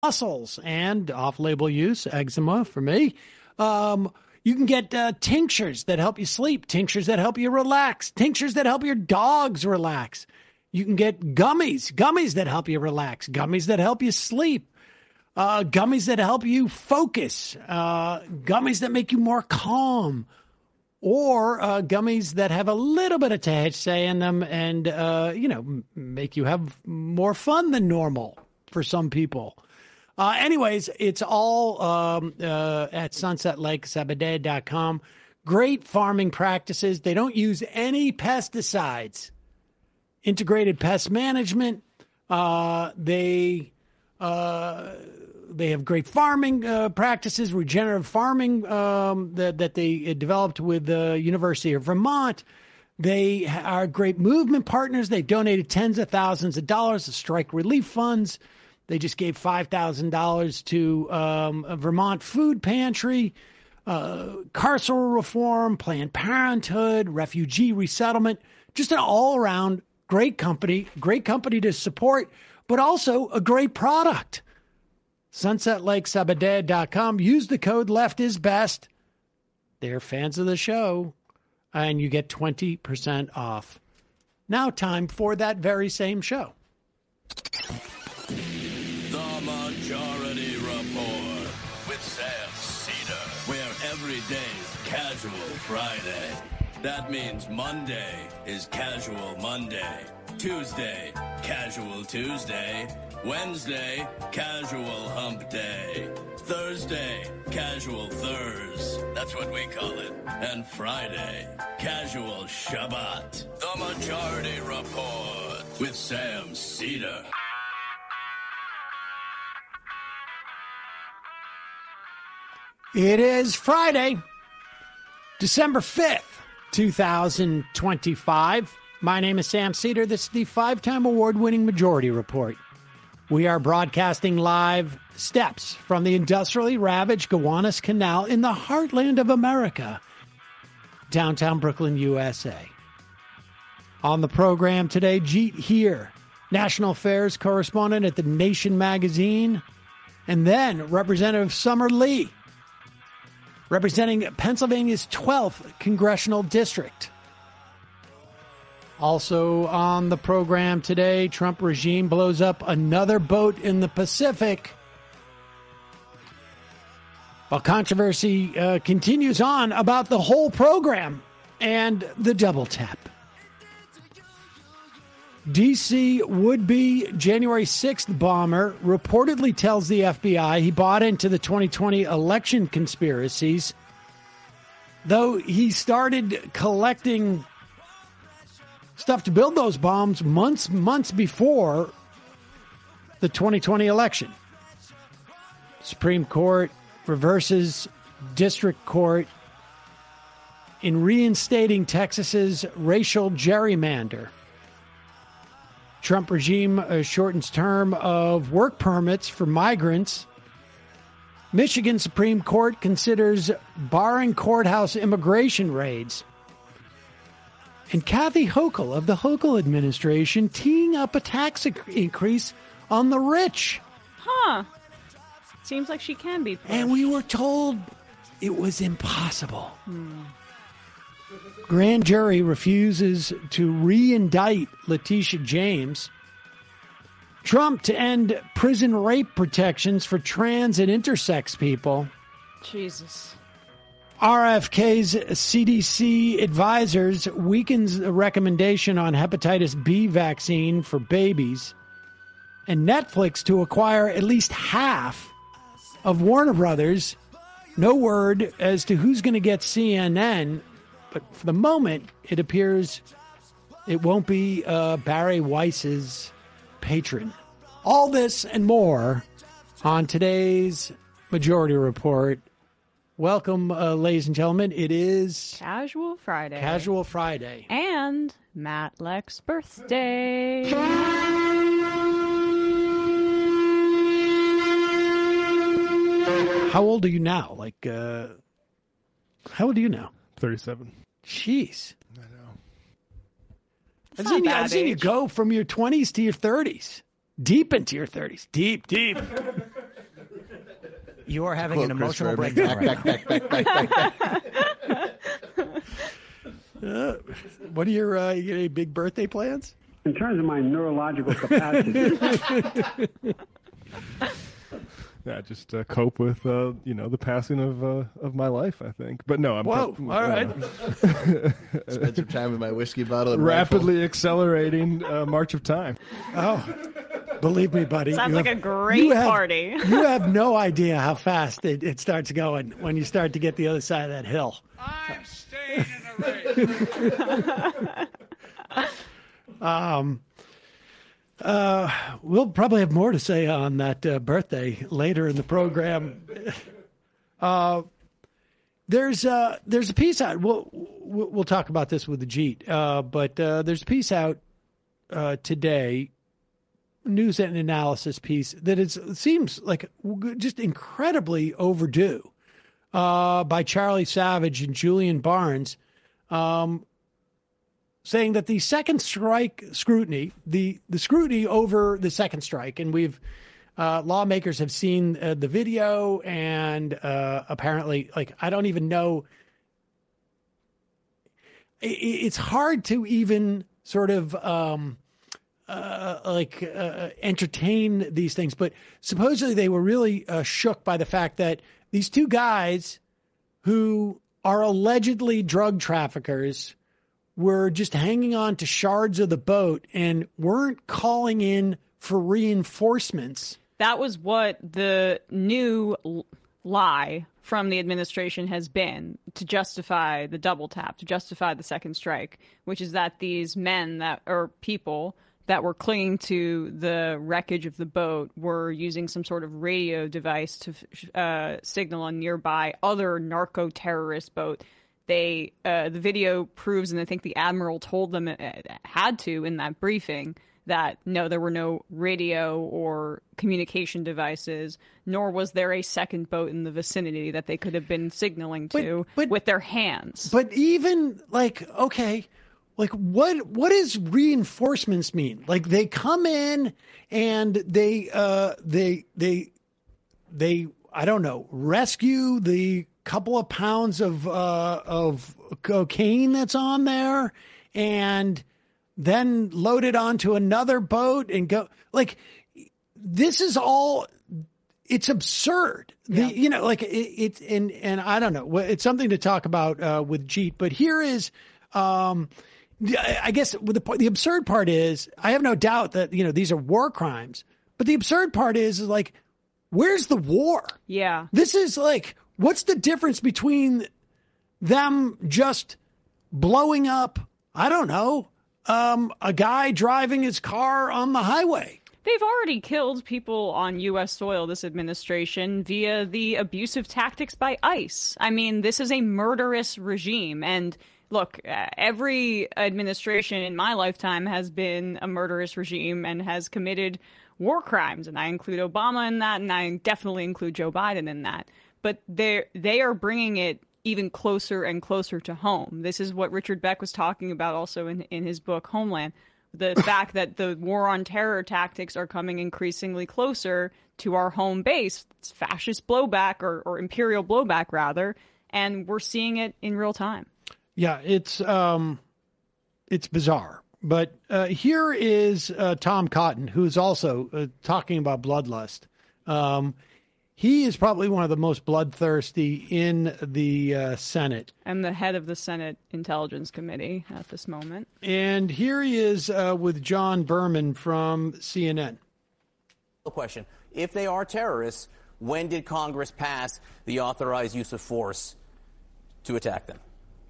muscles and off-label use, eczema for me. You can get tinctures that help you sleep, tinctures that help you relax, tinctures that help your dogs relax. You can get gummies that help you relax, gummies that help you sleep, gummies that help you focus, gummies that make you more calm, or gummies that have a little bit of THC in them and, make you have more fun than normal for some people. Anyways, it's all at sunsetlakesabadell.com. Great farming practices. They don't use any pesticides. Integrated pest management. They have great farming practices, regenerative farming that they developed with the University of Vermont. They are great movement partners. They donated tens of thousands of dollars to strike relief funds. They just gave $5,000 to a Vermont food pantry, carceral reform, Planned Parenthood, refugee resettlement. Just an all-around great company to support, but also a great product. SunsetLakeSabadell.com. Use the code LEFTISBEST. They're fans of the show, and you get 20% off. Now time for that very same show. The Majority Report with Sam Cedar, where every day's Casual Friday. That means Monday is Casual Monday, Tuesday, Casual Tuesday, Wednesday, Casual Hump Day, Thursday, Casual Thurs, that's what we call it, and Friday, Casual Shabbat. The Majority Report with Sam Cedar. It is Friday, December 5th, 2025. My name is Sam Cedar. This is the 5-time award-winning Majority Report. We are broadcasting live steps from the industrially ravaged Gowanus Canal in the heartland of America, downtown Brooklyn, USA. On the program today, Jeet Heer, National Affairs correspondent at The Nation magazine, and then Representative Summer Lee, representing Pennsylvania's 12th Congressional District. Also on the program today, Trump regime blows up another boat in the Pacific. While controversy continues on about the whole program and the double tap. D.C. would-be January 6th bomber reportedly tells the FBI he bought into the 2020 election conspiracies, though he started collecting stuff to build those bombs months before the 2020 election. Supreme Court reverses district court in reinstating Texas's racial gerrymander. Trump regime shortens term of work permits for migrants. Michigan Supreme Court considers barring courthouse immigration raids. And Kathy Hochul of the Hochul administration teeing up a tax increase on the rich. Huh. Seems like she can be pushed. And we were told it was impossible. Grand jury refuses to re-indict Letitia James. Trump to end prison rape protections for trans and intersex people. Jesus. RFK's CDC advisors weakens the recommendation on hepatitis B vaccine for babies. And Netflix to acquire at least half of Warner Brothers. No word as to who's going to get CNN. But for the moment, it appears it won't be Barry Weiss's patron. All this and more on today's Majority Report. Welcome, ladies and gentlemen. It is Casual Friday. Casual Friday. And Matt Leck's birthday. How old are you now? How old are you now? 37. Jeez. I know. I've seen you go from your 20s to your 30s. Deep into your 30s. Deep. You are having Quote an Chris emotional Berman. breakdown right now. What are your any big birthday plans? In terms of my neurological capacity. Yeah, just cope with the passing of my life, I think. But no, I'm Whoa! All right. Spend some time with my whiskey bottle and Rapidly accelerating march of time. Oh, believe me, buddy. Sounds you like have- a great you have- party. You have no idea how fast it starts going when you start to get the other side of that hill. I'm staying in the race. We'll probably have more to say on that birthday later in the program. There's a piece out. We'll talk about this with Ajit, but there's a piece out today, news and analysis piece that seems like just incredibly overdue, by Charlie Savage and Julian Barnes, saying that the second strike scrutiny, the scrutiny over the second strike, and lawmakers have seen the video, and apparently, like, I don't even know. It's hard to even sort of entertain these things, but supposedly they were really shook by the fact that these two guys who are allegedly drug traffickers were just hanging on to shards of the boat and weren't calling in for reinforcements. That was what the new lie from the administration has been to justify the double tap, to justify the second strike, which is that these people that were clinging to the wreckage of the boat were using some sort of radio device to signal a nearby other narco-terrorist boat. The video proves, and I think the admiral told them it had to in that briefing, that no, there were no radio or communication devices, nor was there a second boat in the vicinity that they could have been signaling to with their hands. But even okay, what does reinforcements mean? Like, they come in and they I don't know, rescue the couple of pounds of cocaine that's on there, and then load it onto another boat and go. Like, this is all, it's absurd. Yeah. It's and I don't know. It's something to talk about with Jeet. But here is, I guess the absurd part is, I have no doubt that these are war crimes. But the absurd part is like, where's the war? Yeah, this is like, what's the difference between them just blowing up, I don't know, a guy driving his car on the highway? They've already killed people on U.S. soil, this administration, via the abusive tactics by ICE. I mean, this is a murderous regime. And look, every administration in my lifetime has been a murderous regime and has committed war crimes. And I include Obama in that, and I definitely include Joe Biden in that. But they are bringing it even closer and closer to home. This is what Richard Beck was talking about also in his book, Homeland. The fact that the war on terror tactics are coming increasingly closer to our home base. It's fascist blowback or imperial blowback, rather. And we're seeing it in real time. Yeah, it's bizarre. But here is Tom Cotton, who's also talking about bloodlust. He is probably one of the most bloodthirsty in the Senate. And the head of the Senate Intelligence Committee at this moment. And here he is with John Berman from CNN. Question. If they are terrorists, when did Congress pass the authorized use of force to attack them?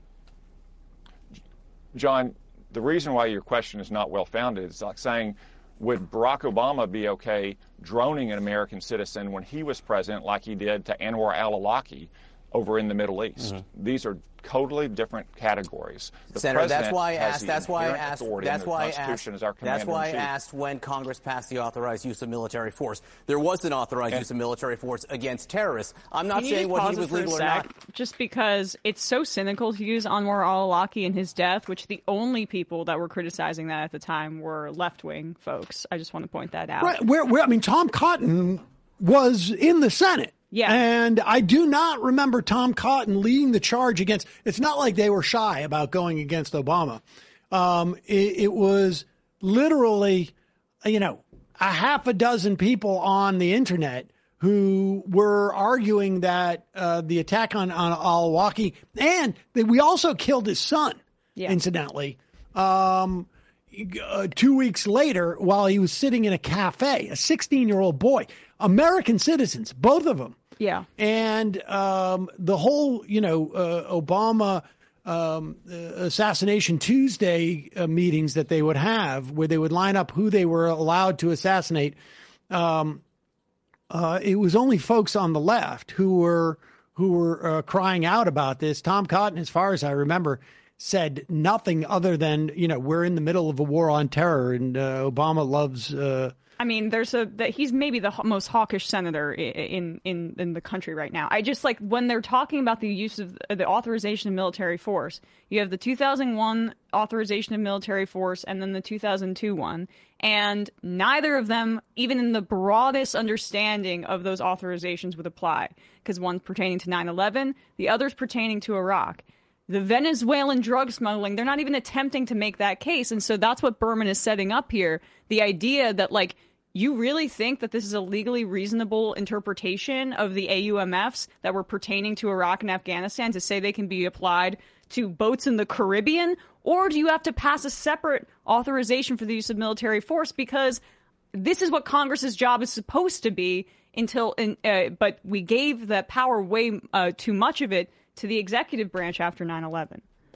John, the reason why your question is not well-founded is like saying, would Barack Obama be okay droning an American citizen when he was president like he did to Anwar al-Awlaki over in the Middle East? Mm-hmm. These are totally different categories. The Senator, president that's why I has asked. the That's why I inherent asked. authority That's in the why I Constitution asked. as our That's why I commander-in-chief. asked when Congress passed the authorized use of military force. There was an authorized use of military force against terrorists. I'm not saying what he was legal or not. Just because it's so cynical to use Anwar al-Awlaki and his death, which the only people that were criticizing that at the time were left-wing folks. I just want to point that out. Right. Where I mean, Tom Cotton was in the Senate. Yeah. And I do not remember Tom Cotton leading the charge against, it's not like they were shy about going against Obama. It was literally, a half a dozen people on the internet who were arguing that the attack on al-Awlaki, and that we also killed his son, incidentally, 2 weeks later while he was sitting in a cafe, a 16-year-old boy, American citizens, both of them. Yeah. And the whole, Obama Assassination Tuesday meetings that they would have, where they would line up who they were allowed to assassinate, it was only folks on the left who were crying out about this. Tom Cotton, as far as I remember, said nothing other than, we're in the middle of a war on terror, and Obama loves. I mean, he's maybe the most hawkish senator in the country right now. I just when they're talking about the use of the authorization of military force, you have the 2001 authorization of military force and then the 2002 one. And neither of them, even in the broadest understanding of those authorizations, would apply, because one's pertaining to 9/11, the other's pertaining to Iraq. The Venezuelan drug smuggling, they're not even attempting to make that case. And so that's what Berman is setting up here. The idea that, you really think that this is a legally reasonable interpretation of the AUMFs that were pertaining to Iraq and Afghanistan to say they can be applied to boats in the Caribbean? Or do you have to pass a separate authorization for the use of military force? Because this is what Congress's job is supposed to be but we gave the power way too much of it to the executive branch after 9/11.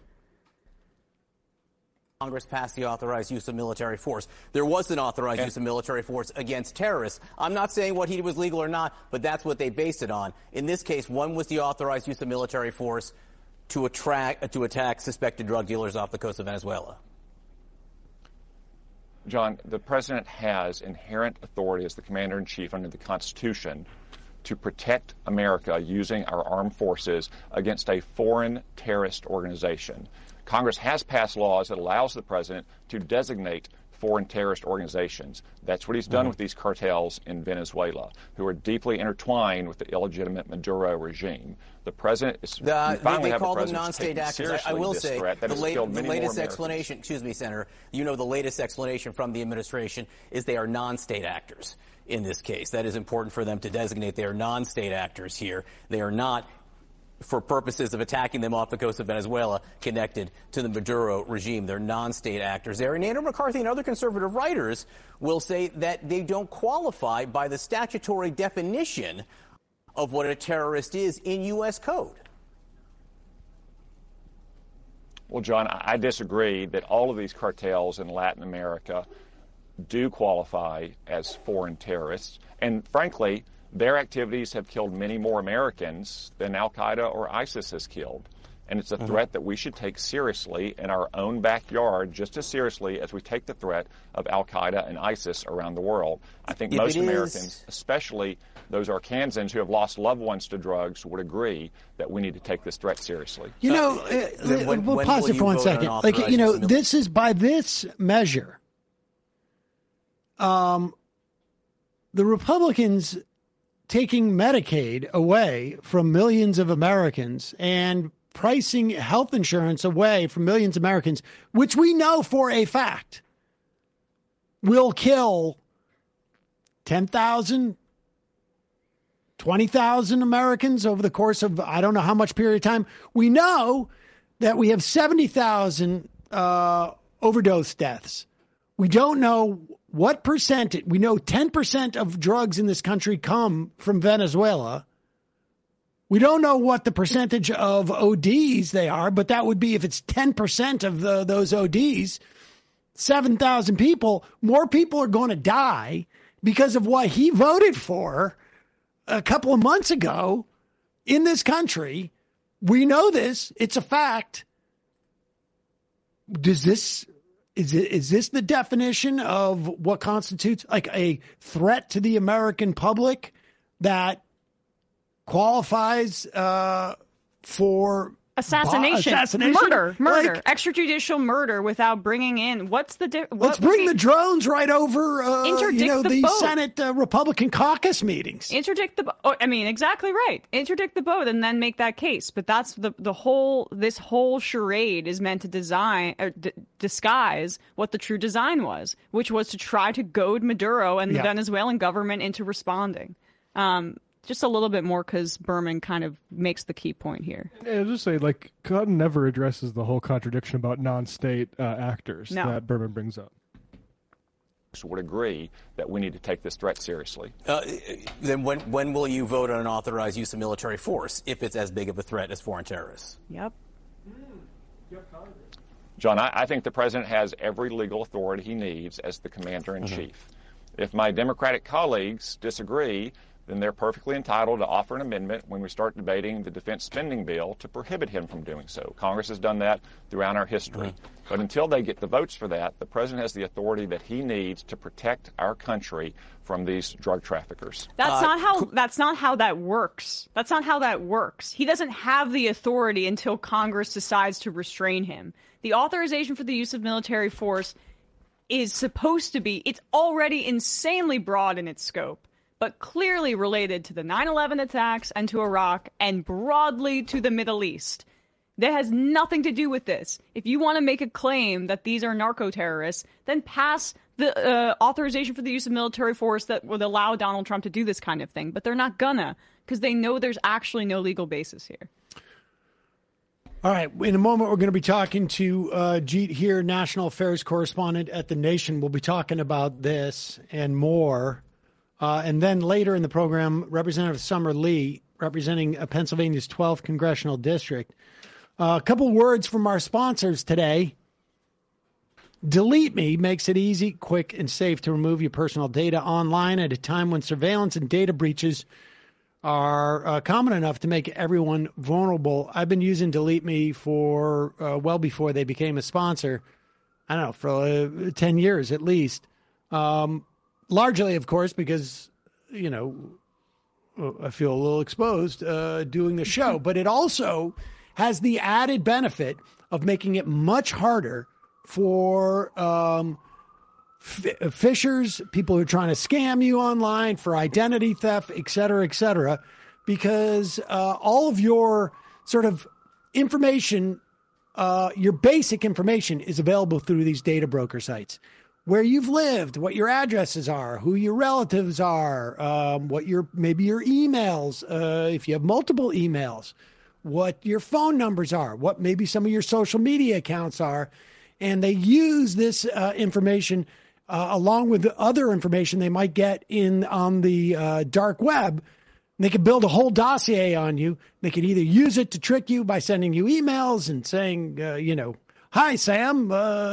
Congress passed the authorized use of military force. There was an authorized use of military force against terrorists. I'm not saying what he did was legal or not, but that's what they based it on. In this case, one was the authorized use of military force to attack suspected drug dealers off the coast of Venezuela. John, the president has inherent authority as the commander-in-chief under the Constitution to protect America using our armed forces against a foreign terrorist organization. Congress has passed laws that allows the president to designate foreign terrorist organizations. That's what he's done with these cartels in Venezuela, who are deeply intertwined with the illegitimate Maduro regime. The president is they call them non-state actors. I will say the latest explanation, excuse me, Senator, the latest explanation from the administration is they are non-state actors in this case. That is important for them to designate. They are non-state actors here. They are not, for purposes of attacking them off the coast of Venezuela, connected to the Maduro regime. They're non-state actors there. And Andrew McCarthy and other conservative writers will say that they don't qualify by the statutory definition of what a terrorist is in U.S. code. Well, John, I disagree that all of these cartels in Latin America do qualify as foreign terrorists. And frankly, their activities have killed many more Americans than al-Qaeda or ISIS has killed. And it's a threat that we should take seriously in our own backyard, just as seriously as we take the threat of al-Qaeda and ISIS around the world. I think most Americans, especially those Arkansans who have lost loved ones to drugs, would agree that we need to take this threat seriously. We'll pause it for 1 second. This is, by this measure, the Republicans taking Medicaid away from millions of Americans and pricing health insurance away from millions of Americans, which we know for a fact will kill 10,000, 20,000 Americans over the course of I don't know how much period of time. We know that we have 70,000 overdose deaths. We don't know what percentage. We know 10% of drugs in this country come from Venezuela. We don't know what the percentage of ODs they are, but that would be if it's 10% of those ODs, 7,000 people. More people are going to die because of what he voted for a couple of months ago in this country. We know this. It's a fact. Is this the definition of what constitutes like a threat to the American public that qualifies for Assassination, murder, like, extrajudicial murder without bringing in. What's the let's bring the drones right over. Interdict the boat. Senate Republican caucus meetings. Interdict the. Oh, I mean, exactly right. Interdict the boat and then make that case. But that's the whole. This whole charade is meant to disguise what the true design was, which was to try to goad Maduro and the Venezuelan government into responding. Just a little bit more because Berman kind of makes the key point here. Yeah, I'll just say, like, Cotton never addresses the whole contradiction about non-state actors that Berman brings up. Would agree that we need to take this threat seriously. Then when will you vote on an authorized use of military force if it's as big of a threat as foreign terrorists? Yep. John, I think the president has every legal authority he needs as the commander-in-chief. If my Democratic colleagues disagree, then they're perfectly entitled to offer an amendment when we start debating the defense spending bill to prohibit him from doing so. Congress has done that throughout our history. But until they get the votes for that, the president has the authority that he needs to protect our country from these drug traffickers. That's not how that works. That's not how that works. He doesn't have the authority until Congress decides to restrain him. The authorization for the use of military force is supposed to be, it's already insanely broad in its scope, but clearly related to the 9/11 attacks and to Iraq and broadly to the Middle East. That has nothing to do with this. If you want to make a claim that these are narco-terrorists, then pass the authorization for the use of military force that would allow Donald Trump to do this kind of thing. But they're not gonna, because they know there's actually no legal basis here. All right. In a moment, we're going to be talking to Jeet Heer, national affairs correspondent at The Nation. We'll be talking about this and more. And then later in the program, Representative Summer Lee, representing Pennsylvania's 12th Congressional District. A couple words from our sponsors today. Delete Me makes it easy, quick, and safe to remove your personal data online at a time when surveillance and data breaches are common enough to make everyone vulnerable. I've been using Delete Me for well before they became a sponsor. I don't know, for 10 years at least. Largely, of course, because, you know, I feel a little exposed doing the show. But it also has the added benefit of making it much harder for phishers, people who are trying to scam you online, for identity theft, et cetera, because all of your sort of information, your basic information is available through these data broker sites. Where you've lived, what your addresses are, who your relatives are, what maybe your emails, if you have multiple emails, what your phone numbers are, what maybe some of your social media accounts are. And they use this information along with the other information they might get on the dark web. They can build a whole dossier on you. They can either use it to trick you by sending you emails and saying, hi, Sam,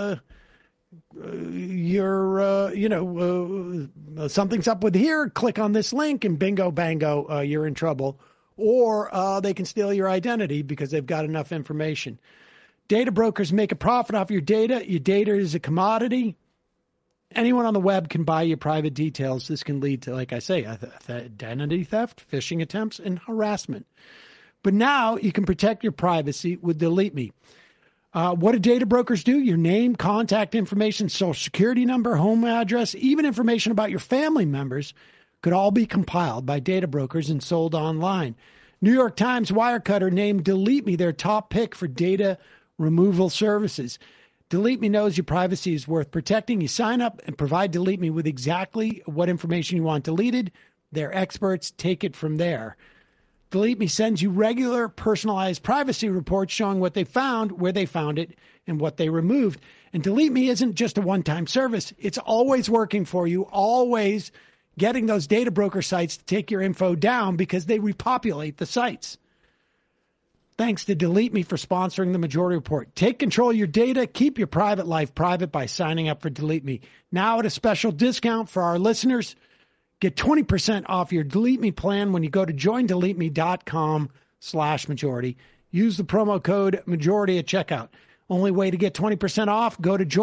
something's up with here. Click on this link and bingo, bango, you're in trouble. Or they can steal your identity because they've got enough information. Data brokers make a profit off your data. Your data is a commodity. Anyone on the web can buy your private details. This can lead to, like I say, identity theft, phishing attempts, and harassment. But now you can protect your privacy with Delete Me. What do data brokers do? Your name, contact information, social security number, home address, even information about your family members could all be compiled by data brokers and sold online. New York Times Wirecutter named Delete Me their top pick for data removal services. Delete Me knows your privacy is worth protecting. You sign up and provide Delete Me with exactly what information you want deleted. They're experts. Take it from there. Delete Me sends you regular personalized privacy reports showing what they found, where they found it, and what they removed. And Delete Me isn't just a one-time service. It's always working for you, always getting those data broker sites to take your info down because they repopulate the sites. Thanks to Delete Me for sponsoring the Majority Report. Take control of your data. Keep your private life private by signing up for Delete Me. Now at a special discount for our listeners. Get 20% off your Delete Me plan when you go to joindeleteme.com/majority. Use the promo code majority at checkout. Only way to get 20% off, go to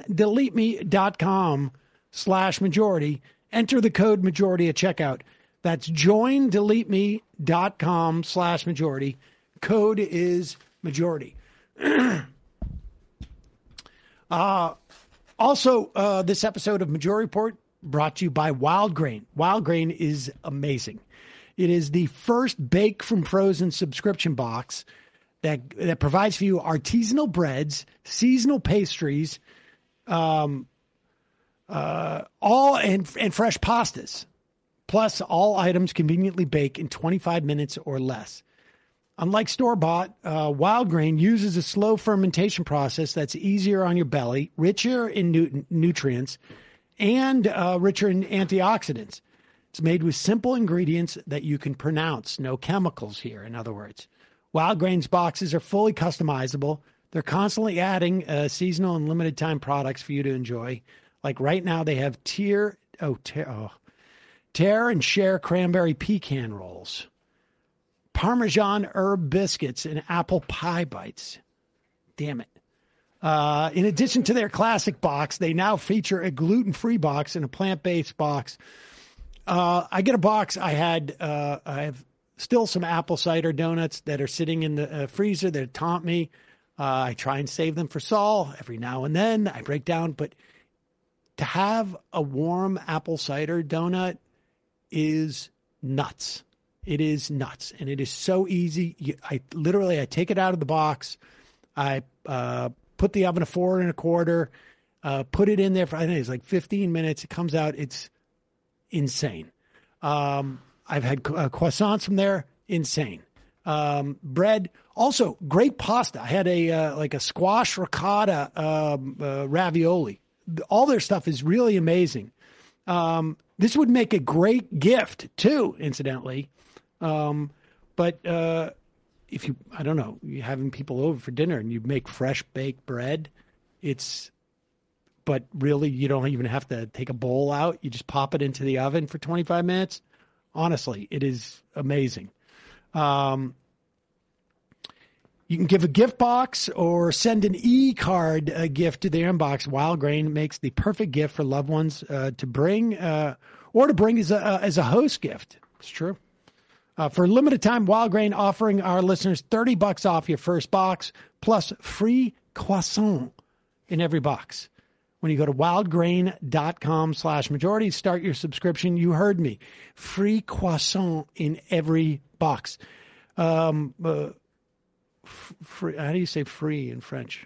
joindeleteme.com/majority. Enter the code majority at checkout. That's joindeleteme.com/majority. Code is Majority. Also, this episode of Majority Report brought to you by Wild Grain. Wild Grain is amazing. It is the first bake from frozen subscription box that provides for you artisanal breads, seasonal pastries, all and fresh pastas. Plus, all items conveniently bake in 25 minutes or less. Unlike store-bought, Wild Grain uses a slow fermentation process that's easier on your belly, richer in nutrients, and richer in antioxidants. It's made with simple ingredients that you can pronounce. No chemicals here, in other words. Wild Grain's boxes are fully customizable. They're constantly adding seasonal and limited-time products for you to enjoy. Like right now, they have Tear and Share cranberry pecan rolls, Parmesan herb biscuits, and apple pie bites. Damn it. In addition to their classic box, they now feature a gluten-free box and a plant-based box. I get a box. I have still some apple cider donuts that are sitting in the freezer that taunt me. I try and save them for Saul every now and then. I break down, but to have a warm apple cider donut is nuts. It is nuts, and it is so easy. I take it out of the box. I put the oven to 4 1/4, put it in there for, I think it's like 15 minutes. It comes out. It's insane. I've had croissants from there. Insane. Bread. Also, great pasta. I had a squash ricotta ravioli. All their stuff is really amazing. This would make a great gift too, incidentally. But if you're having people over for dinner and you make fresh baked bread, but really you don't even have to take a bowl out. You just pop it into the oven for 25 minutes. Honestly, it is amazing. You can give a gift box or send an e-card gift to their inbox. Wild Grain makes the perfect gift for loved ones to bring as a host gift. It's true. For a limited time, Wild Grain offering our listeners $30 off your first box plus free croissant in every box. When you go to wildgrain.com/majority, start your subscription. You heard me. Free croissant in every box. Free, how do you say free in French?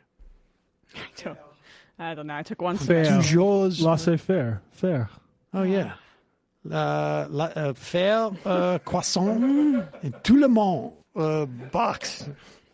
I don't know. I took one. Toujours laissez-faire. Faire. Oh, yeah. Faire croissant et tout le monde box.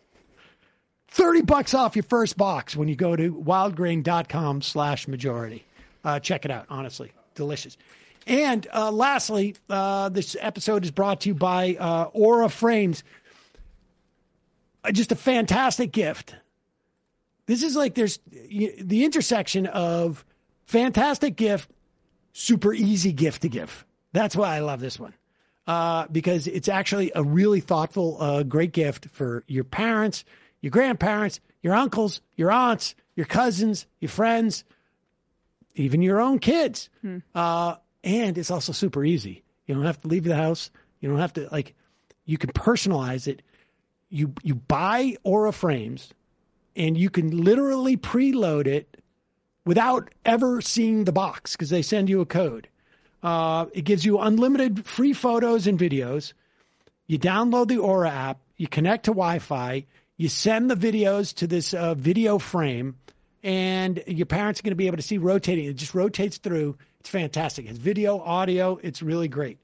$30 off your first box when you go to wildgrain.com/majority. Check it out. Honestly, delicious. And lastly, this episode is brought to you by Aura Frames. Just a fantastic gift. This is like there's the intersection of fantastic gift, super easy gift to give. That's why I love this one. Because it's actually a really thoughtful, great gift for your parents, your grandparents, your uncles, your aunts, your cousins, your friends, even your own kids. And it's also super easy. You don't have to leave the house. You don't have to, you can personalize it. You buy Aura Frames, and you can literally preload it without ever seeing the box because they send you a code. It gives you unlimited free photos and videos. You download the Aura app. You connect to Wi-Fi. You send the videos to this video frame, and your parents are going to be able to see rotating. It just rotates through. It's fantastic. It's video, audio. It's really great.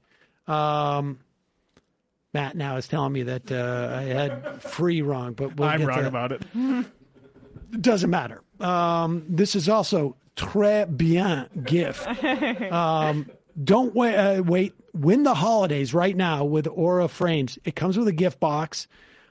Matt now is telling me that I had free wrong, but I'm wrong about it. It doesn't matter. This is also très bien gift. Don't wait. Win the holidays right now with Aura Frames. It comes with a gift box.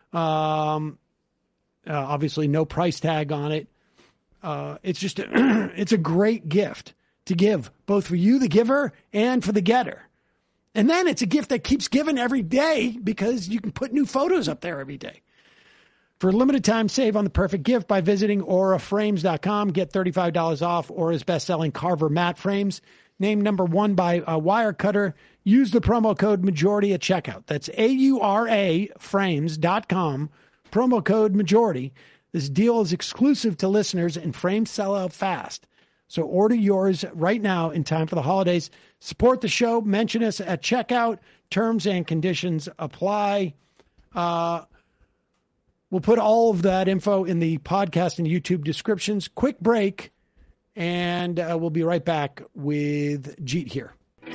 Obviously, no price tag on it. It's just it's a great gift to give, both for you, the giver, and for the getter. And then it's a gift that keeps giving every day because you can put new photos up there every day. For a limited time, save on the perfect gift by visiting auraframes.com. Get $35 off Aura's best-selling Carver matte frames. Named number 1 by Wirecutter. Use the promo code MAJORITY at checkout. That's AURA frames.com promo code majority. This deal is exclusive to listeners and frames sell out fast. So order yours right now in time for the holidays. Support the show. Mention us at checkout. Terms and conditions apply. We'll put all of that info in the podcast and YouTube descriptions. Quick break, and we'll be right back with Jeet here.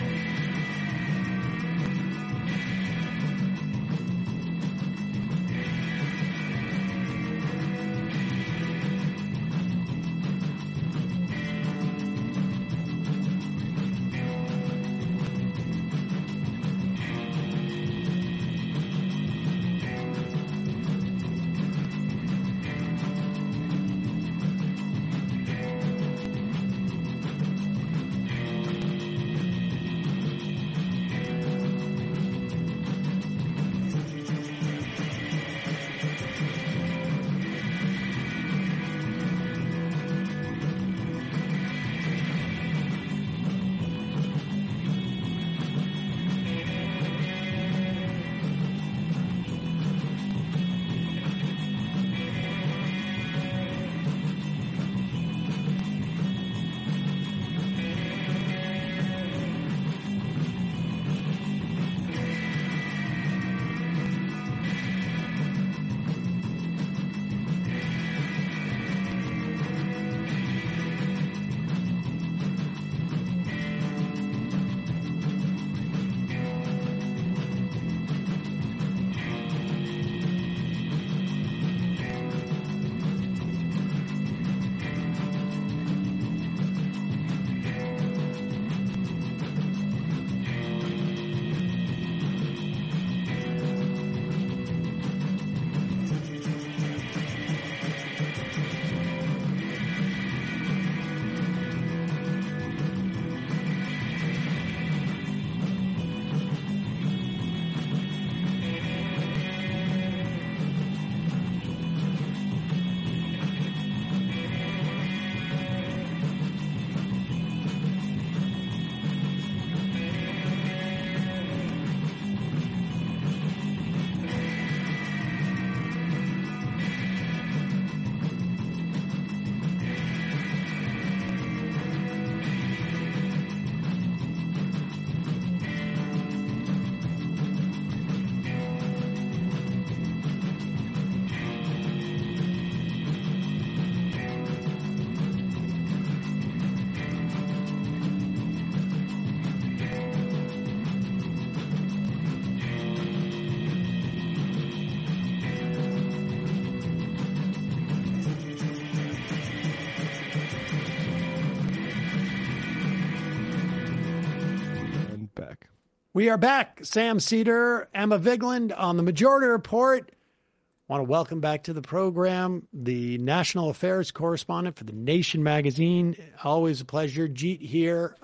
We are back. Sam Seder, Emma Vigeland on the Majority Report. Want to welcome back to the program the national affairs correspondent for The Nation magazine. Always a pleasure. Jeet here.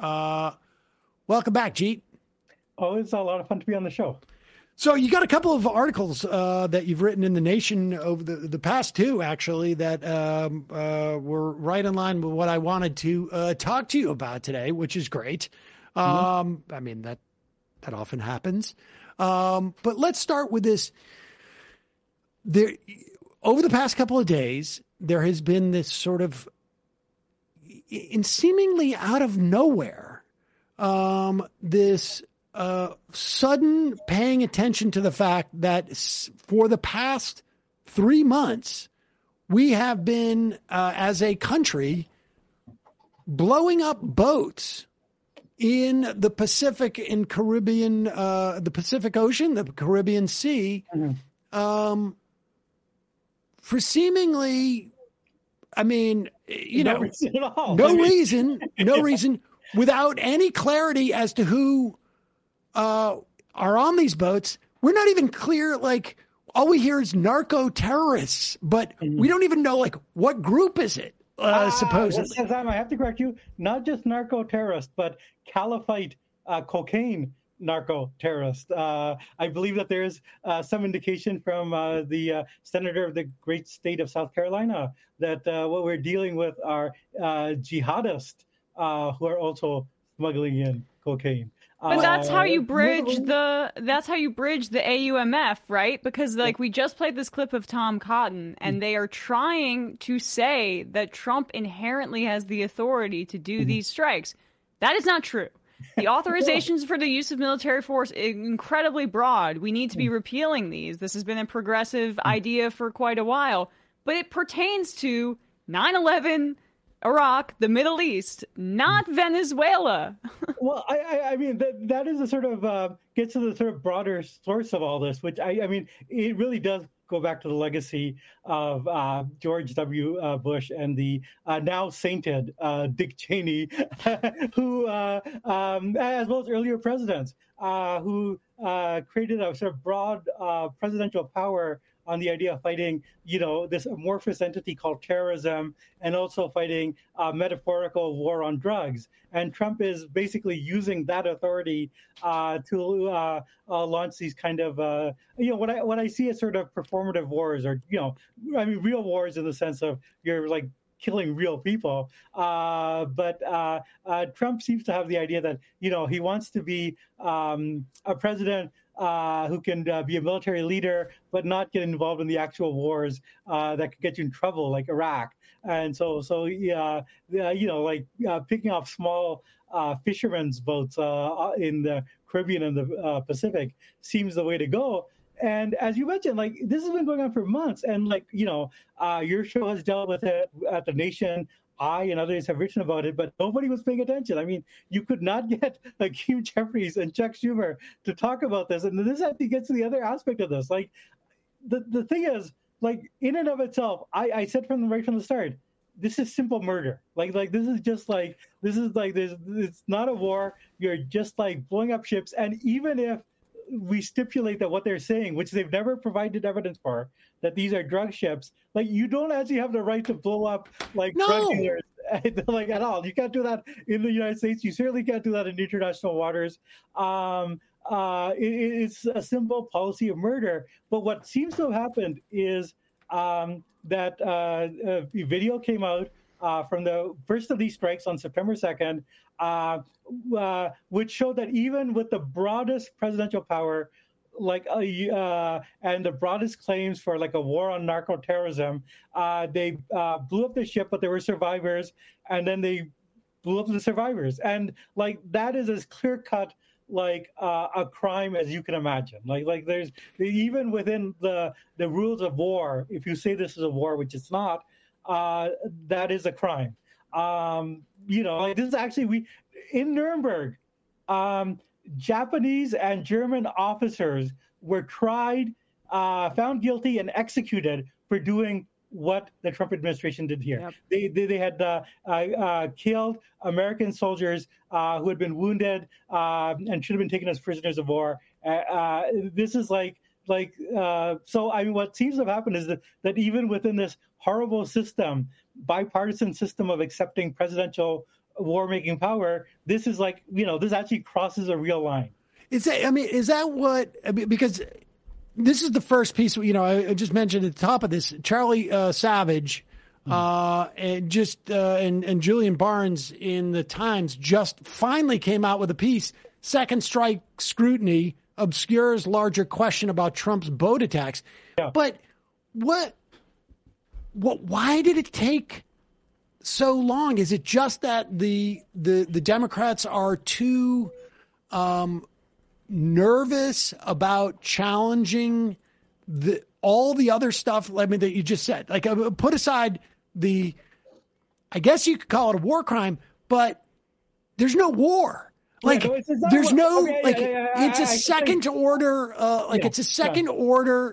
Welcome back, Jeet. Oh, it's a lot of fun to be on the show. So you got a couple of articles that you've written in The Nation over the past two, actually, that were right in line with what I wanted to talk to you about today, which is great. I mean, that often happens. But let's start with this. There, over the past couple of days, there has been this sort of, in seemingly out of nowhere, this sudden paying attention to the fact that for the past 3 months, we have been, as a country, blowing up boats in the Pacific and Caribbean, the Pacific Ocean, the Caribbean Sea, for seemingly, I mean, no reason, without any clarity as to who are on these boats. We're not even clear, like, all we hear is narco terrorists, but we don't even know, like, what group is it, supposedly. Yes, I have to correct you. Not just narco terrorists, but caliphate cocaine narco terrorist. I believe that there's some indication from the senator of the great state of South Carolina that what we're dealing with are jihadists who are also smuggling in cocaine. But that's how you bridge the AUMF, right? Because we just played this clip of Tom Cotton, and they are trying to say that Trump inherently has the authority to do these strikes. That is not true. The authorizations for the use of military force is incredibly broad. We need to be repealing these. This has been a progressive idea for quite a while, but it pertains to 9/11, Iraq, the Middle East, not Venezuela. Well, I mean, that is a sort of gets to the sort of broader source of all this, which I mean, it really does go back to the legacy of George W. Bush and the now sainted Dick Cheney, who, as well as earlier presidents, who created a sort of broad presidential power on the idea of fighting, this amorphous entity called terrorism, and also fighting metaphorical war on drugs. And Trump is basically using that authority to launch these kind of, what I see as sort of performative wars, or real wars in the sense of you're killing real people. But Trump seems to have the idea that, he wants to be a president who can be a military leader, but not get involved in the actual wars that could get you in trouble, like Iraq. And so picking off small fishermen's boats in the Caribbean and the Pacific seems the way to go. And as you mentioned, this has been going on for months, and your show has dealt with it at The Nation. I and others have written about it, but nobody was paying attention. I mean, you could not get Hugh Jeffries and Chuck Schumer to talk about this. And this actually gets to the other aspect of this. The thing is, in and of itself, I said right from the start, this is simple murder. This is just it's not a war. You're just blowing up ships. And even if we stipulate that what they're saying, which they've never provided evidence for, that these are drug ships, you don't actually have the right to blow up drug dealers at all. You can't do that in the United States. You certainly can't do that in international waters. It's a simple policy of murder. But what seems to have happened is that a video came out from the first of these strikes on September 2nd, which showed that even with the broadest presidential power, and the broadest claims for a war on narco-terrorism, they blew up the ship, but there were survivors, and then they blew up the survivors. And that is as clear-cut a crime as you can imagine. There's even within the rules of war, if you say this is a war, which it's not, that is a crime. This is actually in Nuremberg, Japanese and German officers were tried, found guilty, and executed for doing what the Trump administration did here. Yep. They had killed American soldiers who had been wounded and should have been taken as prisoners of war. This is so. I mean, what seems to have happened is that even within this horrible system, bipartisan system of accepting presidential war-making power, this is this actually crosses a real line. Is that what? Because this is the first piece. I just mentioned at the top of this, Charlie Savage, and Julian Barnes in the Times just finally came out with a piece. Second strike scrutiny obscures larger question about Trump's boat attacks. Yeah. But what? Why did it take so long? Is it just that the Democrats are too nervous about challenging all the other stuff that you just said? Put aside I guess you could call it a war crime, but there's no war. There's no it's a second order it's a second order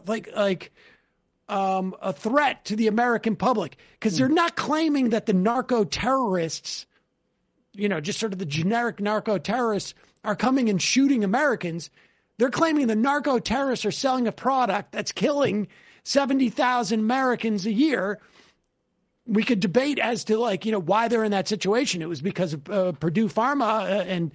a threat to the American public, because they're not claiming that the narco terrorists, just sort of the generic narco terrorists, are coming and shooting Americans. They're claiming the narco terrorists are selling a product that's killing 70,000 Americans a year. We could debate as to why they're in that situation. It was because of Purdue Pharma and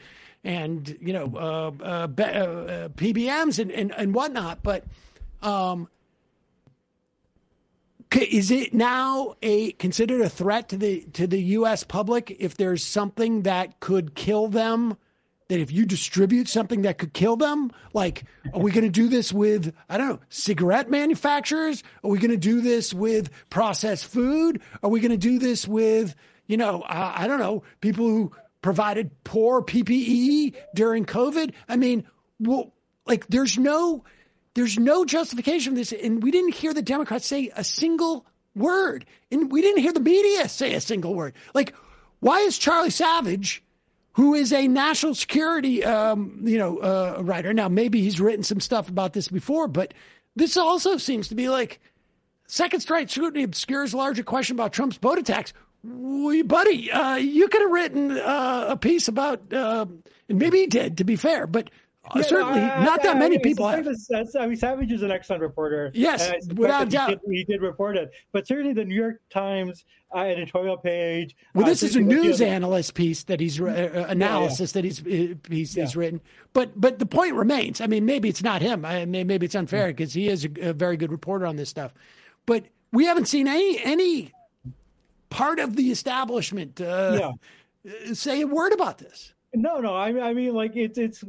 PBMs and whatnot. But Is it now considered a threat to the U.S. public if there's something that could kill them? That if you distribute something that could kill them, like, are we going to do this with, I don't know, cigarette manufacturers? Are we going to do this with processed food? Are we going to do this with, I don't know, people who provided poor PPE during COVID? I mean, well, like, there's no justification for this. And we didn't hear the Democrats say a single word. And we didn't hear the media say a single word. Like, why is Charlie Savage, who is a national security, writer. Now, maybe he's written some stuff about this before, but this also seems to be like second strike scrutiny obscures larger question about Trump's boat attacks. Buddy, you could have written a piece about, and maybe he did, to be fair, but certainly not that many people have. Savage is an excellent reporter. Yes, without doubt. He did report it. But certainly the New York Times editorial page. Well, this is a news analyst piece that he's analysis that he's written. But the point remains. I mean, maybe it's not him. Maybe it's unfair because he is a very good reporter on this stuff. But we haven't seen any part of the establishment say a word about this. No. I mean, like it's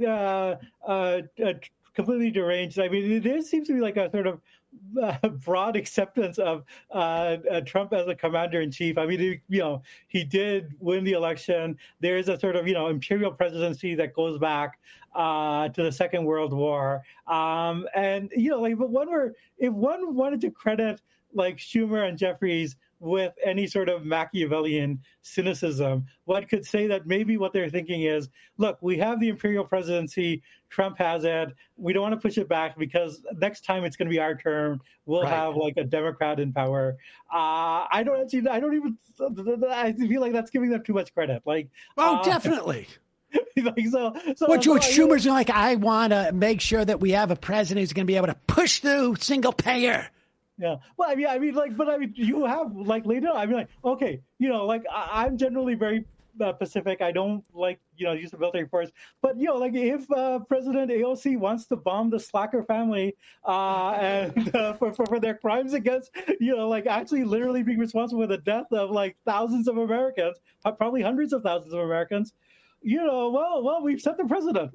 completely deranged. I mean, there seems to be like a sort of broad acceptance of Trump as a commander in chief. I mean, he did win the election. There is a sort of imperial presidency that goes back to the Second World War. But if one wanted to credit like Schumer and Jeffries with any sort of Machiavellian cynicism, one could say that maybe what they're thinking is, look, we have the imperial presidency, Trump has it, we don't want to push it back because next time it's going to be our term, we'll have like a Democrat in power. I feel like that's giving them too much credit. Like, definitely. So George Schumer's like, I want to make sure that we have a president who's going to be able to push through single payer. Yeah. Well, I mean, you have like later. I mean, like, okay, I'm generally very Pacific. I don't like, use the military force. But like if President AOC wants to bomb the Slacker family and for their crimes against, like actually literally being responsible for the death of like thousands of Americans, probably hundreds of thousands of Americans. Well, we've set the precedent.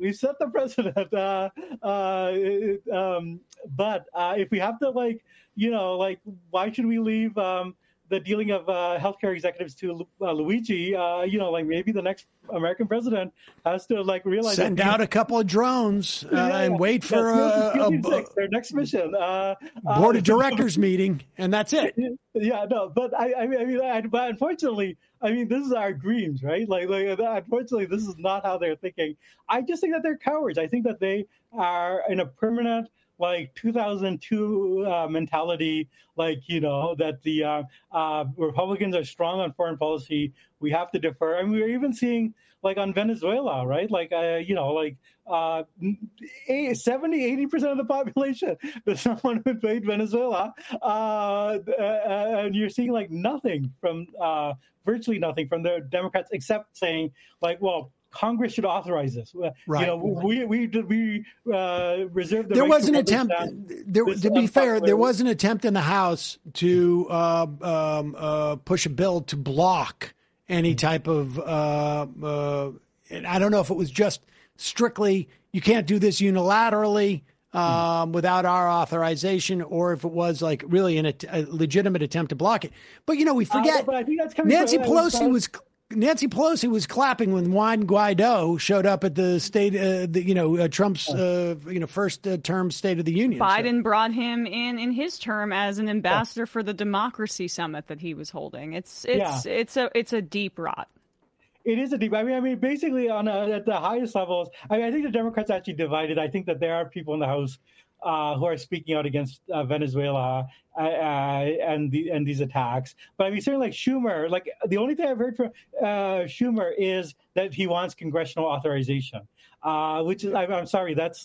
But if we have to why should we leave the dealing of healthcare executives to Luigi? Maybe the next American president has to realize send out a couple of drones and wait for their next mission. Board of directors meeting, and that's it. Yeah, no, but but unfortunately, this is our dreams, right? Unfortunately, this is not how they're thinking. I just think that they're cowards. I think that they are in a permanent 2002 mentality, that the Republicans are strong on foreign policy. We have to defer. And we're even seeing on Venezuela, right? 70-80% of the population does not want to invade Venezuela. And you're seeing nothing from virtually nothing from the Democrats except saying Congress should authorize this. Right. We reserve the there right was to an attempt. To be fair, there was an attempt in the House to push a bill to block any type of. And I don't know if it was just strictly you can't do this unilaterally without our authorization, or if it was really a legitimate attempt to block it. But we forget but I think that's coming Nancy Pelosi was clapping when Juan Guaido showed up at the Trump's first term State of the Union. Biden brought him in his term as an ambassador for the Democracy Summit that he was holding. It's a deep rot. It is a deep. Basically, at the highest levels, I think the Democrats actually divided. I think that there are people in the House who are speaking out against Venezuela and these attacks. But certainly Schumer, the only thing I've heard from Schumer is that he wants congressional authorization, which is, I'm sorry, that's not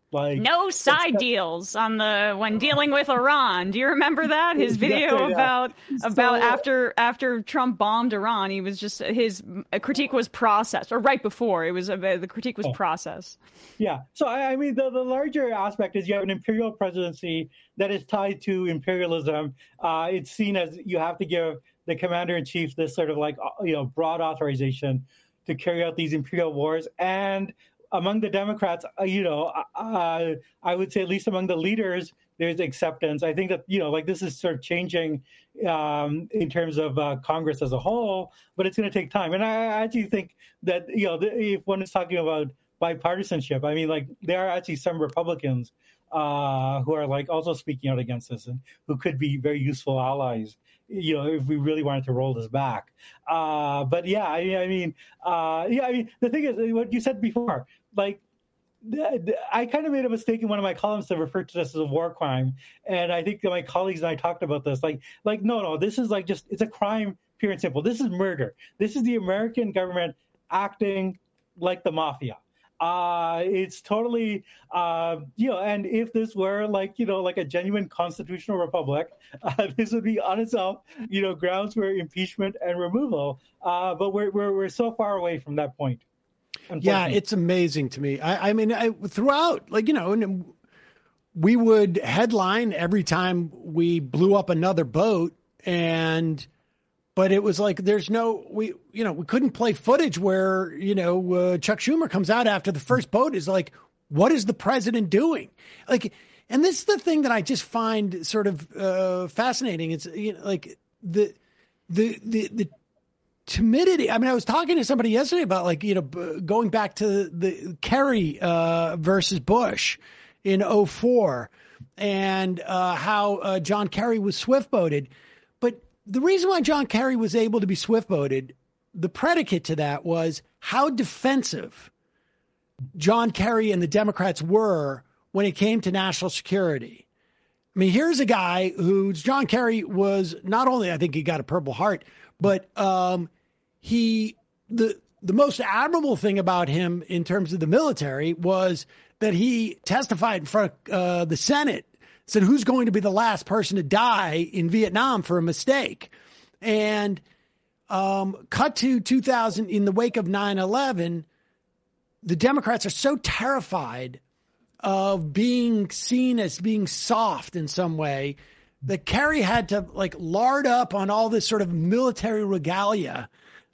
Like no side deals on when dealing with Iran. Do you remember that? His video about after Trump bombed Iran, he was just his critique was processed, or right before the critique was processed. Yeah. So I mean, the larger aspect is you have an imperial presidency that is tied to imperialism. It's seen as you have to give the commander in chief this sort of like broad authorization to carry out these imperial wars. And among the Democrats, I would say at least among the leaders, there's acceptance. I think that, like this is sort of changing in terms of Congress as a whole, but it's going to take time. And I actually think that, if one is talking about bipartisanship, I mean, like there are actually some Republicans who are like also speaking out against this and who could be very useful allies, if we really wanted to roll this back. But I mean, the thing is what you said before, like, I kind of made a mistake in one of my columns to refer to this as a war crime. And I think that my colleagues and I talked about this, no, this is like it's a crime, pure and simple. This is murder. This is the American government acting like the mafia. It's totally, and if this were like a genuine constitutional republic, this would be on itself, grounds for impeachment and removal. But we're so far away from that point. Yeah, it's amazing to me. I mean, throughout, we would headline every time we blew up another boat, but it was like we couldn't play footage where Chuck Schumer comes out after the first boat is like, what is the president doing? Like, and this is the thing that I just find sort of fascinating. It's the timidity. I mean, I was talking to somebody yesterday about going back to the Kerry versus Bush in 2004 and how John Kerry was swift boated. But the reason why John Kerry was able to be swift boated, the predicate to that was how defensive John Kerry and the Democrats were when it came to national security. I mean, here's a guy John Kerry was not only, I think he got a Purple Heart, but the most admirable thing about him in terms of the military was that he testified in front of the Senate, said who's going to be the last person to die in Vietnam for a mistake. And cut to 2000, in the wake of 9/11, the Democrats are so terrified of being seen as being soft in some way that Kerry had to lard up on all this sort of military regalia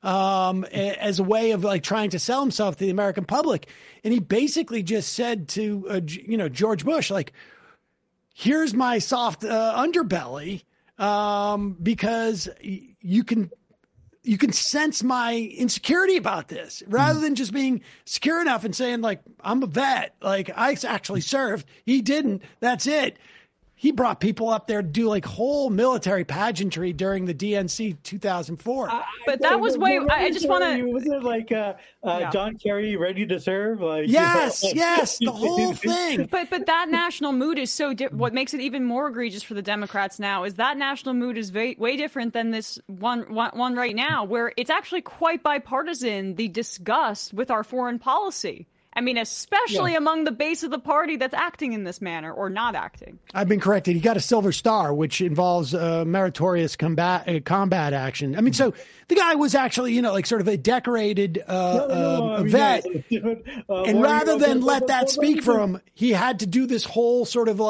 as a way of trying to sell himself to the American public. And he basically just said to, George Bush, here's my soft underbelly because you can sense my insecurity about this rather than just being secure enough and saying I'm a vet. I actually served. He didn't. That's it. He brought people up there to do whole military pageantry during the DNC 2004. But that was way. I just want to. Was it John Kerry ready to serve? Yes, the whole thing. But that national mood is so. What makes it even more egregious for the Democrats now is that national mood is way different than this one right now, where it's actually quite bipartisan. The disgust with our foreign policy. I mean, especially among the base of the party that's acting in this manner or not acting. I've been corrected. He got a Silver Star, which involves meritorious combat action. I mean, so the guy was actually, sort of a decorated vet. And rather than let that speak for him, he had to do this whole sort of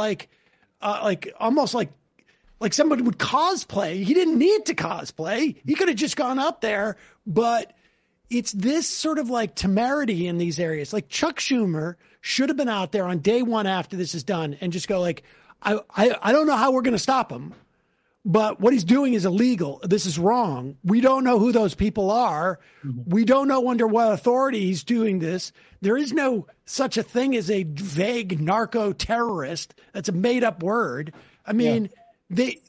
almost like somebody would cosplay. He didn't need to cosplay. He could have just gone up there, but it's this sort of temerity in these areas. Chuck Schumer should have been out there on day one after this is done and just go I don't know how we're going to stop him, but what he's doing is illegal. This is wrong. We don't know who those people are. We don't know under what authority he's doing this. There is no such a thing as a vague narco terrorist. That's a made up word. I mean, They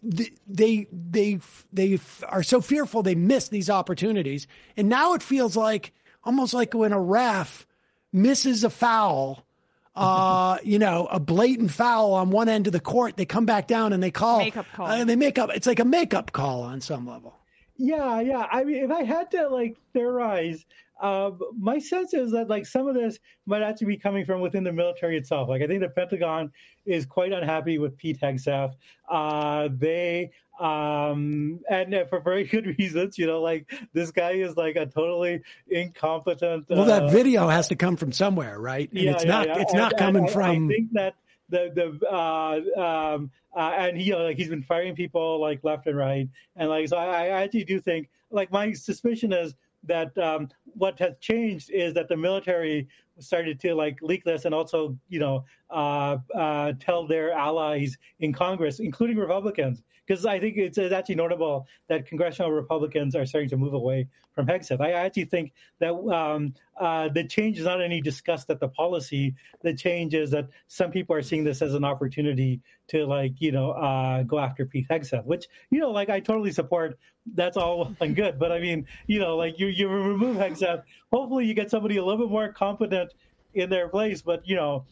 are so fearful they miss these opportunities. And now it feels almost like when a ref misses a foul, a blatant foul on one end of the court, they come back down and they call. Makeup call. It's like a makeup call on some level. Yeah. I mean, if I had to theorize, my sense is that like some of this might actually be coming from within the military itself. Like I think the Pentagon is quite unhappy with Pete Hegseth. And for very good reasons, like this guy is like a totally incompetent. Well, that video has to come from somewhere, right? And it's not coming from. I think that and he's been firing people like left and right, and like so I actually do think like my suspicion is that what has changed is that the military started to like leak this and also tell their allies in Congress, including Republicans, because I think it's actually notable that congressional Republicans are starting to move away from Hegseth. I actually think that the change is not any disgust at the policy. The change is that some people are seeing this as an opportunity to go after Pete Hegseth, which I totally support. That's all well and good, but I mean, you remove Hegseth. Hopefully, you get somebody a little bit more competent in their place. But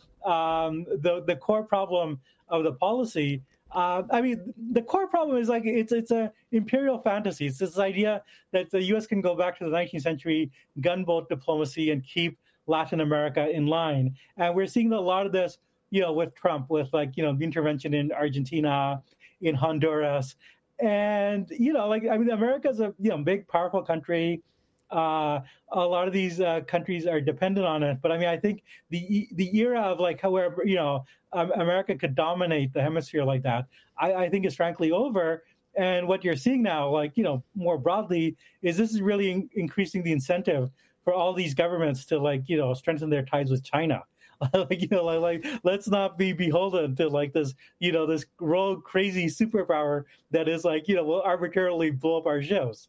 the core problem of the policy. The core problem is like it's a imperial fantasy. It's this idea that the U.S. can go back to the 19th century gunboat diplomacy and keep Latin America in line. And we're seeing a lot of this, with Trump, with the intervention in Argentina, in Honduras, and America's a big, powerful country. A lot of these countries are dependent on it, but I think the era of however America could dominate the hemisphere like that, I think is frankly over. And what you're seeing now, more broadly, is this is really increasing the incentive for all these governments to strengthen their ties with China. Let's not be beholden to this this rogue crazy superpower that is will arbitrarily blow up our ships.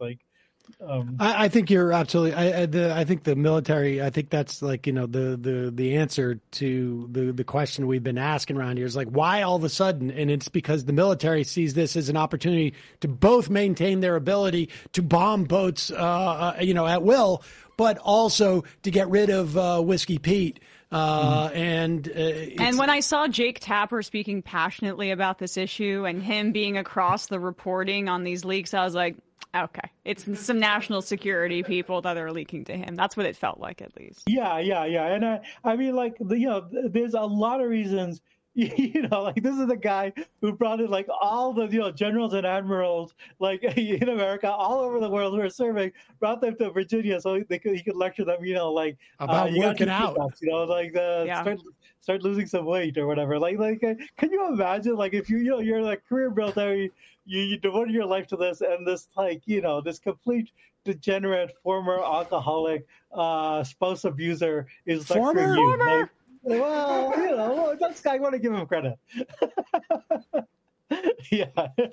I think you're absolutely. I think the military. I think that's the answer to the question we've been asking around here is why all of a sudden, and it's because the military sees this as an opportunity to both maintain their ability to bomb boats, at will, but also to get rid of Whiskey Pete. And when I saw Jake Tapper speaking passionately about this issue and him being across the reporting on these leaks, I was like, okay, it's some national security people that are leaking to him. That's what it felt like, at least. Yeah. And there's a lot of reasons. This is the guy who brought in all the generals and admirals in America, all over the world who are serving, brought them to Virginia so he could lecture them, about working out, start losing some weight or whatever. Can you imagine if you're a career military, you devoted your life to this, and this this complete degenerate former alcoholic spouse abuser is former. Well, that's I want to give him credit. Yeah.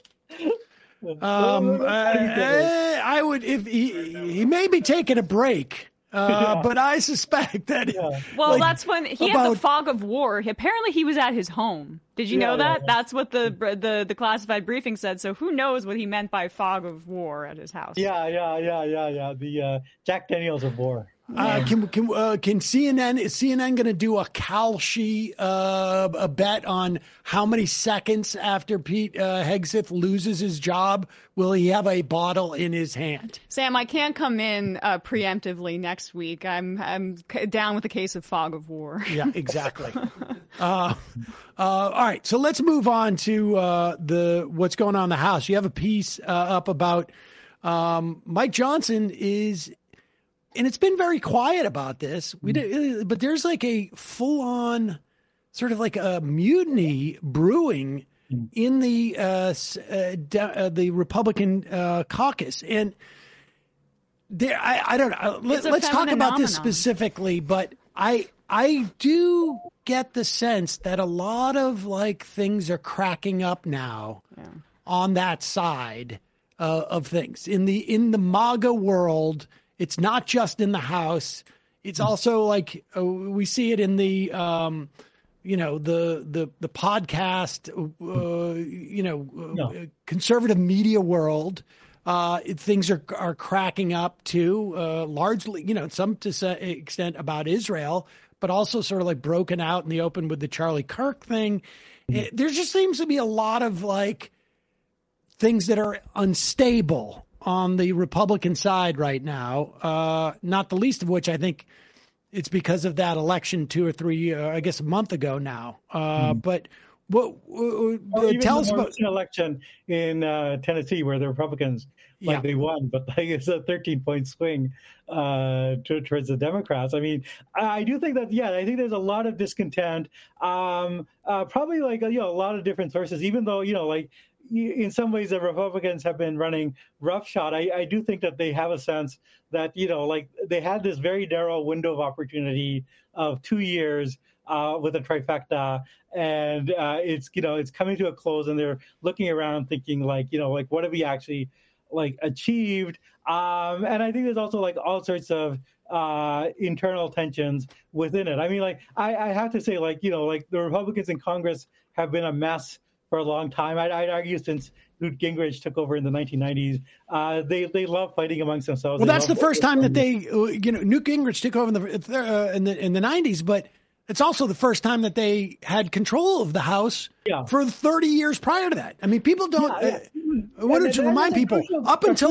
I would if he may be taking a break. But I suspect that. Yeah. Well, that's when he had the fog of war. Apparently, he was at his home. Did you know that? Yeah. That's what the classified briefing said. So who knows what he meant by fog of war at his house? Yeah. The Jack Daniels of war. Can CNN is CNN going to do a Kalshi a bet on how many seconds after Pete Hegseth loses his job will he have a bottle in his hand? Sam, I can't come in preemptively next week. I'm down with a case of fog of war. Yeah, exactly. All right, so let's move on to what's going on in the House. You have a piece up about Mike Johnson is. And it's been very quiet about this. But there's a full-on sort of a mutiny brewing in the Republican caucus. And there, I don't know. Let's talk about this specifically. But I do get the sense that a lot of things are cracking up now on that side of things in the MAGA world. It's not just in the House. It's also we see it in the the podcast, conservative media world. Things are cracking up too, largely, some to some extent about Israel, but also sort of broken out in the open with the Charlie Kirk thing. There just seems to be a lot of things that are unstable on the Republican side right now, not the least of which I think it's because of that election 2 or 3, I guess a month ago now. But what tell us about an election in Tennessee where the Republicans they won, but it's a 13-point swing towards the Democrats. I mean, I do think that I think there's a lot of discontent. Probably a lot of different sources. Even though in some ways the Republicans have been running roughshod, I do think that they have a sense that they had this very narrow window of opportunity of 2 years with a trifecta, and it's coming to a close, and they're looking around thinking what have we actually achieved? And I think there's also all sorts of internal tensions within it. I mean, I have to say, the Republicans in Congress have been a mess for a long time. I'd argue since Newt Gingrich took over in the 1990s, they love fighting amongst themselves. Well, that's the first time that Newt Gingrich took over in the 90s, but it's also the first time that they had control of the House for 30 years prior to that. I mean, people don't. I wanted to remind people, up until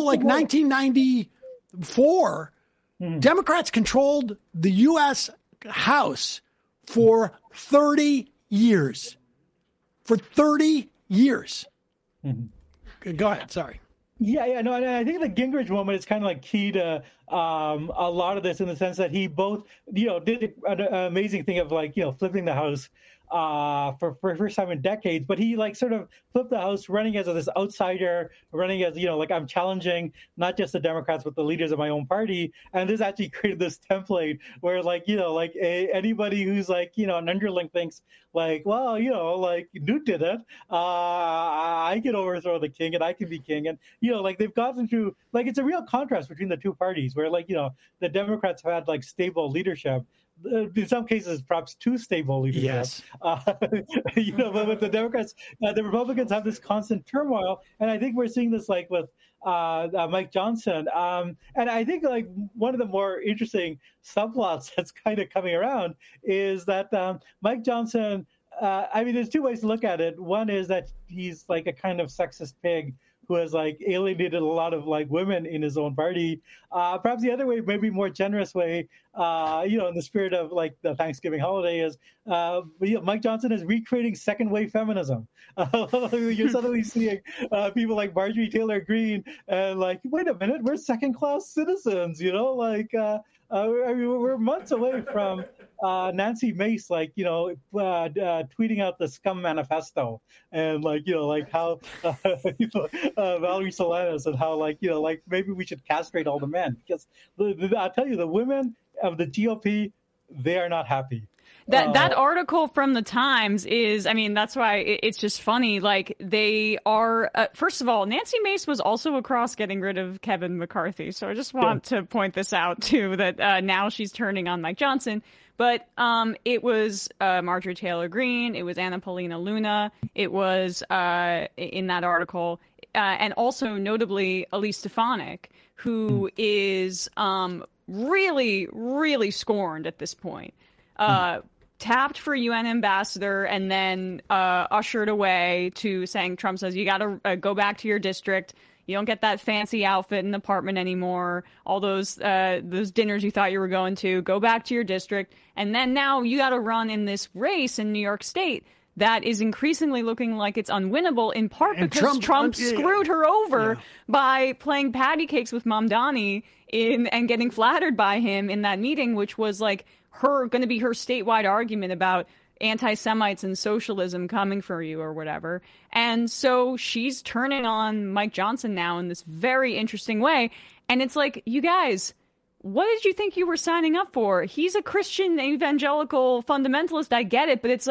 1994, Democrats controlled the U.S. House for 30 years. For 30 years. Go ahead. Sorry. No, I think the Gingrich moment is kind of key to a lot of this, in the sense that he both, did an amazing thing of flipping the House for first time in decades, but he sort of flipped the House, running as this outsider, running as I'm challenging not just the Democrats but the leaders of my own party, and this actually created this template where anybody who's an underling thinks Newt did it, I can overthrow the king and I can be king, and they've gotten through it's a real contrast between the two parties where the Democrats have had stable leadership. In some cases, perhaps too stable leadership. Yes. But the Democrats, the Republicans have this constant turmoil, and I think we're seeing this with Mike Johnson. And I think one of the more interesting subplots that's kind of coming around is that Mike Johnson. There's two ways to look at it. One is that he's a kind of sexist pig who has alienated a lot of women in his own party. Perhaps the other way, maybe more generous way, in the spirit of the Thanksgiving holiday, is Mike Johnson is recreating second wave feminism. You're suddenly seeing people like Marjorie Taylor Greene and wait a minute, we're second class citizens. We're months away from Nancy Mace, tweeting out the scum manifesto, and how Valerie Solanas, and how maybe we should castrate all the men, because I'll tell you, the women of the GOP, they are not happy. That article from the Times is, that's why it's just funny. They are, first of all, Nancy Mace was also across getting rid of Kevin McCarthy. So I just want to point this out too, that now she's turning on Mike Johnson. But it was Marjorie Taylor Greene, it was Anna Paulina Luna, it was in that article, and also notably Elise Stefanik, who is really, really scorned at this point. Tapped for UN ambassador and then ushered away to saying, Trump says, you got to go back to your district. You don't get that fancy outfit and apartment anymore. All those dinners you thought you were going to, go back to your district. And then now you got to run in this race in New York State that is increasingly looking like it's unwinnable, in part because Trump screwed her over by playing patty cakes with Mamdani and getting flattered by him in that meeting, which was going to be her statewide argument about anti-Semites and socialism coming for you or whatever. And so she's turning on Mike Johnson now in this very interesting way. And it's you guys, what did you think you were signing up for? He's a Christian evangelical fundamentalist. I get it. But it's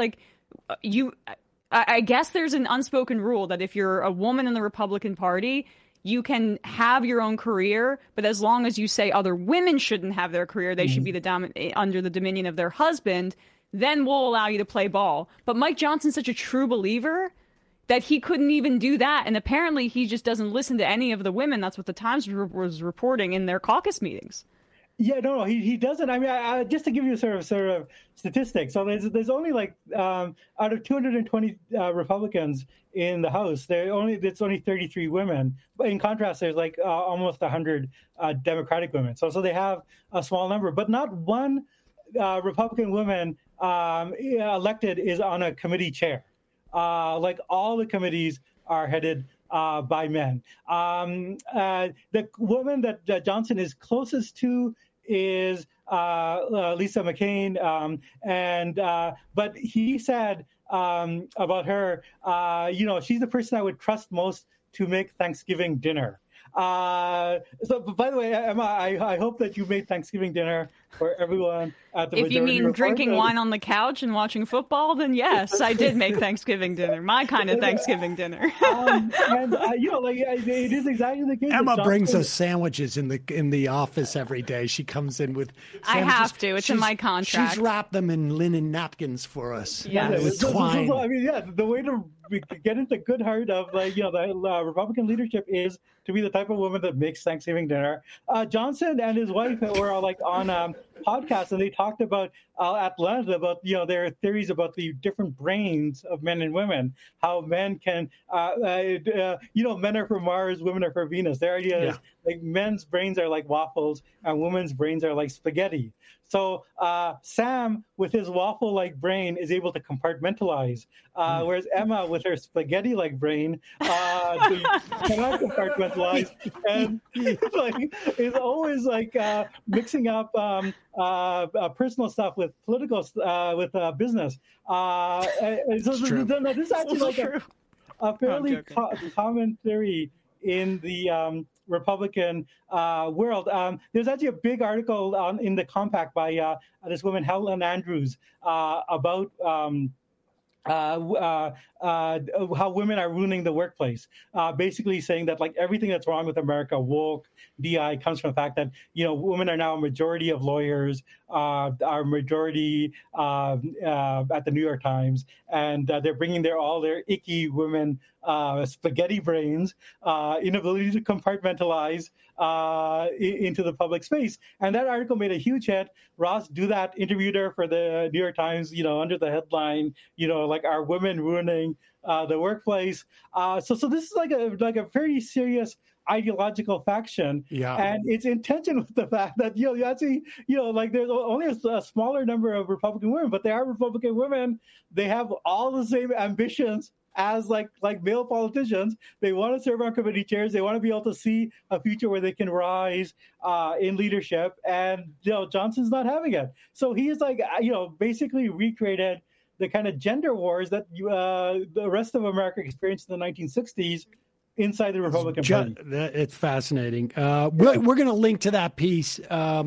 I guess there's an unspoken rule that if you're a woman in the Republican Party, you can have your own career, but as long as you say other women shouldn't have their career, they should be under the dominion of their husband, then we'll allow you to play ball. But Mike Johnson's such a true believer that he couldn't even do that. And apparently he just doesn't listen to any of the women. That's what the Times was reporting in their caucus meetings. Yeah, no, he doesn't. I mean, just to give you sort of statistics. So there's only like out of 220 Republicans in the House, it's only 33 women. But in contrast, there's like almost 100 Democratic women. So they have a small number, but not one Republican woman elected is on a committee chair. Like all the committees are headed by men. The woman that Johnson is closest to is Lisa McCain, but he said about her, she's the person I would trust most to make Thanksgiving dinner. So, by the way, Emma, I hope that you made Thanksgiving dinner for everyone at the. If you mean drinking wine on the couch and watching football, then yes, I did make Thanksgiving dinner. My kind of Thanksgiving dinner. It is exactly the case. Emma brings us sandwiches in the office every day. She comes in with sandwiches. I have to. It's in my contract. She's wrapped them in linen napkins for us. Yes. With twine. The way to get into the good heart of the Republican leadership is to be the type of woman that makes Thanksgiving dinner. Johnson and his wife were on podcasts, and they talked about at length about their theories about the different brains of men and women. How men can, men are for Mars, women are for Venus. Their idea is like men's brains are like waffles, and women's brains are like spaghetti. So Sam, with his waffle-like brain, is able to compartmentalize, whereas Emma, with her spaghetti-like brain, cannot compartmentalize, and is always mixing up personal stuff with political, with business. This is actually a fairly common theory in the Republican world. There's actually a big article in the Compact by this woman, Helen Andrews, about how women are ruining the workplace. Basically saying that everything that's wrong with America, woke, DI, comes from the fact that women are now a majority of lawyers, are majority at the New York Times, and they're bringing all their icky women spaghetti brains, inability to compartmentalize into the public space. And that article made a huge hit. Ross Douthat interviewed her for the New York Times, under the headline, are women ruining the workplace? So this is like a very serious ideological faction, and it's in tension with the fact that you actually there's only a smaller number of Republican women, but they are Republican women. They have all the same ambitions as like male politicians. They want to serve on committee chairs. They want to be able to see a future where they can rise in leadership, and Johnson's not having it. So he's basically recreated the kind of gender wars that the rest of America experienced in the 1960s inside the Republican Party. It's fascinating. We're going to link to that piece.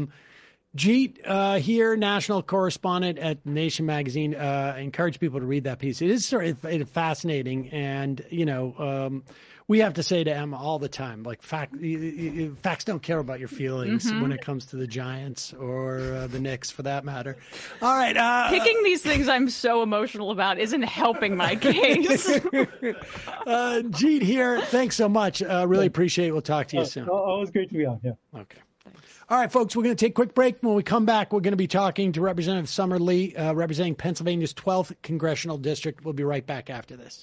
Jeet here, national correspondent at Nation Magazine. I encourage people to read that piece. It is sort of fascinating, and we have to say to Emma all the time, facts don't care about your feelings when it comes to the Giants or the Knicks, for that matter. All right, picking these things I'm so emotional about isn't helping my case. Jeet here, thanks so much. Really appreciate it. We'll talk to you soon. Always great to be on. Yeah. Okay. All right, folks, we're going to take a quick break. When we come back, we're going to be talking to Representative Summer Lee, representing Pennsylvania's 12th Congressional District. We'll be right back after this.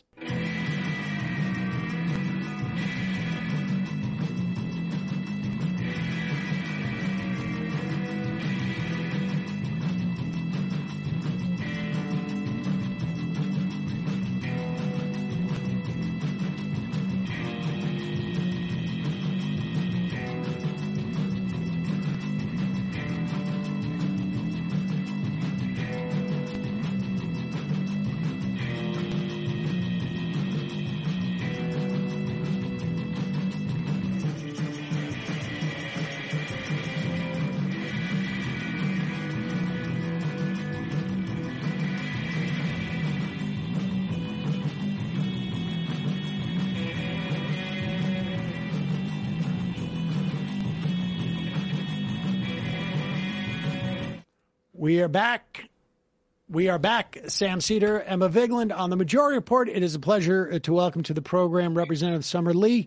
We are back. Sam Seder, Emma Vigeland on the Majority Report. It is a pleasure to welcome to the program Representative Summer Lee.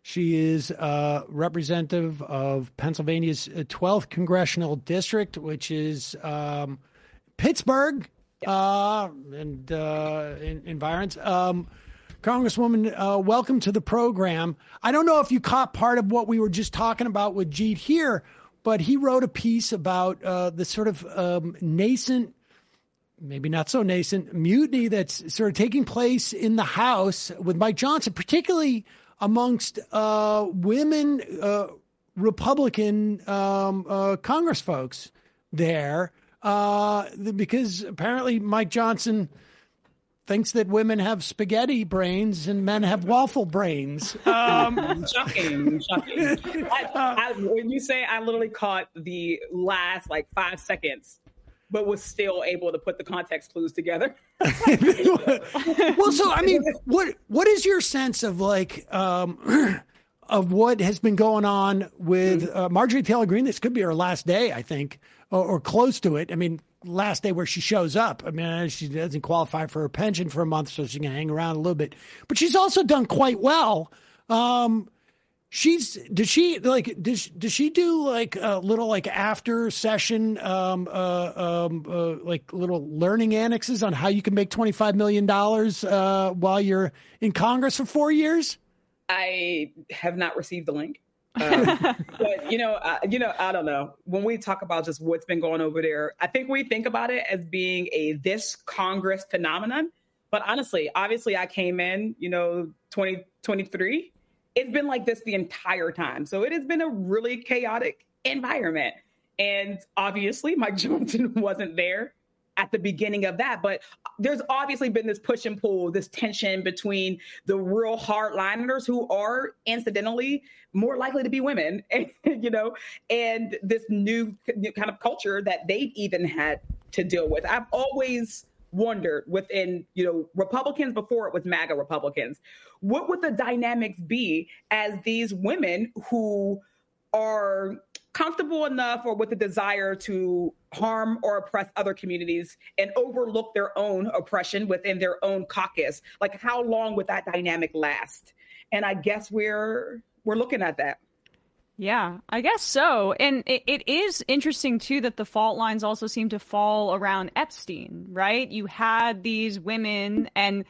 She is representative of Pennsylvania's 12th congressional district, which is Pittsburgh and environs. Congresswoman, welcome to the program. I don't know if you caught part of what we were just talking about with Jeet here, but he wrote a piece about the sort of nascent, maybe not so nascent, mutiny that's sort of taking place in the House with Mike Johnson, particularly amongst women Republican Congress folks there, because apparently Mike Johnson thinks that women have spaghetti brains and men have waffle brains. Shocking. When you say, I literally caught the last 5 seconds, but was still able to put the context clues together. Well, so I mean, what is your sense of of what has been going on with Marjorie Taylor Greene? This could be her last day, I think, or close to it. I mean, last day where she shows up. I mean, she doesn't qualify for her pension for a month, so she can hang around a little bit. But she's also done quite well. Does she do a little after session little learning annexes on how you can make $25 million while you're in Congress for 4 years? I have not received the link. But I don't know. When we talk about just what's been going over there, I think we think about it as being this Congress phenomenon. But honestly, obviously I came in, 2023. It's been like this the entire time. So it has been a really chaotic environment. And obviously Mike Johnson wasn't there at the beginning of that. But there's obviously been this push and pull, this tension between the real hardliners who are incidentally more likely to be women, and this new kind of culture that they've even had to deal with. I've always wondered within, Republicans before it was MAGA Republicans, what would the dynamics be as these women who are comfortable enough or with the desire to harm or oppress other communities and overlook their own oppression within their own caucus? How long would that dynamic last? And I guess we're looking at that. Yeah, I guess so. And it is interesting, too, that the fault lines also seem to fall around Epstein, right? You had these women and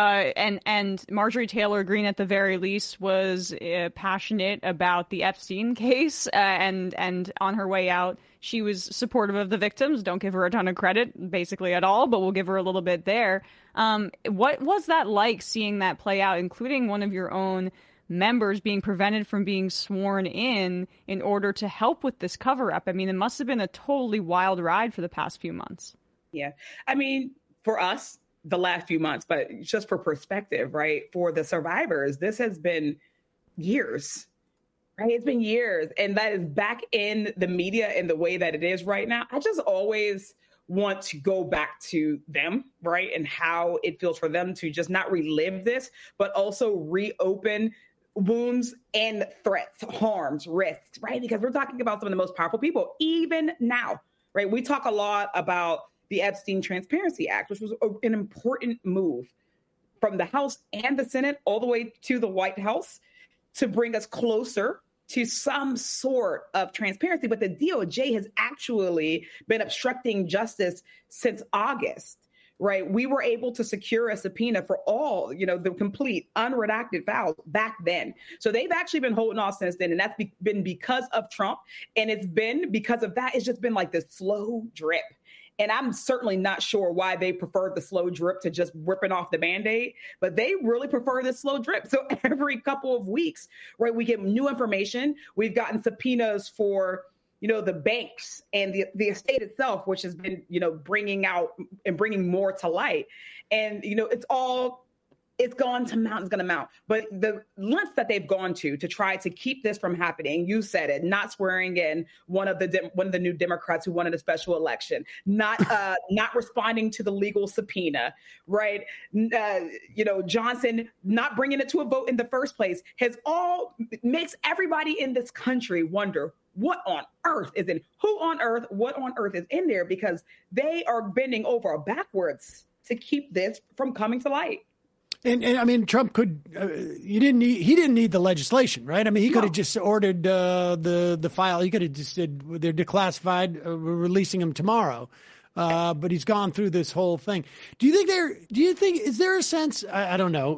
Marjorie Taylor Greene, at the very least, was passionate about the Epstein case. And on her way out, she was supportive of the victims. Don't give her a ton of credit, basically at all, but we'll give her a little bit there. What was that like, seeing that play out, including one of your own members being prevented from being sworn in order to help with this cover-up? I mean, it must have been a totally wild ride for the past few months. Yeah. I mean, for us, the last few months, but just for perspective, right? For the survivors, this has been years, right? It's been years. And that is back in the media in the way that it is right now. I just always want to go back to them, right? And how it feels for them to just not relive this, but also reopen wounds and threats, harms, risks, right? Because we're talking about some of the most powerful people, even now, right? We talk a lot about the Epstein Transparency Act, which was an important move from the House and the Senate all the way to the White House to bring us closer to some sort of transparency. But the DOJ has actually been obstructing justice since August. Right. We were able to secure a subpoena for all, the complete unredacted files back then. So they've actually been holding off since then. And that's been because of Trump. And it's been because of that. It's just been like this slow drip. And I'm certainly not sure why they prefer the slow drip to just ripping off the Band-Aid, but they really prefer the slow drip. So every couple of weeks, right, we get new information. We've gotten subpoenas for the banks and the estate itself, which has been, bringing out and bringing more to light. And, it's gone to mount, it's going to mount. But the lengths that they've gone to try to keep this from happening, you said it, not swearing in one of the new Democrats who won a special election, not responding to the legal subpoena, right? Johnson not bringing it to a vote in the first place makes everybody in this country wonder, what on earth is what on earth is in there? Because they are bending over backwards to keep this from coming to light. And I mean, Trump could. He didn't need the legislation, right? I mean, he could have just ordered the file. He could have just said they're declassified. We're releasing them tomorrow. But he's gone through this whole thing. Do you think is there a sense? I don't know.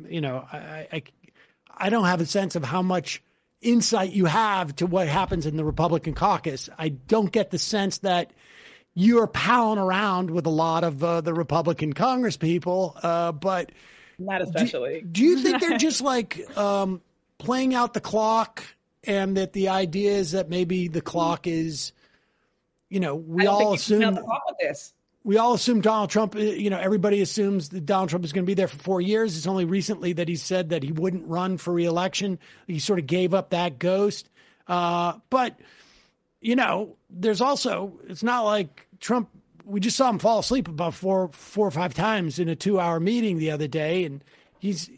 I don't have a sense of how much insight you have to what happens in the Republican caucus. I don't get the sense that you're palling around with a lot of the Republican Congress people, but. Not especially. Do you think they're just like playing out the clock, and that the idea is that maybe the clock is, we all assume Donald Trump, everybody assumes that Donald Trump is going to be there for 4 years. It's only recently that he said that he wouldn't run for re-election. He sort of gave up that ghost. But, there's also, it's not like Trump. We just saw him fall asleep about four or five times in a 2-hour meeting the other day. And he's,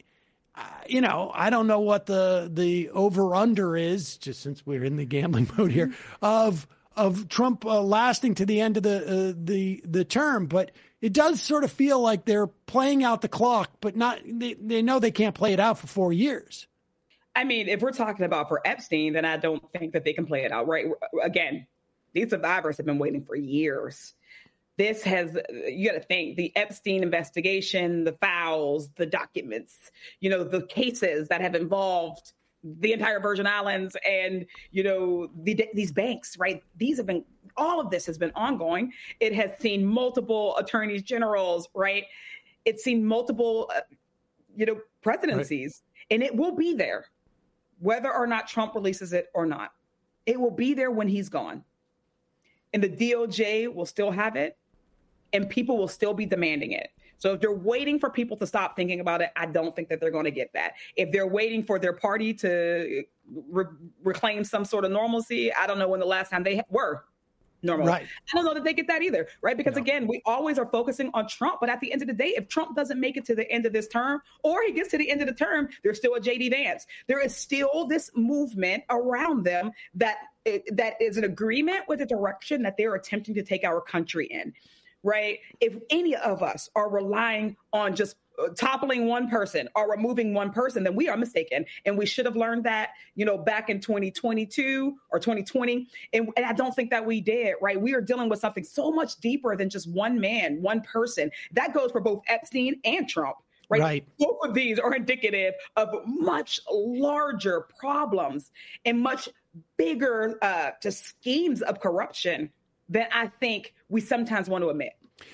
I don't know what the over under is, just since we're in the gambling mode here, of Trump lasting to the end of the term. But it does sort of feel like they're playing out the clock, but not, they know they can't play it out for 4 years. I mean, if we're talking about for Epstein, then I don't think that they can play it out, right? Again, these survivors have been waiting for years. You got to think, the Epstein investigation, the files, the documents, the cases that have involved the entire Virgin Islands and, these banks, right? All of this has been ongoing. It has seen multiple attorneys generals, right? It's seen multiple, presidencies, right. And it will be there, whether or not Trump releases it or not. It will be there when he's gone. And the DOJ will still have it, and people will still be demanding it. So if they're waiting for people to stop thinking about it, I don't think that they're going to get that. If they're waiting for their party to reclaim some sort of normalcy, I don't know when the last time they were normal. Right. I don't know that they get that either, right? Because again, we always are focusing on Trump. But at the end of the day, if Trump doesn't make it to the end of this term, or he gets to the end of the term, there's still a J.D. Vance. There is still this movement around them that is an agreement with the direction that they're attempting to take our country in, right? If any of us are relying on just toppling one person or removing one person, then we are mistaken. And we should have learned that, back in 2022 or 2020. And I don't think that we did, right? We are dealing with something so much deeper than just one man, one person. That goes for both Epstein and Trump. Right. Both of these are indicative of much larger problems and much bigger just schemes of corruption that I think we sometimes want to admit.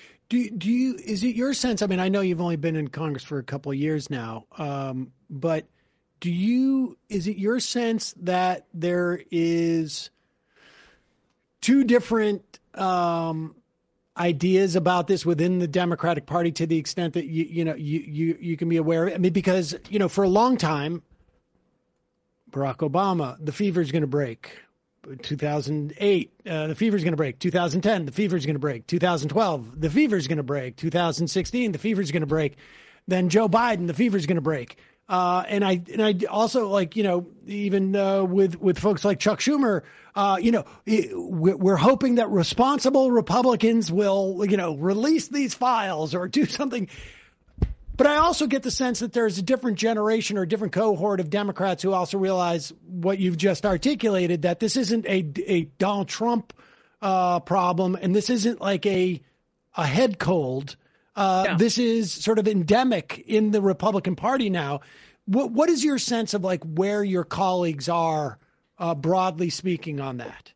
Is it your sense? I mean, I know you've only been in Congress for a couple of years now, but is it your sense that there is two different ideas about this within the Democratic Party, to the extent that you can be aware of it? I mean, because for a long time, Barack Obama, the fever is going to break. 2008, the fever is going to break. 2010, the fever is going to break. 2012, the fever is going to break. 2016, the fever is going to break. Then Joe Biden, the fever is going to break. And I also even with folks like Chuck Schumer, we're hoping that responsible Republicans will, release these files or do something. But I also get the sense that there's a different generation or a different cohort of Democrats who also realize what you've just articulated, that this isn't a Donald Trump problem, and this isn't like a head cold. No. This is sort of endemic in the Republican Party now. What is your sense of where your colleagues are, broadly speaking, on that?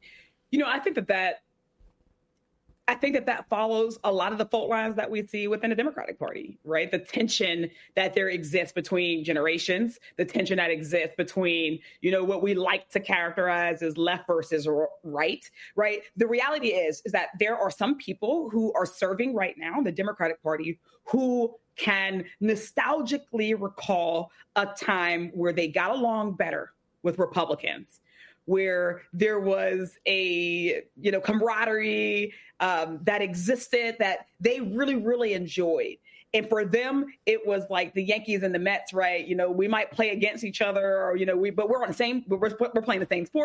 I think that follows a lot of the fault lines that we see within the Democratic Party, right? The tension that there exists between generations, the tension that exists between, what we like to characterize as left versus right? The reality is that there are some people who are serving right now in the Democratic Party who can nostalgically recall a time where they got along better with Republicans, where there was a, camaraderie that existed that they really, really enjoyed. And for them, it was like the Yankees and the Mets, right? We might play against each other, or, but we're on the same, we're playing the same sport.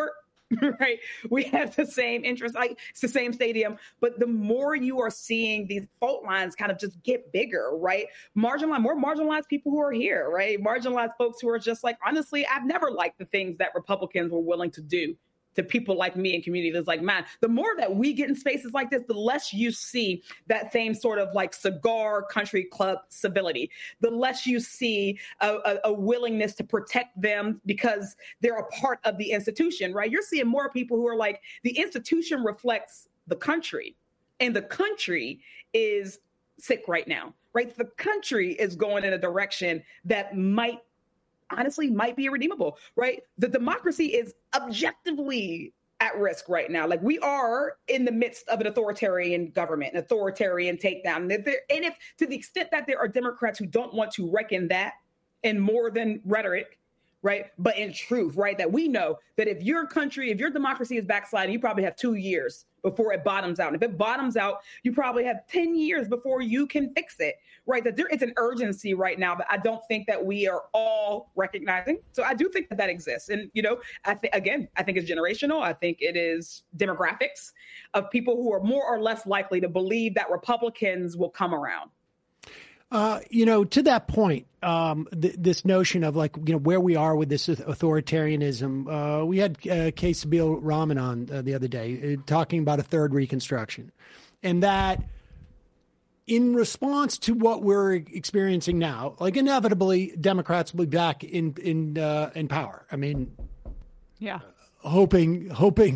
right? We have the same interest, like it's the same stadium, but the more you are seeing these fault lines kind of just get bigger, right? More marginalized people who are here, right? Marginalized folks who are just like, honestly, I've never liked the things that Republicans were willing to do to people like me and communities like mine. The more that we get in spaces like this, the less you see that same sort of like cigar country club civility, the less you see a willingness to protect them because they're a part of the institution, right? You're seeing more people who are like, the institution reflects the country, and the country is sick right now, right? The country is going in a direction that honestly might be irredeemable, right? The democracy is objectively at risk right now. Like, we are in the midst of an authoritarian government, an authoritarian takedown. And if to the extent that there are Democrats who don't want to reckon that in more than rhetoric, right, but in truth, right, that we know that if your democracy is backsliding, you probably have 2 years before it bottoms out. And if it bottoms out, you probably have 10 years before you can fix it, right? That there is an urgency right now that I don't think that we are all recognizing. So I do think that exists. And, I think it's generational. I think it is demographics of people who are more or less likely to believe that Republicans will come around. To that point, this notion of where we are with this authoritarianism, we had K. Sabeel Rahman on the other day talking about a third Reconstruction, and that in response to what we're experiencing now, inevitably Democrats will be back in power. I mean, yeah. Hoping,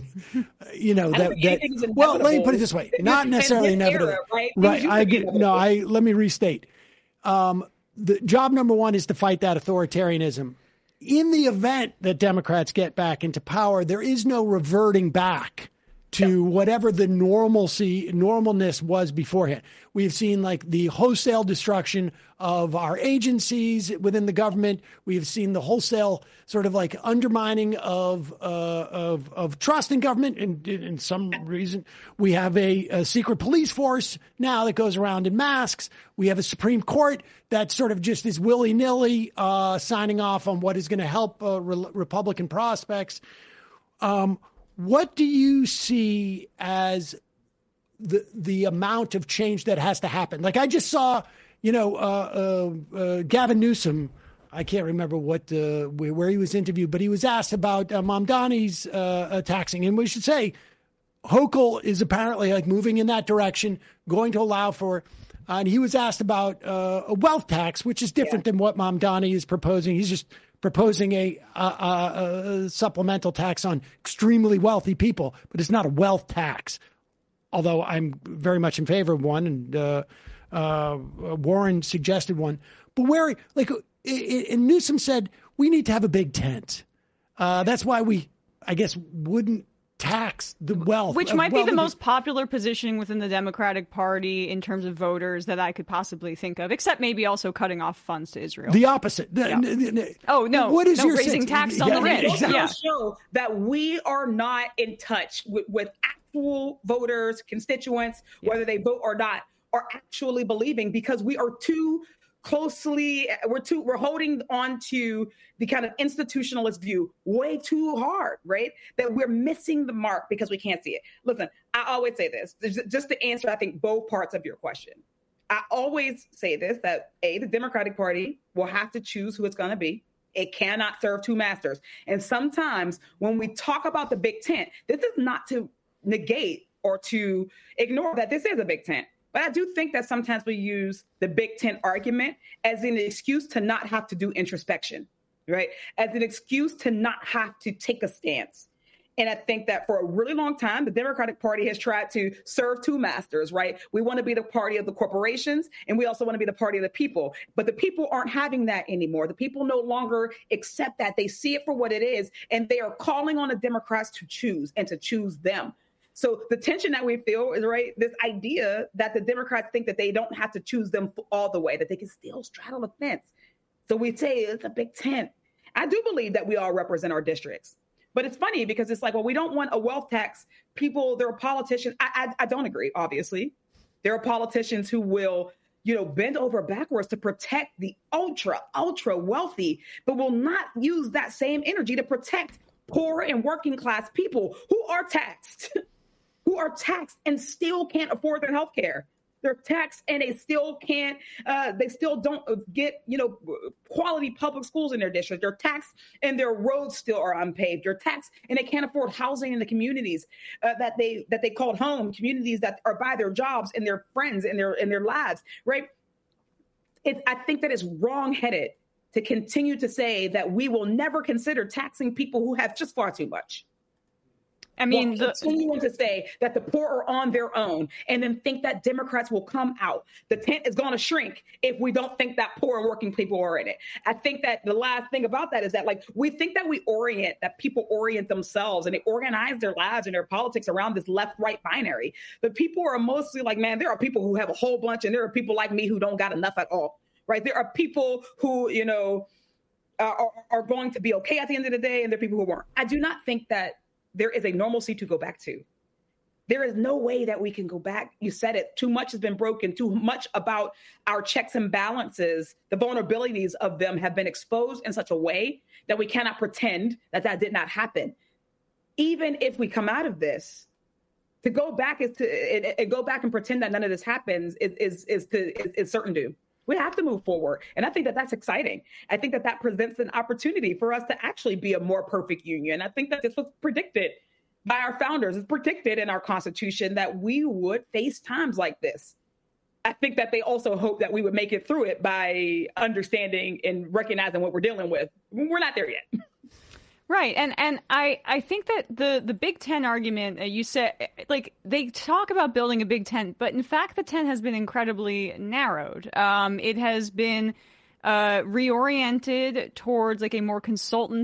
that well, let me put it this way, not necessarily inevitable, right? Let me restate. The job number one is to fight that authoritarianism. In the event that Democrats get back into power, there is no reverting back to whatever the normalness was beforehand. We've seen the wholesale destruction of our agencies within the government. We've seen the wholesale sort of undermining of trust in government. And in some reason, we have a secret police force now that goes around in masks. We have a Supreme Court that sort of just is willy-nilly signing off on what is going to help Republican prospects. What do you see as the amount of change that has to happen? I just saw, Gavin Newsom. I can't remember where he was interviewed, but he was asked about Mamdani's taxing, and we should say Hochul is apparently moving in that direction, going to allow for. And he was asked about a wealth tax, which is different than what Mamdani is proposing. He's just proposing a supplemental tax on extremely wealthy people, but it's not a wealth tax. Although I'm very much in favor of one, and Warren suggested one. But and Newsom said we need to have a big tent. That's why we, I guess, wouldn't tax the wealth. Which might be the most popular positioning within the Democratic Party in terms of voters that I could possibly think of, except maybe also cutting off funds to Israel. The opposite. Oh, no. What is your raising sense? tax on the rich. Exactly. Show that we are not in touch with actual voters, constituents, whether they vote or not, are actually believing, because we are too closely, we're holding on to the kind of institutionalist view way too hard, right? That we're missing the mark because we can't see it. Listen, I always say this, just to answer, I think, both parts of your question. I always say this, that the Democratic Party will have to choose who it's going to be. It cannot serve two masters. And sometimes when we talk about the big tent, this is not to negate or to ignore that this is a big tent. But I do think that sometimes we use the big tent argument as an excuse to not have to do introspection, right? As an excuse to not have to take a stance. And I think that for a really long time, the Democratic Party has tried to serve two masters, right? We want to be the party of the corporations, and we also want to be the party of the people. But the people aren't having that anymore. The people no longer accept that. They see it for what it is, and they are calling on the Democrats to choose and to choose them. So the tension that we feel is, right, this idea that the Democrats think that they don't have to choose them all the way, that they can still straddle the fence. So we say it's a big tent. I do believe that we all represent our districts. But it's funny because it's we don't want a wealth tax. There are politicians. I don't agree, obviously. There are politicians who will, bend over backwards to protect the ultra wealthy, but will not use that same energy to protect poor and working class people who are taxed, and still can't afford their health care. They're taxed and they still can't, they still don't get, quality public schools in their district. They're taxed and their roads still are unpaved. They're taxed and they can't afford housing in the communities that they called home, communities that are by their jobs and their friends and their lives, right? I think that it's wrong-headed to continue to say that we will never consider taxing people who have just far too much. I mean, continuing to say that the poor are on their own and then think that Democrats will come out. The tent is going to shrink if we don't think that poor and working people are in it. I think that the last thing about that is that, we think that people orient themselves and they organize their lives and their politics around this left-right binary. But people are mostly man, there are people who have a whole bunch and there are people like me who don't got enough at all, right? There are people who, are going to be okay at the end of the day and there are people who weren't. I do not think that there is a normalcy to go back to. There is no way that we can go back. You said it. Too much has been broken. Too much about our checks and balances, the vulnerabilities of them have been exposed in such a way that we cannot pretend that did not happen. Even if we come out of this, to go back and pretend that none of this happens is certain doom. We have to move forward. And I think that that's exciting. I think that presents an opportunity for us to actually be a more perfect union. I think that this was predicted by our founders. It's predicted in our Constitution that we would face times like this. I think that they also hope that we would make it through it by understanding and recognizing what we're dealing with. We're not there yet. Right. And I think that the Big Ten argument, you said, they talk about building a Big Ten, but in fact, the tent has been incredibly narrowed. It has been reoriented towards a more consultant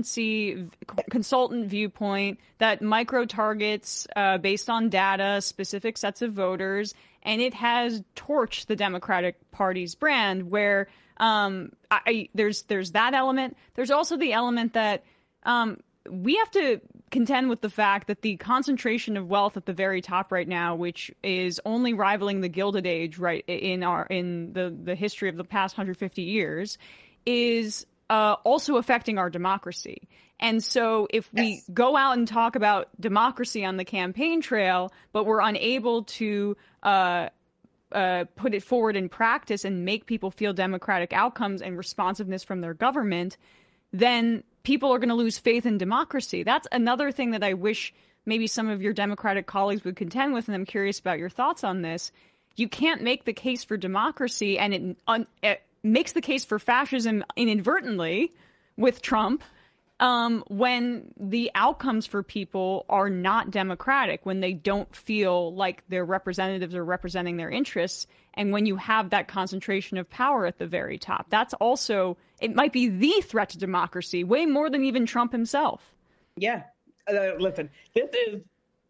viewpoint that micro targets based on data, specific sets of voters, and it has torched the Democratic Party's brand where there's that element. There's also the element that we have to contend with the fact that the concentration of wealth at the very top right now, which is only rivaling the Gilded Age, right, in the history of the past 150 years, is also affecting our democracy. And so if we go out and talk about democracy on the campaign trail, but we're unable to put it forward in practice and make people feel democratic outcomes and responsiveness from their government, then people are going to lose faith in democracy. That's another thing that I wish maybe some of your Democratic colleagues would contend with, and I'm curious about your thoughts on this. You can't make the case for democracy, and it makes the case for fascism inadvertently with Trump when the outcomes for people are not democratic, when they don't feel like their representatives are representing their interests, and when you have that concentration of power at the very top. That's also, it might be the threat to democracy, way more than even Trump himself. Yeah. Listen, this is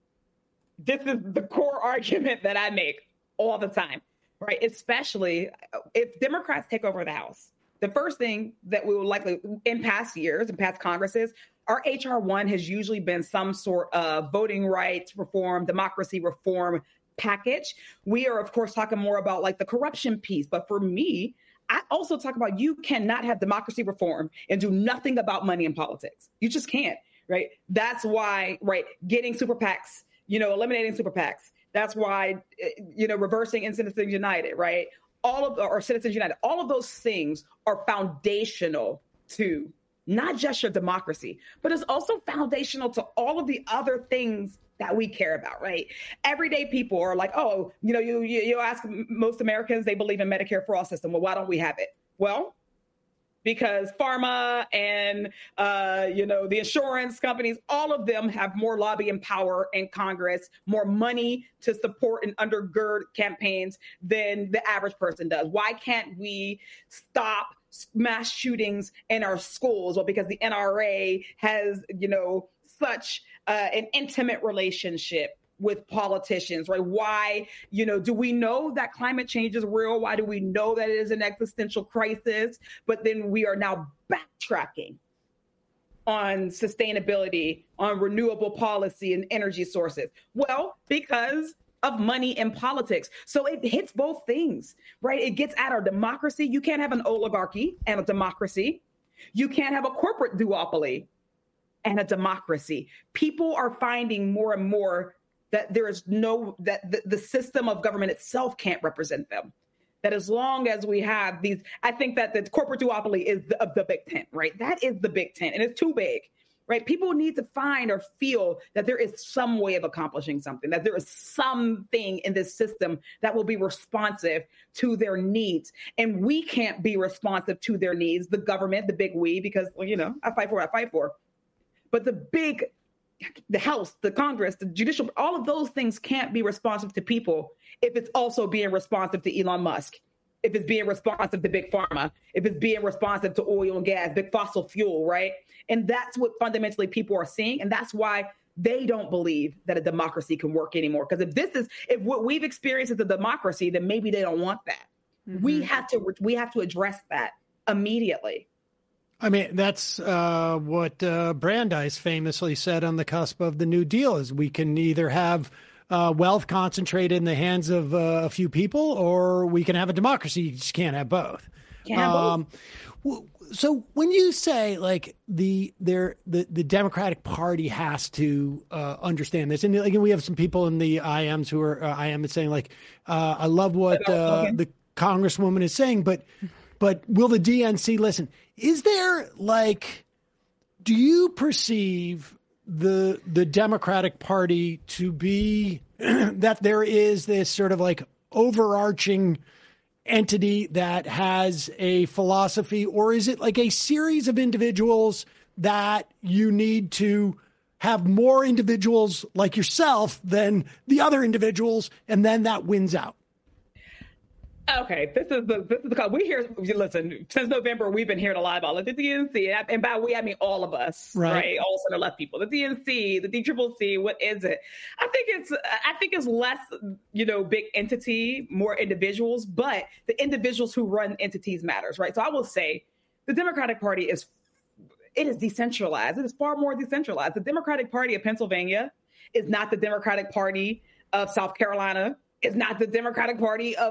the core argument that I make all the time, right? Especially if Democrats take over the House. The first thing that we will likely, in past years, in past Congresses, our H.R. 1 has usually been some sort of voting rights reform, democracy reform package. We are, of course, talking more about the corruption piece. But for me, I also talk about you cannot have democracy reform and do nothing about money in politics. You just can't, right? That's why, right, getting super PACs, eliminating super PACs. That's why, reversing Citizens United, right? Or Citizens United, all of those things are foundational to not just your democracy, but it's also foundational to all of the other things that we care about, right? Everyday people are like, oh, you ask most Americans, they believe in Medicare for all system. Well, why don't we have it? Well, because pharma and, the insurance companies, all of them have more lobbying power in Congress, more money to support and undergird campaigns than the average person does. Why can't we stop mass shootings in our schools? Well, because the NRA has, such an intimate relationship with politicians, right? Why, do we know that climate change is real? Why do we know that it is an existential crisis? But then we are now backtracking on sustainability, on renewable policy and energy sources. Well, because of money in politics. So it hits both things, right? It gets at our democracy. You can't have an oligarchy and a democracy. You can't have a corporate duopoly and a democracy. People are finding more and more that there is that the system of government itself can't represent them. That as long as we have these, I think that the corporate duopoly is of the big tent, right? That is the big tent, and it's too big, right? People need to find or feel that there is some way of accomplishing something, that there is something in this system that will be responsive to their needs. And we can't be responsive to their needs, the government, the big we, because, well, I fight for what I fight for. But the House, the Congress, the judicial, all of those things can't be responsive to people if it's also being responsive to Elon Musk, if it's being responsive to Big Pharma, if it's being responsive to oil and gas, big fossil fuel, right? And that's what fundamentally people are seeing. And that's why they don't believe that a democracy can work anymore. Because if what we've experienced is a democracy, then maybe they don't want that. Mm-hmm. We have to address that immediately. I mean, that's what Brandeis famously said on the cusp of the New Deal is we can either have wealth concentrated in the hands of a few people or we can have a democracy. You just can't have both. So when you say like the Democratic Party has to understand this, and again, we have some people in the IMs who are IM saying like, I love what the Congresswoman is saying, but will the DNC listen? Is there do you perceive the Democratic Party to be that there is this sort of like overarching entity that has a philosophy, or is it like a series of individuals that you need to have more individuals like yourself than the other individuals, and then that wins out? Okay, this is the we hear. Listen, since November, we've been hearing a lot about the DNC, and by we I mean all of us, right? All center left people, the DNC, the DCCC. What is it? I think it's less, big entity, more individuals, but the individuals who run entities matters, right? So I will say, the Democratic Party is decentralized. It is far more decentralized. The Democratic Party of Pennsylvania is not the Democratic Party of South Carolina. It's not the Democratic Party of,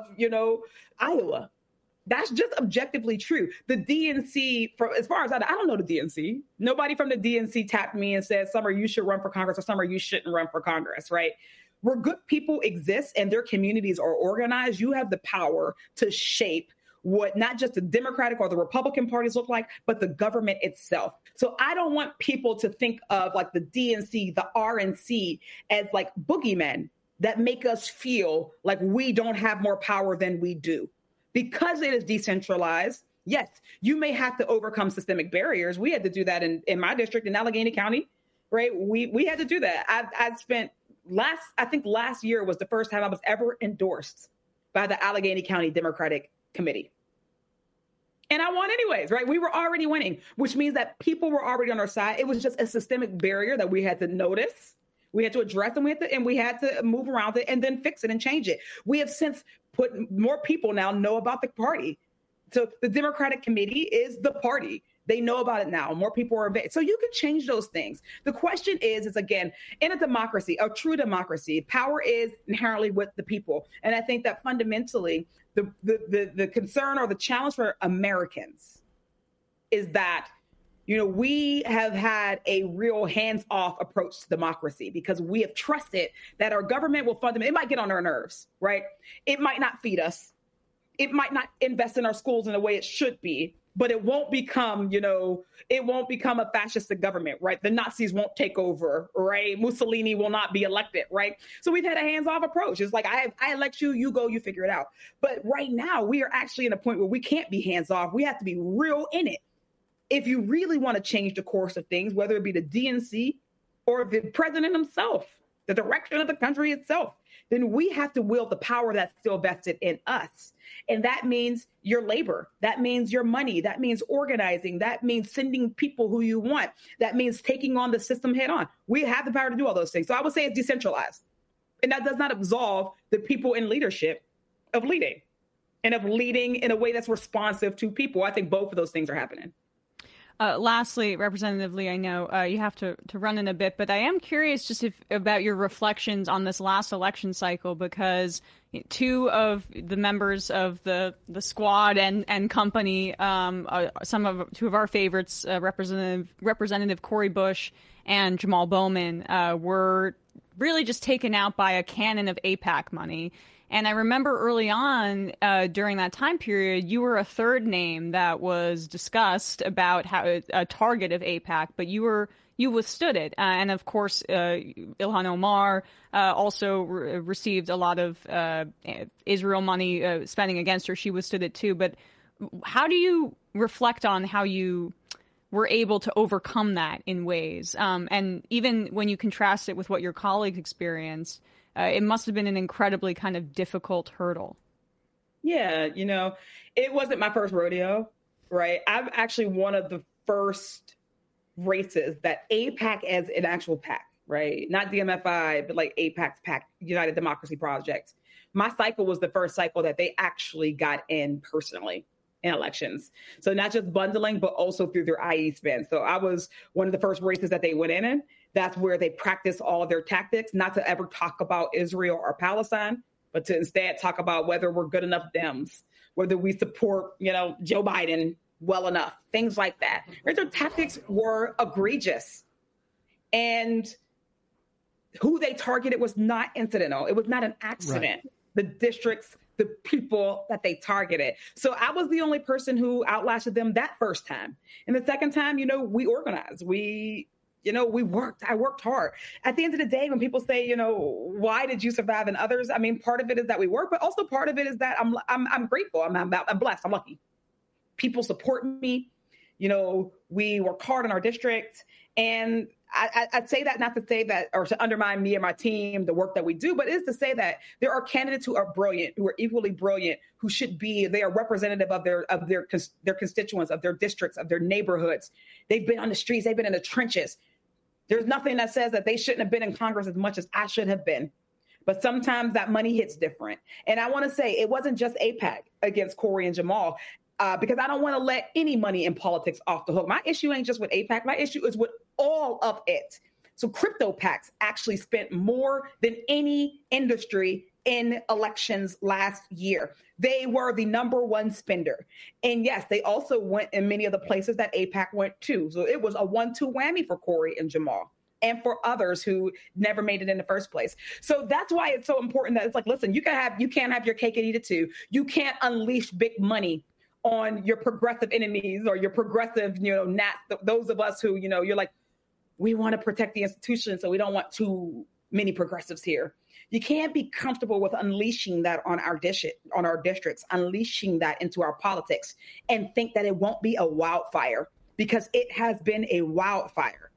Iowa. That's just objectively true. The DNC, as far as I don't know the DNC. Nobody from the DNC tapped me and said, Summer, you should run for Congress, or Summer, you shouldn't run for Congress, right? Where good people exist and their communities are organized, you have the power to shape what not just the Democratic or the Republican parties look like, but the government itself. So I don't want people to think of like the DNC, the RNC as like boogeymen that make us feel like we don't have more power than we do. Because it is decentralized, yes, you may have to overcome systemic barriers. We had to do that in my district in Allegheny County, right? We had to do that. I spent last year was the first time I was ever endorsed by the Allegheny County Democratic Committee. And I won anyways, right? We were already winning, which means that people were already on our side. It was just a systemic barrier that we had to notice. We had to address them, and we had to move around it and then fix it and change it. We have since put more people now know about the party. So the Democratic Committee is the party. They know about it now. More people are so you can change those things. The question is again, in a democracy, a true democracy, power is inherently with the people. And I think that fundamentally the concern or the challenge for Americans is that we have had a real hands-off approach to democracy because we have trusted that our government will fundamentally, it might get on our nerves, right? It might not feed us. It might not invest in our schools in the way it should be, but it won't become, it won't become a fascist government, right? The Nazis won't take over, right? Mussolini will not be elected, right? So we've had a hands-off approach. It's like, I elect you, you go, you figure it out. But right now, we are actually in a point where we can't be hands-off. We have to be real in it. If you really want to change the course of things, whether it be the DNC or the president himself, the direction of the country itself, then we have to wield the power that's still vested in us. And that means your labor. That means your money. That means organizing. That means sending people who you want. That means taking on the system head on. We have the power to do all those things. So I would say it's decentralized. And that does not absolve the people in leadership of leading and of leading in a way that's responsive to people. I think both of those things are happening. Lastly, Representative Lee, I know you have to run in a bit, but I am curious just about your reflections on this last election cycle, because two of the members of the squad and company, two of our favorites, Representative Cori Bush and Jamal Bowman, were really just taken out by a cannon of AIPAC money. And I remember early on during that time period, you were a third name that was discussed about how a target of AIPAC, but you withstood it. And of course, Ilhan Omar also received a lot of Israel money spending against her. She withstood it too. But how do you reflect on how you were able to overcome that in ways? And even when you contrast it with what your colleagues experienced, it must have been an incredibly kind of difficult hurdle. Yeah, it wasn't my first rodeo, right? I'm actually one of the first races that AIPAC as an actual PAC, right? Not DMFI, but like AIPAC's PAC, United Democracy Project. My cycle was the first cycle that they actually got in personally in elections. So not just bundling, but also through their IE spend. So I was one of the first races that they went in. That's where they practice all of their tactics, not to ever talk about Israel or Palestine, but to instead talk about whether we're good enough Dems, whether we support, Joe Biden well enough, things like that. Their tactics were egregious. And who they targeted was not incidental. It was not an accident. Right. The districts, the people that they targeted. So I was the only person who outlasted them that first time. And the second time, we organized. We worked. I worked hard. At the end of the day, when people say, why did you survive and others? I mean, part of it is that we work, but also part of it is that I'm grateful. I'm blessed. I'm lucky. People support me. We work hard in our district. And I'd say that not to say that or to undermine me and my team, the work that we do, but it is to say that there are candidates who are brilliant, who are equally brilliant, who should be, they are representative of their constituents, of their districts, of their neighborhoods. They've been on the streets. They've been in the trenches. There's nothing that says that they shouldn't have been in Congress as much as I should have been. But sometimes that money hits different. And I want to say it wasn't just AIPAC against Cori and Jamal, because I don't want to let any money in politics off the hook. My issue ain't just with AIPAC. My issue is with all of it. So crypto PACs actually spent more than any industry in elections last year. They were the number one spender. And yes, they also went in many of the places that AIPAC went to. So it was a 1-2 whammy for Cori and Jamal and for others who never made it in the first place. So that's why it's so important that it's like, listen, you can't have your cake and eat it too. You can't unleash big money on your progressive enemies or your progressive, nats, those of us who, you're like, we want to protect the institution, so we don't want too many progressives here. You can't be comfortable with unleashing that on our districts, unleashing that into our politics, and think that it won't be a wildfire, because it has been a wildfire.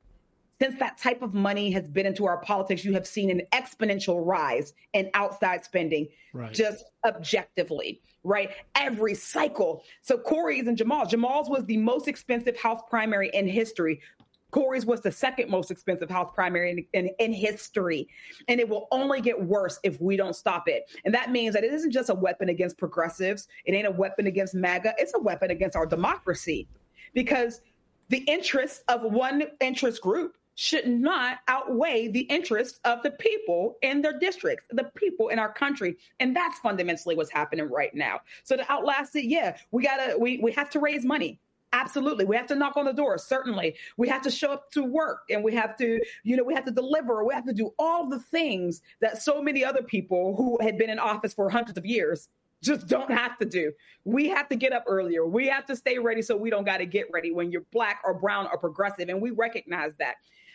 Since that type of money has been into our politics, you have seen an exponential rise in outside spending, right, just objectively, right? Every cycle. So Cori's and Jamal's was the most expensive House primary in history. Cori's was the second most expensive House primary in history. And it will only get worse if we don't stop it. And that means that it isn't just a weapon against progressives. It ain't a weapon against MAGA. It's a weapon against our democracy, because the interests of one interest group should not outweigh the interests of the people in their districts, the people in our country. And that's fundamentally what's happening right now. So to outlast it, yeah, we have to raise money. Absolutely. We have to knock on the door. Certainly. We have to show up to work, and we have to, we have to deliver. We have to do all the things that so many other people who had been in office for hundreds of years just don't have to do. We have to get up earlier. We have to stay ready, so we don't got to get ready when you're Black or brown or progressive. And we recognize that.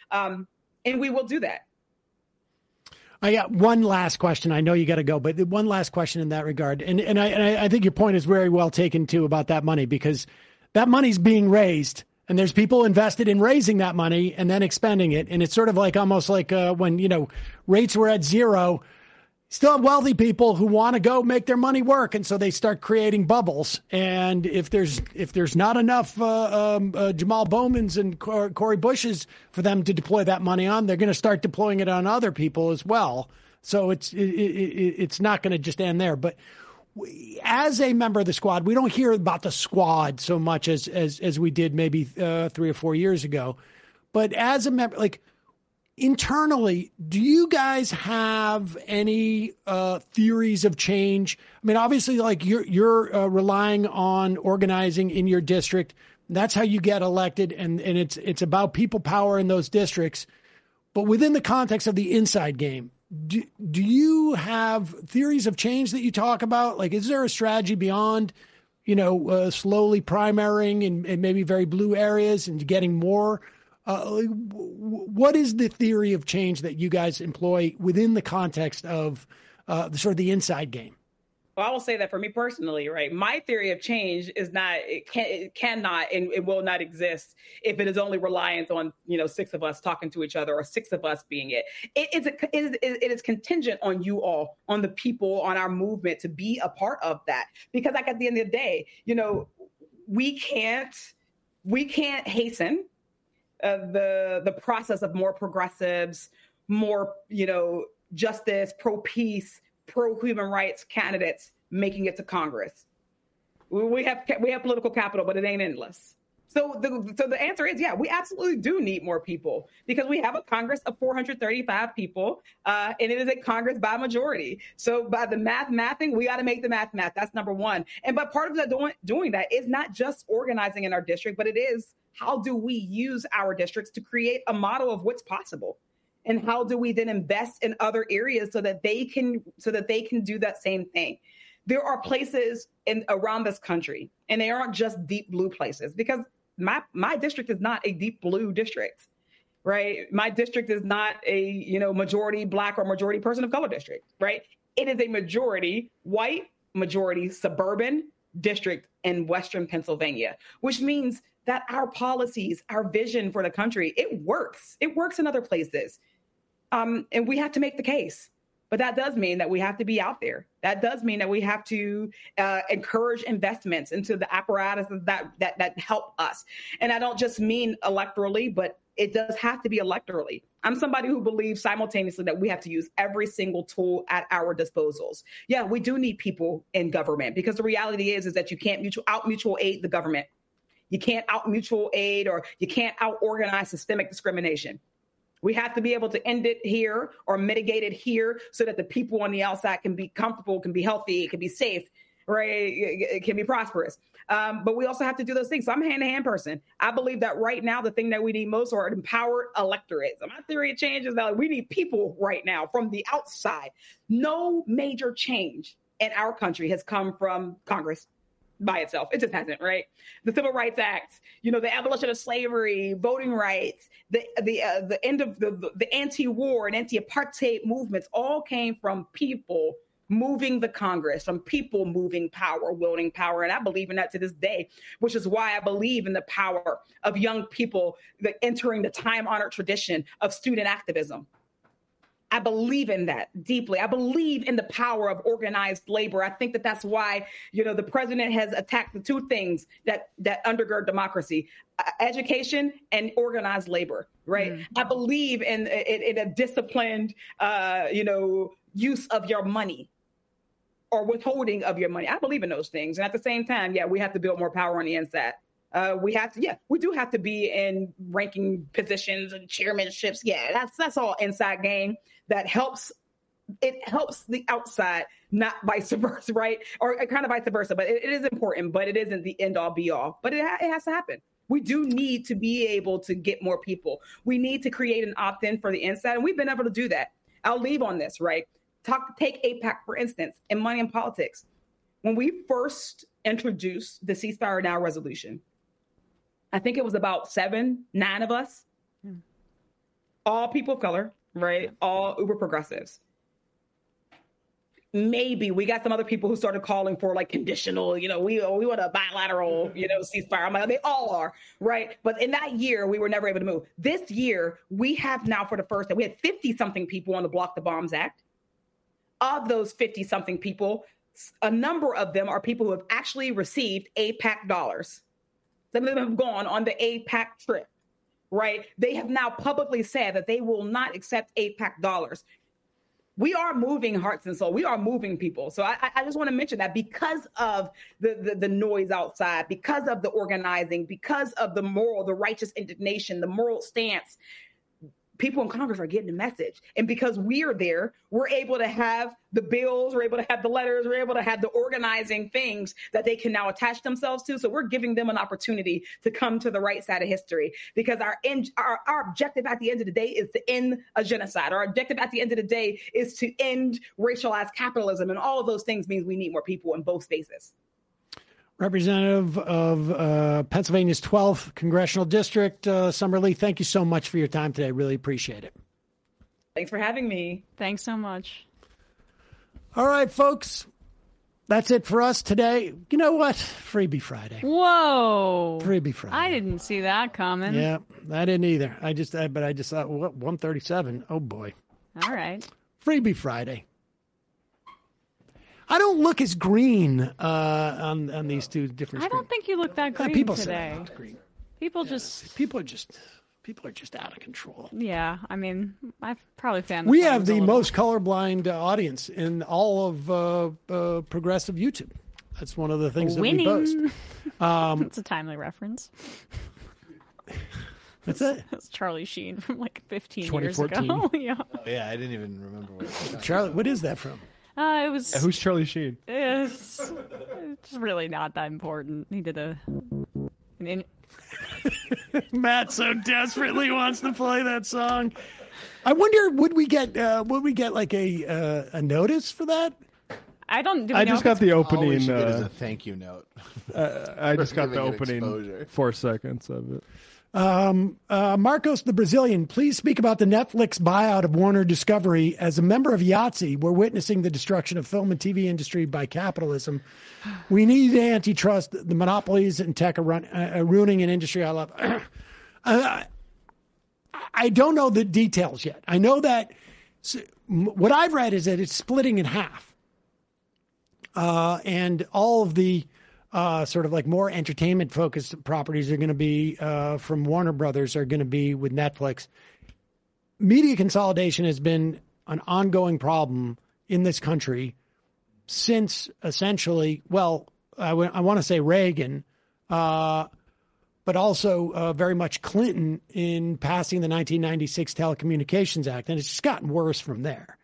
And we will do that. I got one last question. I know you got to go, but one last question in that regard. And I think your point is very well taken too about that money, because that money's being raised and there's people invested in raising that money and then expending it. And it's sort of like almost like when, rates were at zero, still have wealthy people who want to go make their money work. And so they start creating bubbles. And if there's not enough Jamal Bowmans and Cori Bushes for them to deploy that money on, they're going to start deploying it on other people as well. So it's not going to just end there. But as a member of the squad, we don't hear about the squad so much as we did maybe 3 or 4 years ago. But as a member, like internally, do you guys have any theories of change? I mean, obviously, like you're relying on organizing in your district. That's how you get elected, and it's about people power in those districts. But within the context of the inside game, do you have theories of change that you talk about? Like, is there a strategy beyond, slowly primarying and maybe very blue areas and getting more? What is the theory of change that you guys employ within the context of the inside game? Well, I will say that for me personally, right, my theory of change is not, it cannot, and it will not exist if it is only reliant on, 6 of us talking to each other or 6 of us being it. It is contingent on you all, on the people, on our movement to be a part of that. Because like at the end of the day, we can't hasten the process of more progressives, more, justice, pro-peace, pro-human rights candidates making it to Congress. We have political capital, but it ain't endless. So the answer is, yeah, we absolutely do need more people because we have a Congress of 435 people, and it is a Congress by majority. So by the mathing, we got to make the math. That's number one. But part of that doing that is not just organizing in our district, but it is how do we use our districts to create a model of what's possible. And how do we then invest in other areas so that they can do that same thing? There are places around this country, and they aren't just deep blue places, because my district is not a deep blue district, right? My district is not a majority Black or majority person of color district, right? It is a majority white, majority suburban district in Western Pennsylvania, which means that our policies, our vision for the country, it works. It works in other places. And we have to make the case. But that does mean that we have to be out there. That does mean that we have to encourage investments into the apparatuses that help us. And I don't just mean electorally, but it does have to be electorally. I'm somebody who believes simultaneously that we have to use every single tool at our disposals. Yeah, we do need people in government, because the reality is that you can't mutual aid the government. You can't out mutual aid, or you can't out organize systemic discrimination. We have to be able to end it here or mitigate it here so that the people on the outside can be comfortable, can be healthy, can be safe, right? It can be prosperous. But we also have to do those things. So I'm a hand-to-hand person. I believe that right now, the thing that we need most are empowered electorates. So my theory of change is that we need people right now from the outside. No major change in our country has come from Congress by itself. It just hasn't, right? The Civil Rights Act, the abolition of slavery, voting rights, the end of the anti-war and anti-apartheid movements all came from people moving the Congress, from people moving power, wielding power. And I believe in that to this day, which is why I believe in the power of young people entering the time-honored tradition of student activism. I believe in that deeply. I believe in the power of organized labor. I think that that's why, the president has attacked the two things that undergird democracy, education and organized labor, right? Mm-hmm. I believe in a disciplined, use of your money or withholding of your money. I believe in those things. And at the same time, yeah, we have to build more power on the inside. We do have to be in ranking positions and chairmanships. Yeah, that's all inside game. That helps. It helps the outside, not vice versa, right? Or kind of vice versa. But it is important, but it isn't the end all be all. But it has to happen. We do need to be able to get more people. We need to create an opt-in for the inside, and we've been able to do that. I'll leave on this, right? Take AIPAC, for instance, in Money in Politics. When we first introduced the Ceasefire Now resolution, I think it was about 9 of us, all people of color, right? All uber progressives. Maybe we got some other people who started calling for like conditional, we want a bilateral, ceasefire. I'm like, they all are, right? But in that year, we were never able to move. This year, we have now for the first time, we had 50-something people on the Block the Bombs Act. Of those 50-something people, a number of them are people who have actually received AIPAC dollars. Some of them have gone on the AIPAC trip, right? They have now publicly said that they will not accept AIPAC dollars. we are moving hearts and soul. We are moving people. So I just want to mention that because of the noise outside, because of the organizing, because of the righteous indignation, the moral stance, people in Congress are getting the message. And because we are there, we're able to have the bills, we're able to have the letters, we're able to have the organizing things that they can now attach themselves to. So we're giving them an opportunity to come to the right side of history, because our objective at the end of the day is to end a genocide. Our objective at the end of the day is to end racialized capitalism. And all of those things means we need more people in both spaces. Representative of Pennsylvania's 12th Congressional District, Summer Lee, thank you so much for your time today. Really appreciate it. Thanks for having me. Thanks so much. All right, folks. That's it for us today. You know what? Freebie Friday. Whoa. Freebie Friday. I didn't see that coming. Yeah, I didn't either. I just thought, what, 137? Oh, boy. All right. Freebie Friday. I don't look as green on these two different. I don't think you look that green people today. Say I looked green. People are just out of control. Yeah, I mean, I've probably found we have the most colorblind audience in all of progressive YouTube. That's one of the things that we boast. It's a timely reference. What's that? That's Charlie Sheen from like 15 years 2014. ago. Yeah. Oh, yeah, I didn't even remember what it was. Charlie, what is that from? It was. Who's Charlie Sheen? It's really not that important. He did Matt so desperately wants to play that song. I wonder, would we get like a notice for that? I don't. I just got the opening. All we should get is a thank you note. I just got the opening 4 seconds of it. Marcos the Brazilian, please speak about the Netflix buyout of Warner Discovery. As a member of Yahtzee, we're witnessing the destruction of film and TV industry by capitalism. We need antitrust. The monopolies and tech are ruining an industry I love. I don't know the details yet. I know that what I've read is that it's splitting in half. And all of the sort of like more entertainment focused properties are going to be from Warner Brothers are going to be with Netflix. Media consolidation has been an ongoing problem in this country since essentially, well, I want to say Reagan, but also very much Clinton in passing the 1996 Telecommunications Act. And it's just gotten worse from there.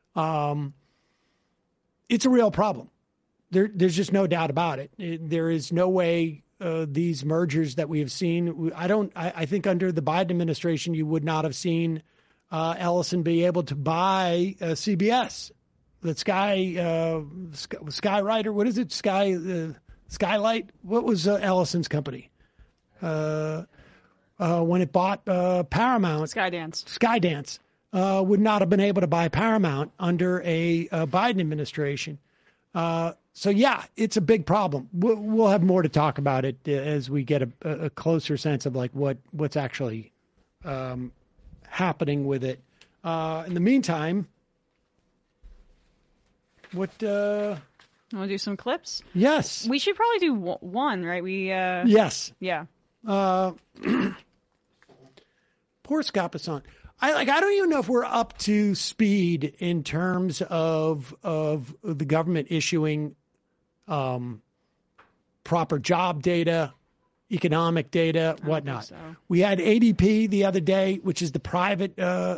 It's a real problem. There's just no doubt about it. There is no way these mergers that we have seen. I think under the Biden administration, you would not have seen Ellison be able to buy CBS, the Skywriter. What is it? Skylight. What was Ellison's company? When it bought Paramount, Skydance would not have been able to buy Paramount under a Biden administration. So, yeah, it's a big problem. We'll have more to talk about it as we get a closer sense of like what's actually happening with it. In the meantime, what? Want to do some clips? Yes. We should probably do one, right? Yes. Yeah. Poor Scott Basson. I don't even know if we're up to speed in terms of the government issuing proper job data, economic data, whatnot. So. We had ADP the other day, which is the private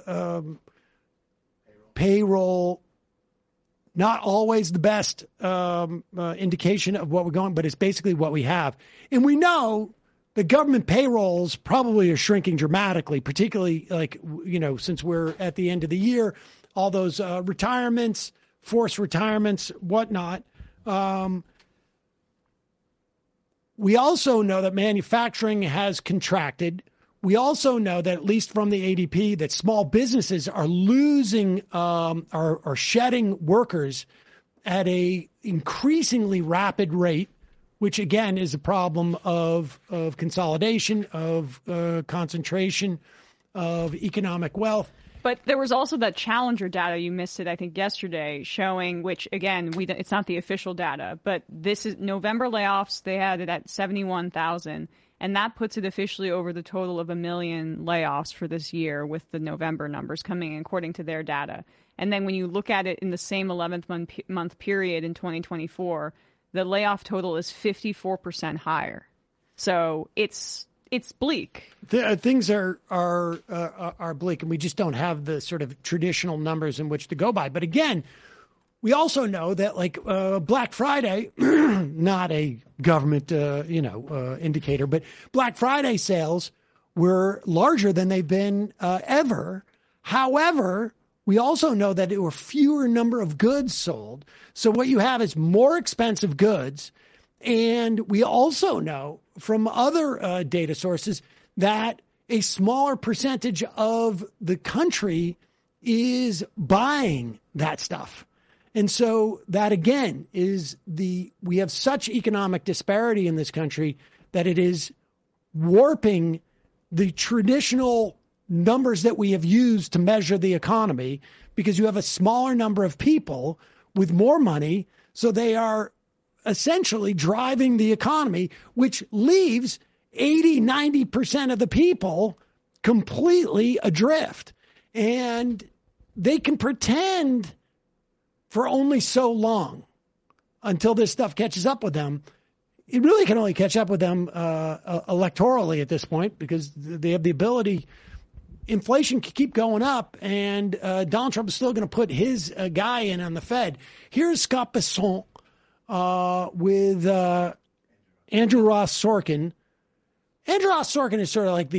payroll. Not always the best indication of what we're going, but it's basically what we have. And we know the government payrolls probably are shrinking dramatically, particularly since we're at the end of the year, all those retirements, forced retirements, whatnot. We also know that manufacturing has contracted. We also know that, at least from the ADP, that small businesses are losing, are shedding workers at a increasingly rapid rate, which again is a problem of consolidation, of concentration, of economic wealth. But there was also that Challenger data, you missed it, I think, yesterday, showing, which, again, it's not the official data, but this is November layoffs. They had it at 71,000. And that puts it officially over the total of 1 million layoffs for this year, with the November numbers coming in according to their data. And then when you look at it in the same 11th month period in 2024, the layoff total is 54% higher. So it's bleak. Things are bleak, and we just don't have the sort of traditional numbers in which to go by. But again, we also know that like Black Friday, not a government indicator, but Black Friday sales were larger than they've been ever. However, we also know that there were fewer number of goods sold. So what you have is more expensive goods. And we also know from other data sources that a smaller percentage of the country is buying that stuff. And so that, again, is we have such economic disparity in this country that it is warping the traditional numbers that we have used to measure the economy, because you have a smaller number of people with more money. So they are essentially driving the economy, which leaves 80-90% of the people completely adrift. And they can pretend for only so long until this stuff catches up with them. It really can only catch up with them electorally at this point, because they have the ability. Inflation can keep going up, and Donald Trump is still going to put his guy in on the Fed. Here's Scott Bessent with Andrew Ross Sorkin. Andrew Ross Sorkin is sort of like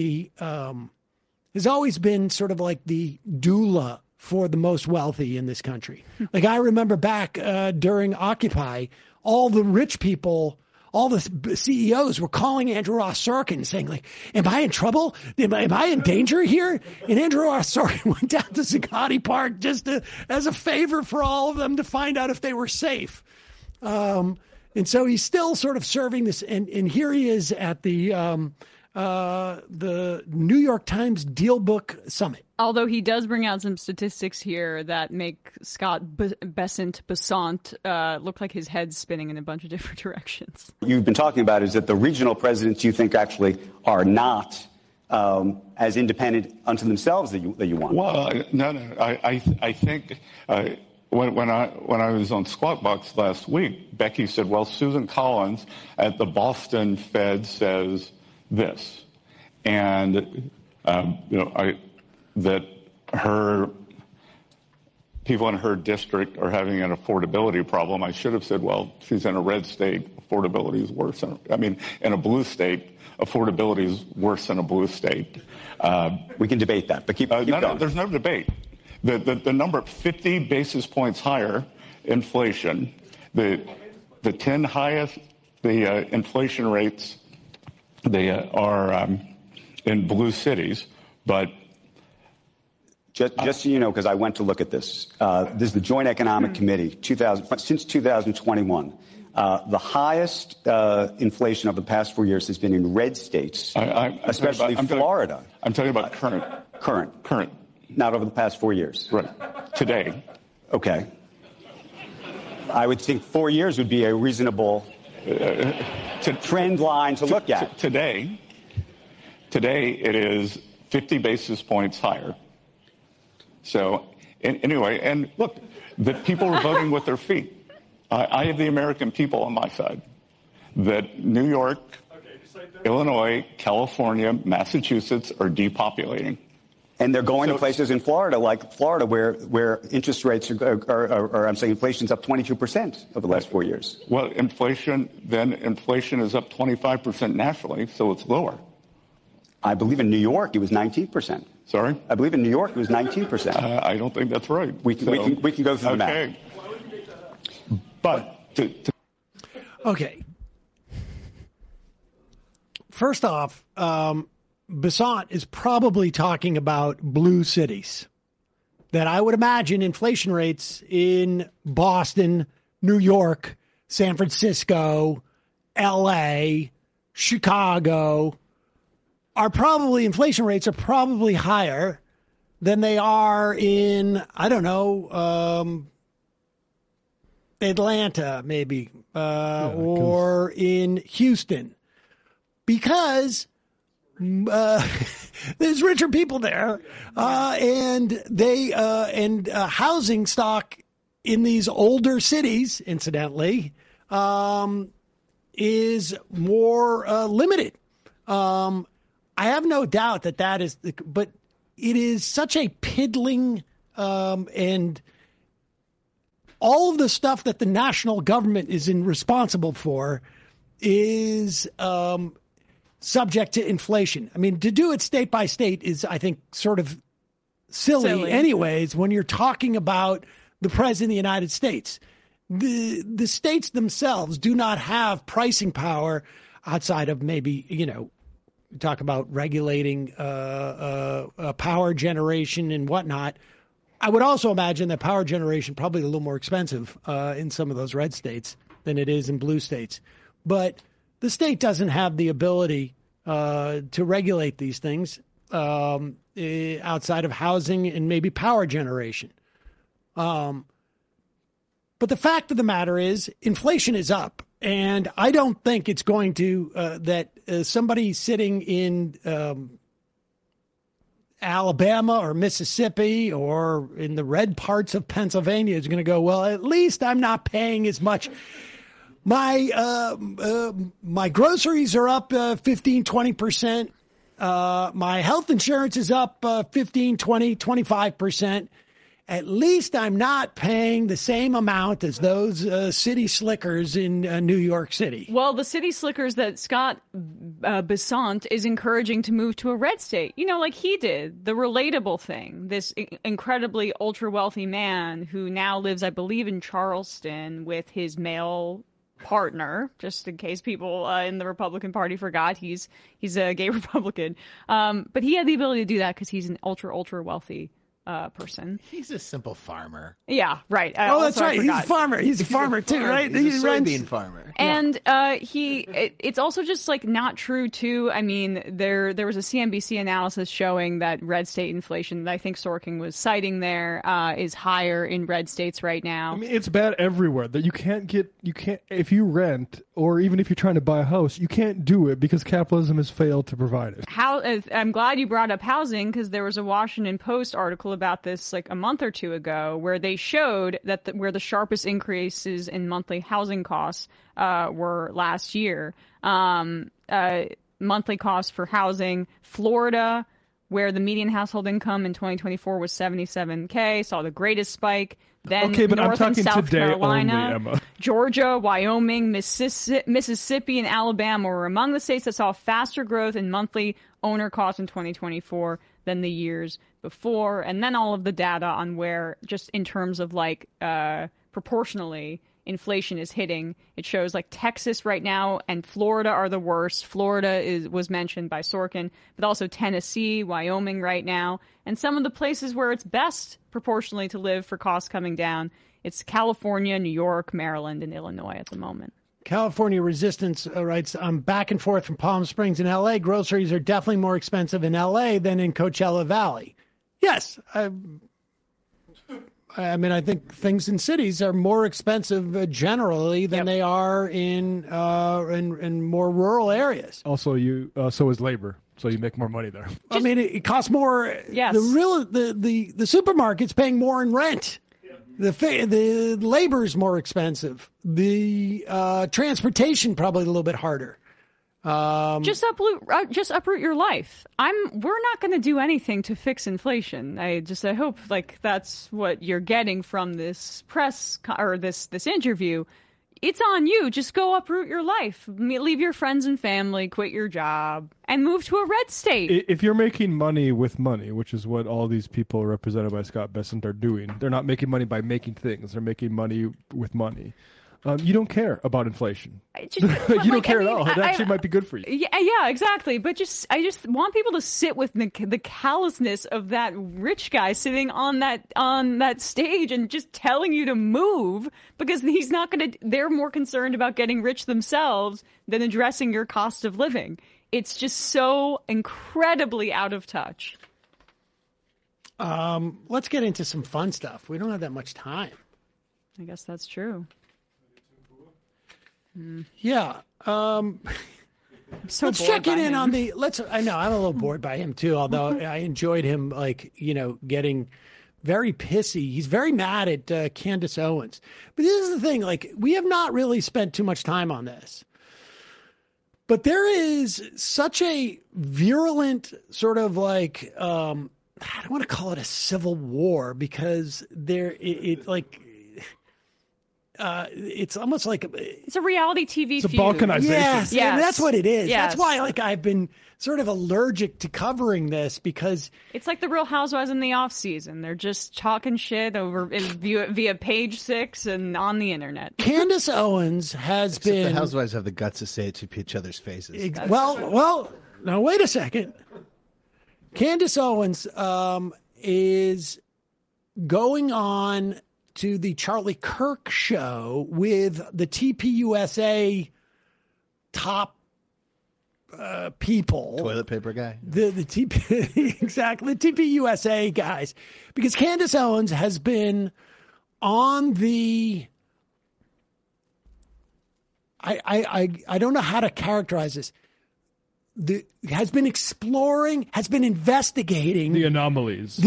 has always been sort of like the doula for the most wealthy in this country. Like, I remember back during Occupy, all the rich people, all the CEOs were calling Andrew Ross Sorkin saying, like, am I in trouble? Am I in danger here? And Andrew Ross Sorkin went down to Zuccotti Park just as a favor for all of them to find out if they were safe. And so he's still sort of serving this. And here he is at the New York Times Deal Book Summit. Although he does bring out some statistics here that make Scott Bessent look like his head's spinning in a bunch of different directions. You've been talking about is that the regional presidents you think actually are not as independent unto themselves that you want. Well, no. I think when I was on Squawk Box last week, Becky said, "Well, Susan Collins at the Boston Fed says this," and that her people in her district are having an affordability problem. I should have said, well, she's in a red state. Affordability is worse. In a blue state, affordability is worse in a blue state. We can debate that, but keep going. No, there's no debate. The number 50 basis points higher inflation, the 10 highest inflation rates they are in blue cities, but just so you know, because I went to look at this. This is the Joint Economic Committee, since 2021. The highest inflation of the past 4 years has been in red states, especially Florida. I'm talking about current. Current. Not over the past 4 years. Right. Today. Okay. I would think 4 years would be a reasonable trend line to look at. Today it is 50 basis points higher. So anyway, and look, the people are voting with their feet. I have the American people on my side. That New York, Illinois, California, Massachusetts are depopulating. And they're going to places in Florida, like Florida, where interest rates are I'm saying inflation's up 22% over the last 4 years. Well, inflation is up 25% nationally, so it's lower. I believe in New York it was 19%. Sorry? I believe in New York it was 19%. I don't think that's right. We can go through the math. But okay. First off, Bessent is probably talking about blue cities. That I would imagine inflation rates in Boston, New York, San Francisco, L.A., Chicago inflation rates are probably higher than they are in, I don't know, Atlanta maybe, or in Houston. because there's richer people there, and they and housing stock in these older cities, incidentally, is more limited. I have no doubt that is, but it is such a piddling and all of the stuff that the national government is responsible for is subject to inflation. I mean, to do it state by state is, I think, sort of silly anyways, when you're talking about the president of the United States. The states themselves do not have pricing power outside of maybe, talk about regulating power generation and whatnot. I would also imagine that power generation probably a little more expensive in some of those red states than it is in blue states. But the state doesn't have the ability to regulate these things outside of housing and maybe power generation. But the fact of the matter is inflation is up. And I don't think it's going to that somebody sitting in Alabama or Mississippi or in the red parts of Pennsylvania is going to go, well, at least I'm not paying as much. My groceries are up 15, 20%. My health insurance is up 15, 20, 25%. At least I'm not paying the same amount as those city slickers in New York City. Well, the city slickers that Scott Bessant is encouraging to move to a red state, like he did, the relatable thing, this incredibly ultra-wealthy man who now lives, I believe, in Charleston with his male partner, just in case people in the Republican Party forgot, he's a gay Republican. But he had the ability to do that because he's an ultra-wealthy person. He's a simple farmer. Yeah, right. That's right. He's a farmer. He's a farmer too, right? He's a soybean farmer. And it's also just like not true too. I mean, there was a CNBC analysis showing that red state inflation that I think Sorkin was citing there is higher in red states right now. I mean, it's bad everywhere. That you can't if you rent or even if you're trying to buy a house, you can't do it because capitalism has failed to provide it. I'm glad you brought up housing because there was a Washington Post article about this like a month or two ago where they showed that where the sharpest increases in monthly housing costs were last year. Monthly costs for housing, Florida, where the median household income in 2024 was $77K, saw the greatest spike. Then North and South Carolina, only, Georgia, Wyoming, Mississippi, and Alabama were among the states that saw faster growth in monthly owner costs in 2024 than the years before. And then all of the data on where, just in terms of like proportionally, inflation is hitting. It shows like Texas right now and Florida are the worst. Florida was mentioned by Sorkin, but also Tennessee, Wyoming right now. And some of the places where it's best proportionally to live for costs coming down, it's California, New York, Maryland, and Illinois at the moment. California Resistance writes, I'm back and forth from Palm Springs and L.A. Groceries are definitely more expensive in L.A. than in Coachella Valley. Yes. I mean, I think things in cities are more expensive generally than they are in more rural areas. Also, so is labor. So you make more money there. I mean, it costs more. Yes. The supermarket's paying more in rent. The labor is more expensive. The transportation probably a little bit harder. Just uproot your life. We're not going to do anything to fix inflation. I hope like that's what you're getting from this press or this interview. It's on you. Just go uproot your life. Leave your friends and family, quit your job, and move to a red state. If you're making money with money, which is what all these people represented by Scott Bessent are doing, they're not making money by making things. They're making money with money. You don't care about inflation. You don't care at all. It actually might be good for you. Yeah, exactly. But I just want people to sit with the callousness of that rich guy sitting on that stage and just telling you to move because he's not going to. They're more concerned about getting rich themselves than addressing your cost of living. It's just so incredibly out of touch. Let's get into some fun stuff. We don't have that much time. I guess that's true. Yeah. Let's check in on the. I know I'm a little bored by him too. Although I enjoyed him, getting very pissy. He's very mad at Candace Owens. But this is the thing: we have not really spent too much time on this. But there is such a virulent sort of I don't want to call it a civil war because it's almost like it's a reality TV. It's a balkanization. Yes, yes. That's what it is. Yes. That's why I've been sort of allergic to covering this because it's like the Real Housewives in the off season. They're just talking shit over via Page Six and on the internet. Candace Owens has been. The Housewives have the guts to say it to each other's faces. Well. Now wait a second. Candace Owens is going on to the Charlie Kirk show with the TPUSA top people. Toilet paper guy. The TP exactly the TPUSA guys, because Candace Owens has been on the. I don't know how to characterize this. Has been investigating the anomalies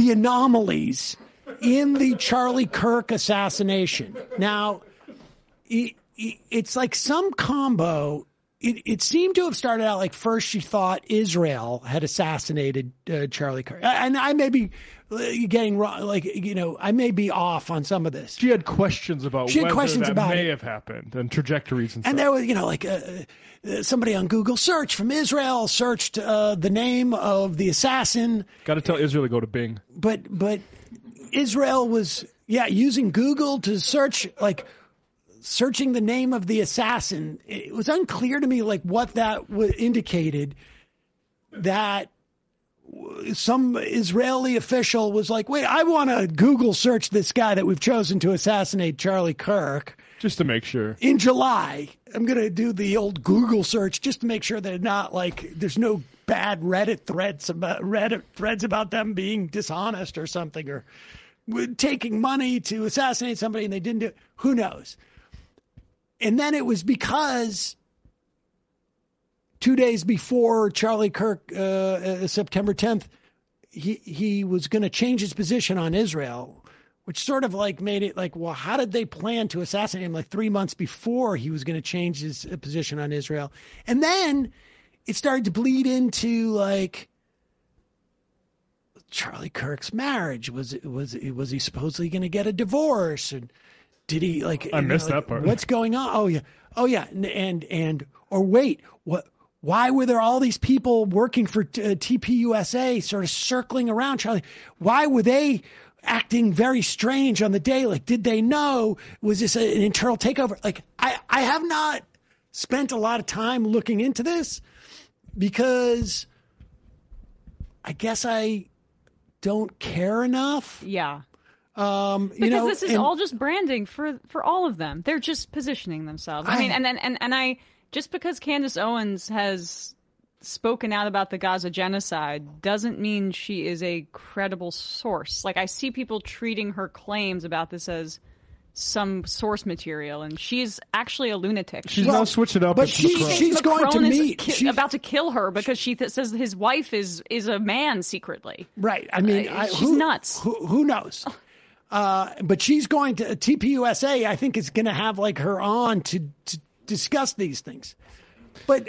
in the Charlie Kirk assassination. Now, it's like some combo. It seemed to have started out like first she thought Israel had assassinated Charlie Kirk. And I may be getting wrong, I may be off on some of this. She had questions about whether that may have happened and trajectories and stuff. And there was, somebody on Google search from Israel searched the name of the assassin. Got to tell Israel to go to Bing. But Israel was, using Google to search, searching the name of the assassin. It was unclear to me, what that indicated, that some Israeli official was like, wait, I want to Google search this guy that we've chosen to assassinate Charlie Kirk. Just to make sure. In July, I'm going to do the old Google search just to make sure they're not there's no bad Reddit threads about them being dishonest or something, or taking money to assassinate somebody and they didn't do it. Who knows? And then it was because 2 days before Charlie Kirk, September 10th, he was going to change his position on Israel, which sort of made it well, how did they plan to assassinate him 3 months before he was going to change his position on Israel? And then it started to bleed into Charlie Kirk's marriage. Was he supposedly going to get a divorce? And did he I missed that part. What's going on? Oh yeah. And or wait, what? Why were there all these people working for TPUSA sort of circling around Charlie? Why were they acting very strange on the day? Did they know? Was this an internal takeover? I have not spent a lot of time looking into this because I guess I don't care enough. Yeah. Because this is all just branding for all of them. They're just positioning themselves. I mean, and I just because Candace Owens has spoken out about the Gaza genocide doesn't mean she is a credible source. I see people treating her claims about this as some source material, and she's actually a lunatic. She's now switched it up. But she's going to meet. About to kill her because she says his wife is a man secretly. Right. I mean, she's nuts. Who knows? But she's going to TPUSA. I think is going to have her on to discuss these things. But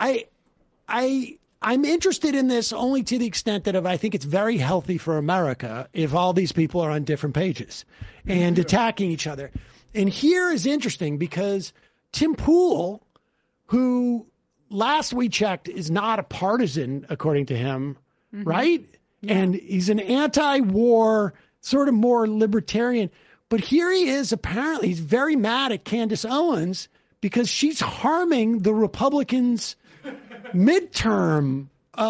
I'm interested in this only to the extent that I think it's very healthy for America if all these people are on different pages and attacking each other. And here is interesting because Tim Pool, who last we checked is not a partisan, according to him, right? Yeah. And he's an anti-war, sort of more libertarian. But here he is, apparently, he's very mad at Candace Owens because she's harming the Republicans' midterm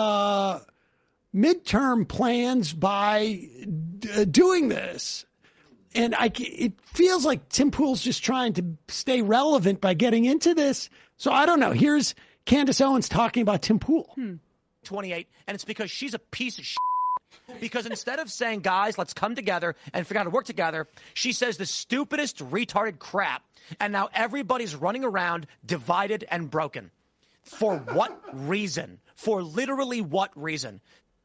plans by doing this. And it feels like Tim Pool's just trying to stay relevant by getting into this. So I don't know. Here's Candace Owens talking about Tim Pool. 28, and it's because she's a piece of shit. Because instead of saying, guys, let's come together and figure out how to work together, she says the stupidest retarded crap. And now everybody's running around divided and broken. For what reason? For literally what reason?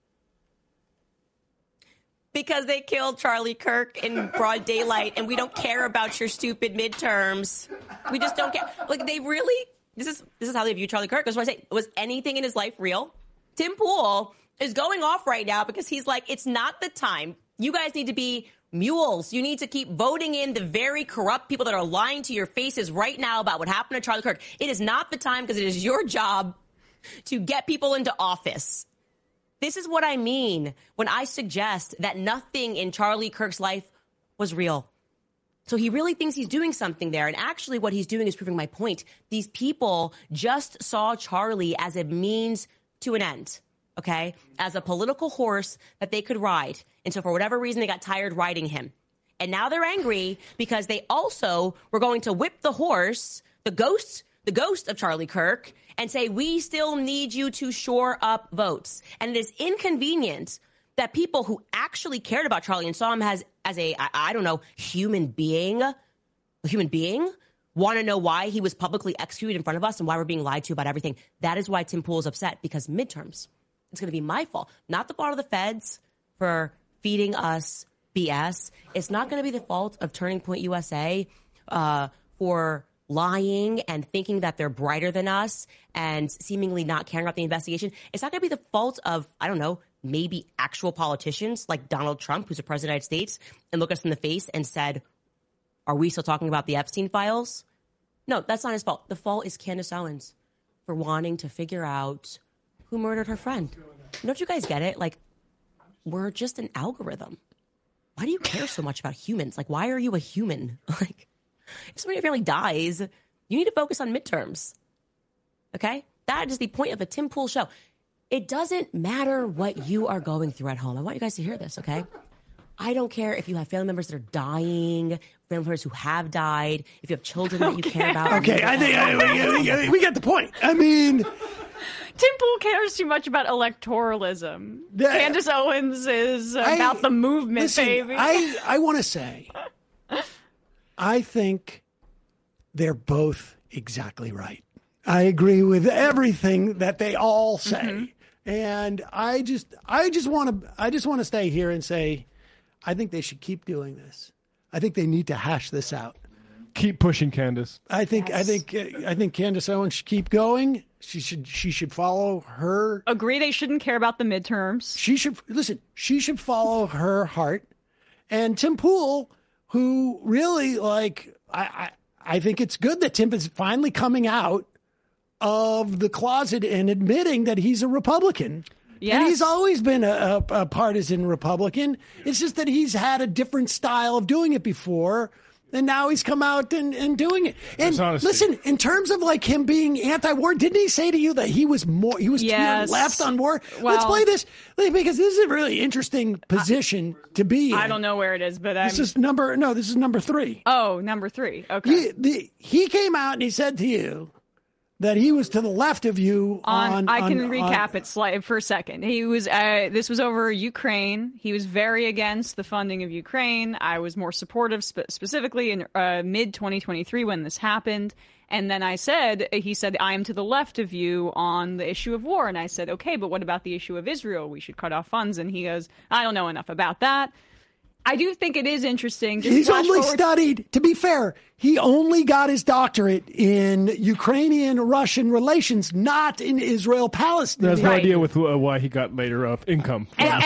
Because they killed Charlie Kirk in broad daylight, and we don't care about your stupid midterms. We just don't care. Like, they really, this is how they view Charlie Kirk. That's why I say, was anything in his life real? Tim Pool is going off right now because he's like, it's not the time. You guys need to be mules. You need to keep voting in the very corrupt people that are lying to your faces right now about what happened to Charlie Kirk. It is not the time because it is your job to get people into office. This is what I mean when I suggest that nothing in Charlie Kirk's life was real. So he really thinks he's doing something there. And actually what he's doing is proving my point. These people just saw Charlie as a means to an end, okay? As a political horse that they could ride. And so for whatever reason, they got tired riding him. And now they're angry because they also were going to whip the horse, the ghost of Charlie Kirk, and say, we still need you to shore up votes. And it is inconvenient that people who actually cared about Charlie and saw him as a, I don't know, human being, want to know why he was publicly executed in front of us and why we're being lied to about everything. That is why Tim Pool is upset, because midterms, it's going to be my fault, not the fault of the feds for feeding us BS. It's not going to be the fault of Turning Point USA for lying and thinking that they're brighter than us and seemingly not caring about the investigation. It's not going to be the fault of, I don't know, maybe actual politicians like Donald Trump, who's a president of the United States, and look us in the face and said, are we still talking about the Epstein files? No, that's not his fault. The fault is Candace Owens for wanting to figure out who murdered her friend. Don't you guys get it? Like, we're just an algorithm. Why do you care so much about humans? Like, why are you a human? Like, if somebody in your family dies, you need to focus on midterms. Okay? That is the point of a Tim Pool show. It doesn't matter what you are going through at home. I want you guys to hear this, okay? I don't care if you have family members that are dying, family members who have died, if you have children that you care about. Okay, I think we get the point. I mean, Tim Pool cares too much about electoralism. Candace Owens is about the movement, listen, baby. I want to say, I think they're both exactly right. I agree with everything that they all say. Mm-hmm. And I just want to stay here and say, I think they should keep doing this. I think they need to hash this out. Keep pushing, Candace. I think Candace Owens should keep going. She should follow her. Agree they shouldn't care about the midterms. She should follow her heart. And Tim Pool, who really, like, I think it's good that Tim is finally coming out of the closet and admitting that he's a Republican. Yes. And he's always been a partisan Republican. It's just that he's had a different style of doing it before. And now he's come out and doing it. And listen, in terms of like him being anti-war, didn't he say to you that he was yes. left on war? Well, let's play this because this is a really interesting position to be in. I don't know where it is, but this is number 3. Oh, number 3. Okay. He came out and he said to you that he was to the left of you I can recap it for a second. He was this was over Ukraine. He was very against the funding of Ukraine. I was more supportive specifically in mid 2023 when this happened. And then he said, I am to the left of you on the issue of war. And I said, okay, but what about the issue of Israel? We should cut off funds. And he goes, I don't know enough about that. I do think it is interesting. He's only studied, to be fair, he only got his doctorate in Ukrainian-Russian relations, not in Israel-Palestine. There's no idea with why he got later income. And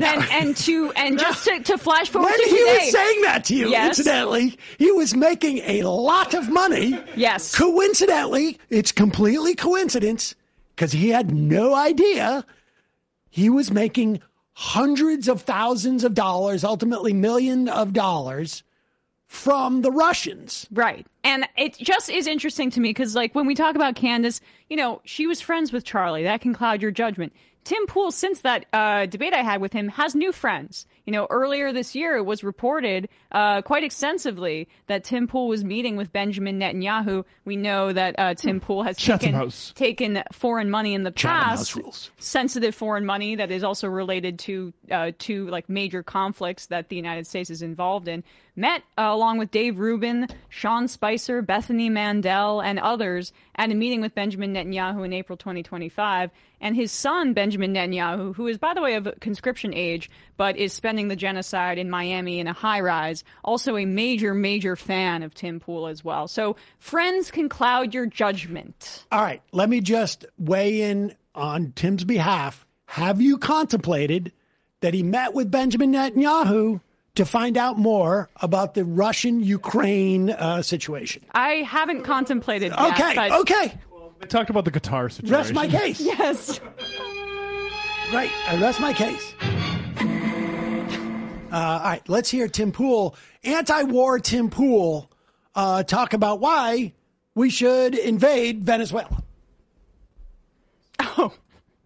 just to flash forward when to today. When he was saying that to you, yes. Incidentally, he was making a lot of money. Yes. Coincidentally, it's completely coincidence, because he had no idea he was making hundreds of thousands of dollars, ultimately millions of dollars from the Russians. Right. And it just is interesting to me because, like, when we talk about Candace, she was friends with Charlie. That can cloud your judgment. Tim Pool, since that debate I had with him, has new friends. You know, earlier this year, it was reported quite extensively that Tim Pool was meeting with Benjamin Netanyahu. We know that Tim Pool has taken foreign money in the past, sensitive foreign money that is also related to like major conflicts that the United States is involved in. Met along with Dave Rubin, Sean Spicer, Bethany Mandel, and others at a meeting with Benjamin Netanyahu in April 2025. And his son, Benjamin Netanyahu, who is, by the way, of conscription age, but is spending the genocide in Miami in a high-rise, also a major, major fan of Tim Pool as well. So friends can cloud your judgment. All right, let me just weigh in on Tim's behalf. Have you contemplated that he met with Benjamin Netanyahu to find out more about the Russian-Ukraine situation? I haven't contemplated okay, yet. Okay. They talked about the Qatar situation. Rest my case. Yes. Right. I rest my case. All right. Let's hear Tim Pool, anti-war Tim Pool, talk about why we should invade Venezuela. Oh.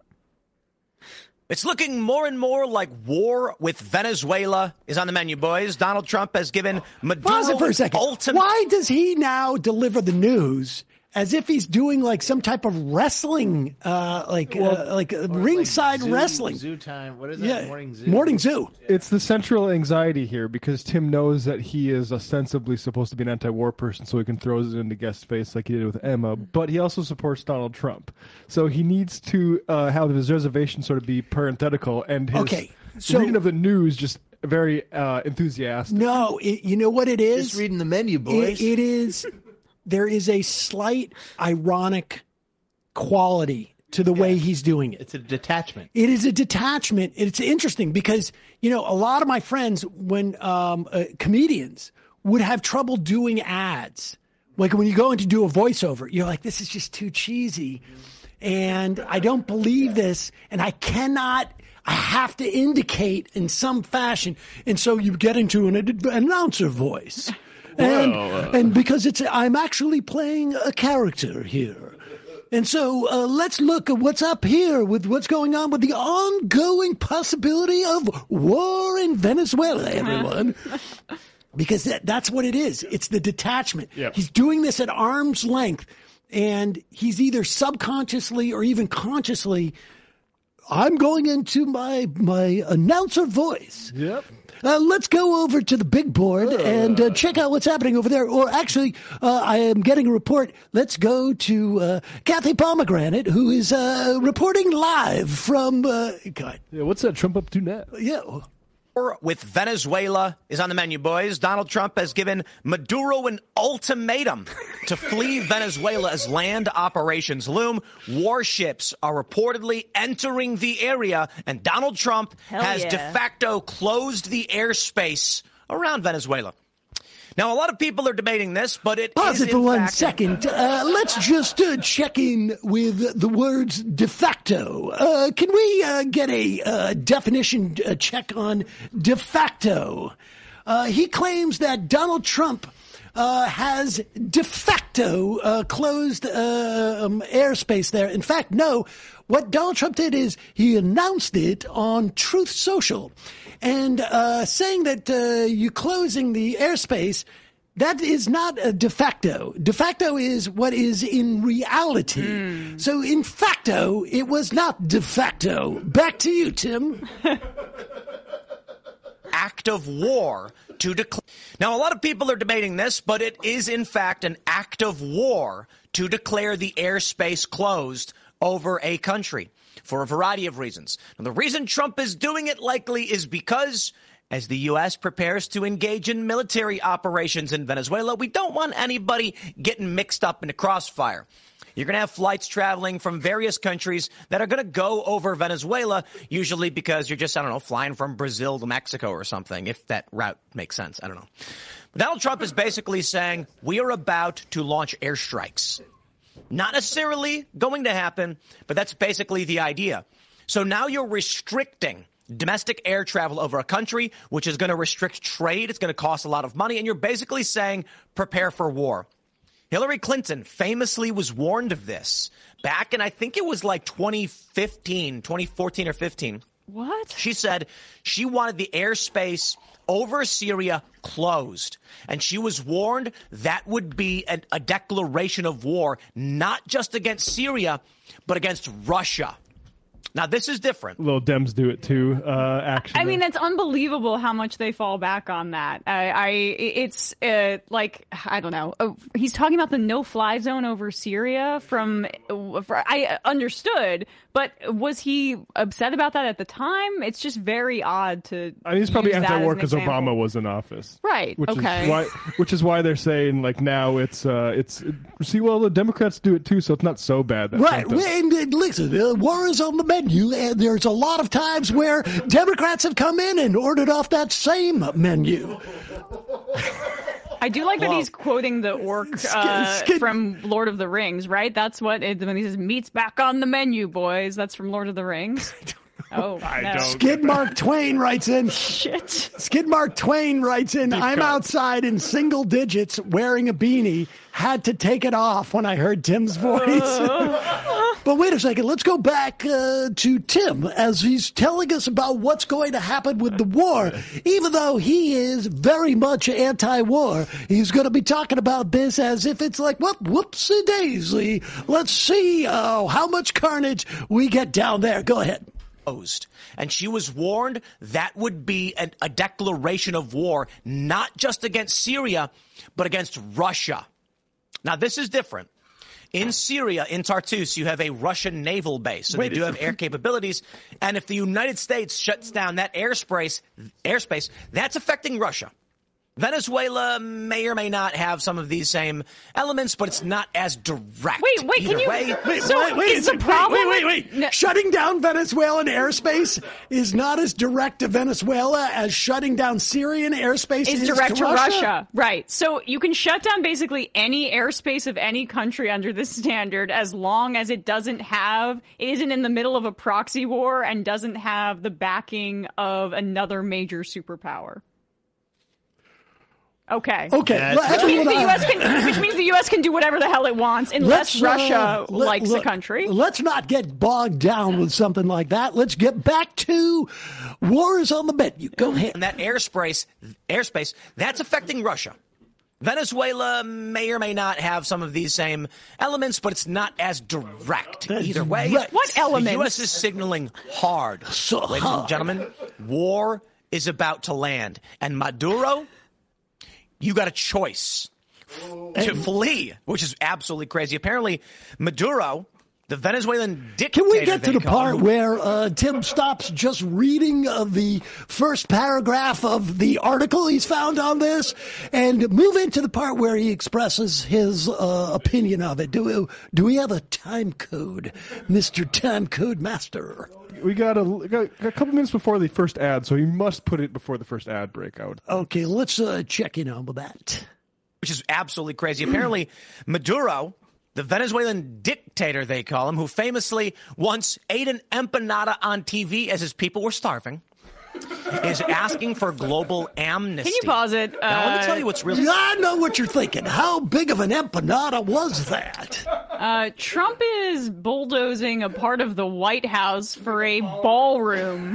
It's looking more and more like war with Venezuela is on the menu, boys. Donald Trump has given Maduro Pause it for a second. Why does he now deliver the news as if he's doing like some type of wrestling, like ringside wrestling? Zoo time. What is that? Yeah. Morning zoo. Morning zoo. It's the central anxiety here because Tim knows that he is ostensibly supposed to be an anti-war person, so he can throw it into guest's face like he did with Emma. But he also supports Donald Trump, so he needs to have his reservation sort of be parenthetical and his reading of the news just very enthusiastic. No, you know what it is? Just reading the menu, boys. It is. There is a slight ironic quality to the way he's doing it. It's a detachment. It is a detachment. It's interesting because, you know, a lot of my friends, when comedians would have trouble doing ads, like when you go in to do a voiceover, you're like, this is just too cheesy. And I don't believe this. And I have to indicate in some fashion. And so you get into an announcer voice. And because I'm actually playing a character here. And so let's look at what's up here with what's going on with the ongoing possibility of war in Venezuela, everyone. Because that's what it is. It's the detachment. Yep. He's doing this at arm's length. And he's either subconsciously or even consciously, I'm going into my announcer voice. Yep. Let's go over to the big board and check out what's happening over there. Or actually, I am getting a report. Let's go to Kathy Pomegranate, who is reporting live from... God. Yeah, what's that Trump up to now? Yeah. War with Venezuela is on the menu, boys. Donald Trump has given Maduro an ultimatum to flee Venezuela as land operations loom. Warships are reportedly entering the area, and Donald Trump has de facto closed the airspace around Venezuela. Now, a lot of people are debating this, but it Pause is it for in 1 fact... second. Let's just check in with the words de facto. Can we get a definition check on de facto? He claims that Donald Trump has de facto closed airspace there. In fact, no. What Donald Trump did is he announced it on Truth Social. And saying that you closing the airspace, that is not a de facto. De facto is what is in reality. So in facto, it was not de facto. Back to you, Tim. Act of war to declare. Now, a lot of people are debating this, but it is in fact an act of war to declare the airspace closed over a country for a variety of reasons. Now, the reason Trump is doing it likely is because as the U.S. prepares to engage in military operations in Venezuela, we don't want anybody getting mixed up in a crossfire. You're going to have flights traveling from various countries that are going to go over Venezuela, usually because you're just, flying from Brazil to Mexico or something, if that route makes sense. I don't know. But Donald Trump is basically saying we are about to launch airstrikes. Not necessarily going to happen, but that's basically the idea. So now you're restricting domestic air travel over a country, which is going to restrict trade. It's going to cost a lot of money. And you're basically saying prepare for war. Hillary Clinton famously was warned of this back in, I think it was like 2014 or 15. What? She said she wanted the airspace over Syria closed. And she was warned that would be a declaration of war, not just against Syria, but against Russia. Now, this is different. Little Dems do it too, actually. I mean, that's unbelievable how much they fall back on that. It's like, I don't know. He's talking about the no-fly zone over Syria I understood, but was he upset about that at the time? It's just very odd to I mean, he's probably use that anti-war as an because example. Obama was in office. Right, Which is why they're saying, like, now see, well, the Democrats do it too, so it's not so bad. That Right. Trump does. And listen, war is on the menu, and there's a lot of times where Democrats have come in and ordered off that same menu. I do like that he's quoting the orc from Lord of the Rings, right? That's what when he says, meat's back on the menu, boys. That's from Lord of the Rings. Oh, no. Skid Mark Twain writes in. Shit. Skid Mark Twain writes in, I'm outside in single digits wearing a beanie. Had to take it off when I heard Tim's voice. But wait a second. Let's go back to Tim as he's telling us about what's going to happen with the war. Even though he is very much anti-war, he's going to be talking about this as if it's like, well, whoopsie daisy. Let's see how much carnage we get down there. Go ahead. And she was warned that would be a declaration of war, not just against Syria, but against Russia. Now, this is different. In Syria, in Tartus, you have a Russian naval base, so they do have air capabilities. And if the United States shuts down that airspace, that's affecting Russia. Venezuela may or may not have some of these same elements, but it's not as direct. Wait, Either can you? way, Wait. Shutting down Venezuelan airspace is not as direct to Venezuela as shutting down Syrian airspace is direct to Russia. Right. So you can shut down basically any airspace of any country under this standard as long as it isn't in the middle of a proxy war and doesn't have the backing of another major superpower. Okay. Which means the U.S. can do whatever the hell it wants unless Russia likes the country. Let's not get bogged down with something like that. Let's get back to wars on the menu. Go ahead. And that airspace, that's affecting Russia. Venezuela may or may not have some of these same elements, but it's not as direct. Either way, what elements? The U.S. is signaling hard. Ladies and gentlemen, war is about to land. And Maduro, you got a choice to flee, which is absolutely crazy. Apparently, Maduro, the Venezuelan dictator. Can we get to the part where Tim stops just reading the first paragraph of the article he's found on this and move into the part where he expresses his opinion of it? Do we have a time code, Mr. Time Code Master? We got a couple minutes before the first ad, so you must put it before the first ad break out. Okay, let's check in on that. Which is absolutely crazy. Apparently, Maduro, the Venezuelan dictator, they call him, who famously once ate an empanada on TV as his people were starving, is asking for global amnesty. Can you pause it? Now, let me tell you what's really... I know what you're thinking. How big of an empanada was that? Trump is bulldozing a part of the White House for a ballroom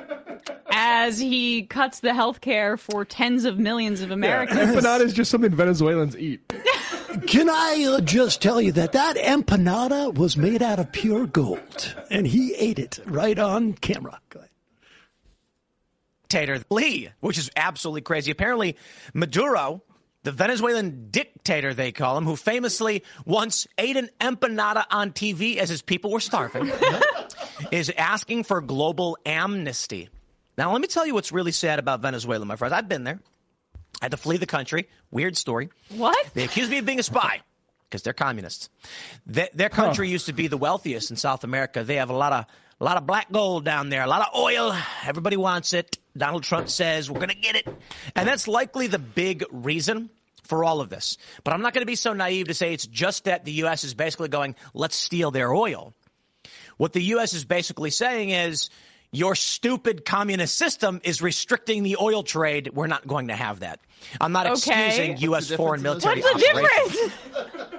as he cuts the health care for tens of millions of Americans. Yeah, empanada is just something Venezuelans eat. Can I just tell you that empanada was made out of pure gold, and he ate it right on camera. Go ahead. Dictator Lee, which is absolutely crazy. Apparently, Maduro, the Venezuelan dictator, they call him, who famously once ate an empanada on TV as his people were starving, is asking for global amnesty. Now, let me tell you what's really sad about Venezuela, my friends. I've been there. I had to flee the country. Weird story. What? They accused me of being a spy because they're communists. Their country used to be the wealthiest in South America. They have a lot of black gold down there, a lot of oil. Everybody wants it. Donald Trump says we're going to get it. And that's likely the big reason for all of this. But I'm not going to be so naive to say it's just that the U.S. is basically going, let's steal their oil. What the U.S. is basically saying is, your stupid communist system is restricting the oil trade. We're not going to have that. I'm not excusing U.S. foreign military What's the operations. difference?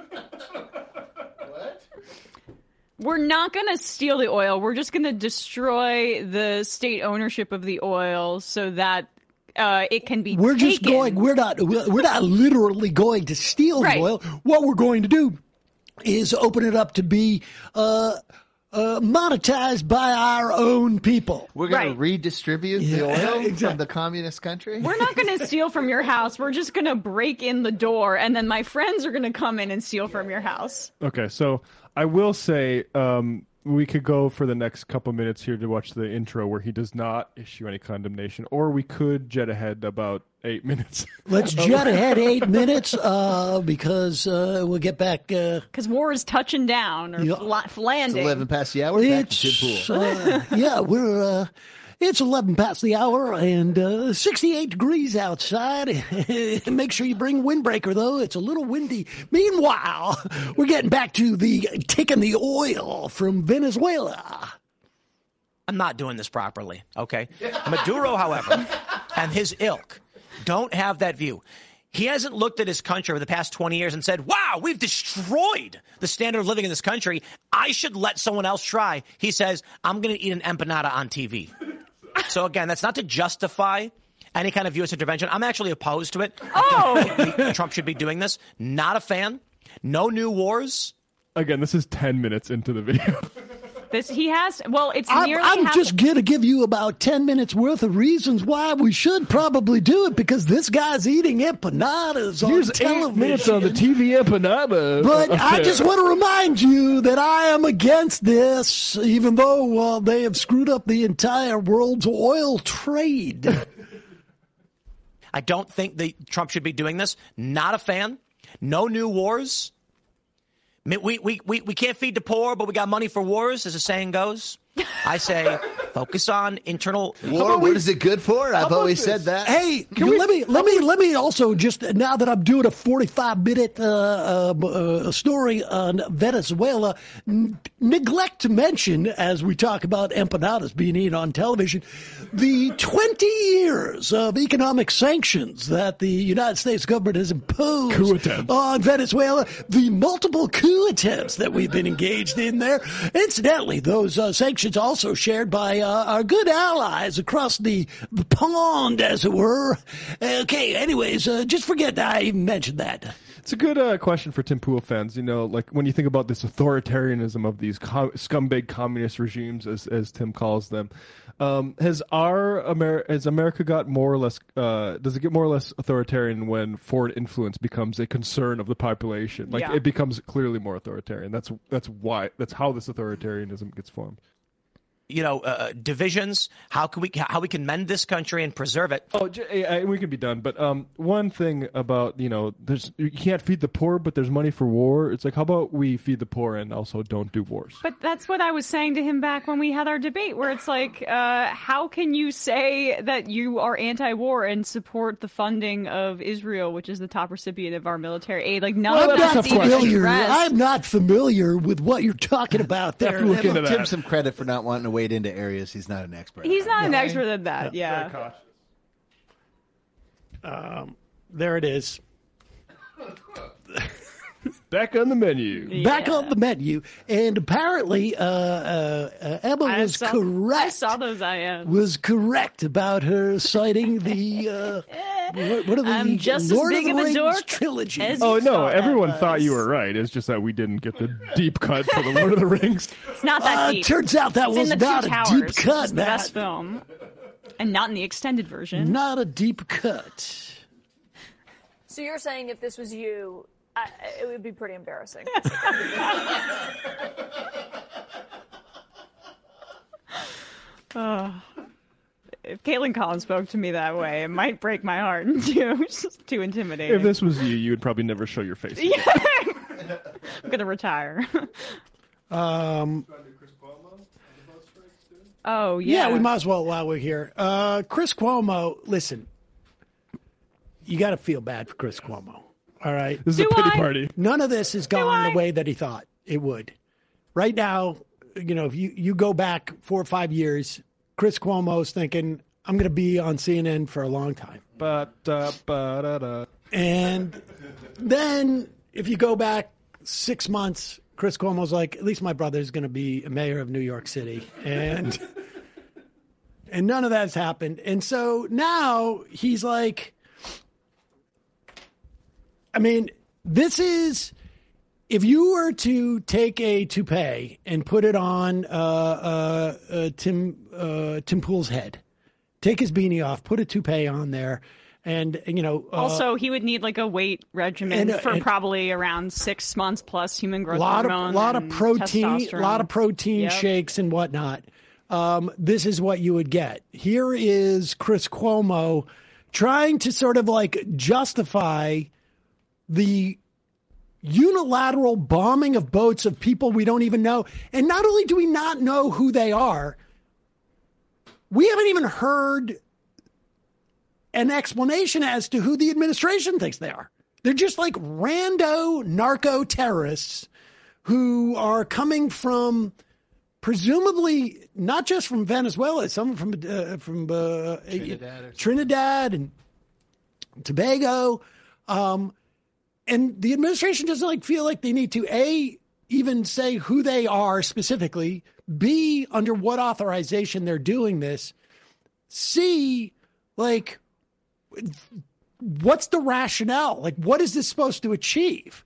We're not going to steal the oil. We're just going to destroy the state ownership of the oil so that it can be We're taken. just going. We're not literally going to steal the oil. What we're going to do is open it up to be monetized by our own people. We're going to redistribute the oil from the communist country? We're not going to steal from your house. We're just going to break in the door, and then my friends are going to come in and steal from your house. Okay, so I will say we could go for the next couple minutes here to watch the intro where he does not issue any condemnation, or we could jet ahead about 8 minutes. Let's jet ahead 8 minutes because we'll get back. Because war is touching down or landing. It's 11 past the hour. Back to Tim Pool. It's 11 past the hour and 68 degrees outside. Make sure you bring windbreaker, though. It's a little windy. Meanwhile, we're getting back to taking the oil from Venezuela. I'm not doing this properly, okay? Maduro, however, and his ilk don't have that view. He hasn't looked at his country over the past 20 years and said, wow, we've destroyed the standard of living in this country. I should let someone else try. He says, I'm going to eat an empanada on TV. So, again, that's not to justify any kind of U.S. intervention. I'm actually opposed to it. I think Trump should be doing this. Not a fan. No new wars. Again, this is 10 minutes into the video. It's nearly I'm just going to give you about 10 minutes worth of reasons why we should probably do it, because this guy's eating empanadas on television. 8 minutes on the TV empanada. But I just want to remind you that I am against this, even though they have screwed up the entire world's oil trade. I don't think Trump should be doing this. Not a fan. No new wars. We can't feed the poor, but we got money for wars, as the saying goes. I say, focus on internal war. What is it good for? I've always said that. Hey, let me also just, now that I'm doing a 45-minute story on Venezuela, neglect to mention, as we talk about empanadas being eaten on television, the 20 years of economic sanctions that the United States government has imposed on Venezuela, the multiple coup attempts that we've been engaged in there. Incidentally, those sanctions also shared by our good allies across the pond, as it were. Okay, anyways, just forget that I even mentioned that. It's a good question for Tim Pool fans. You know, like when you think about this authoritarianism of these scumbag communist regimes, as Tim calls them, has America got more or less? Does it get more or less authoritarian when foreign influence becomes a concern of the population? Like it becomes clearly more authoritarian. That's how this authoritarianism gets formed. You know, divisions. How we can mend this country and preserve it. Oh, we can be done. But one thing about, you can't feed the poor, but there's money for war. It's like, how about we feed the poor and also don't do wars? But that's what I was saying to him back when we had our debate, where it's like, how can you say that you are anti-war and support the funding of Israel, which is the top recipient of our military aid? Like, none of that's familiar. I'm not familiar with what you're talking about there. Give Tim some credit for not wanting to wade into areas he's not an expert. He's not an expert at that. Yeah. There it is. Back on the menu. Back on the menu. And apparently, Emma was correct. I saw those IMs. Was correct about her citing the what are the I'm just Lord as big of the of a Rings dork trilogy. Oh no! Everyone thought you were right. It's just that we didn't get the deep cut for the Lord of the Rings. It's not that deep. Turns out that was not a deep cut. The best film, and not in the extended version. Not a deep cut. So you're saying if this was you, it would be pretty embarrassing. If Caitlin Collins spoke to me that way, it might break my heart too. It's just too intimidating. If this was you would probably never show your face. I'm gonna retire. Oh yeah. Yeah, we might as well while we're here. Chris Cuomo, listen, you got to feel bad for Chris Cuomo. All right, this is a pity party. None of this has gone the way that he thought it would. Right now, if you go back 4 or 5 years, Chris Cuomo's thinking, I'm going to be on CNN for a long time. And then if you go back 6 months, Chris Cuomo's like, at least my brother's going to be mayor of New York City. And none of that's happened. And so now he's like, I mean, this is, if you were to take a toupee and put it on Tim Pool's head, take his beanie off, put a toupee on there, and also he would need like a weight regimen for probably around 6 months plus human growth hormone, lot of protein shakes and whatnot. This is what you would get. Here is Chris Cuomo trying to sort of like justify the unilateral bombing of boats of people we don't even know. And not only do we not know who they are, we haven't even heard an explanation as to who the administration thinks they are. They're just like rando narco terrorists who are coming from presumably not just from Venezuela, some from Trinidad and Tobago. And the administration doesn't feel like they need to, A, even say who they are specifically, B, under what authorization they're doing this, C, what's the rationale? What is this supposed to achieve?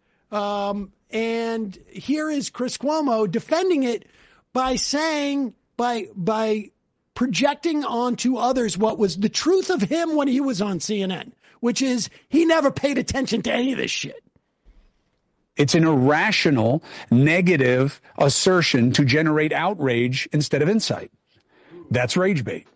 And here is Chris Cuomo defending it by saying, by projecting onto others what was the truth of him when he was on CNN, which is he never paid attention to any of this shit. It's an irrational, negative assertion to generate outrage instead of insight. That's rage bait.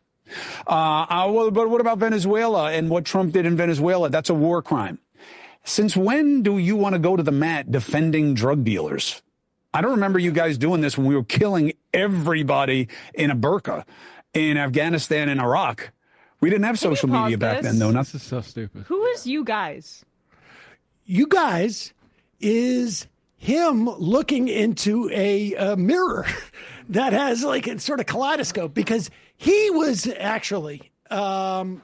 But what about Venezuela and what Trump did in Venezuela? That's a war crime. Since when do you want to go to the mat defending drug dealers? I don't remember you guys doing this when we were killing everybody in a burqa in Afghanistan and Iraq. We didn't have social media back then, though. This is so stupid. Who is you guys? You guys is him looking into a mirror that has a sort of kaleidoscope, because he was actually in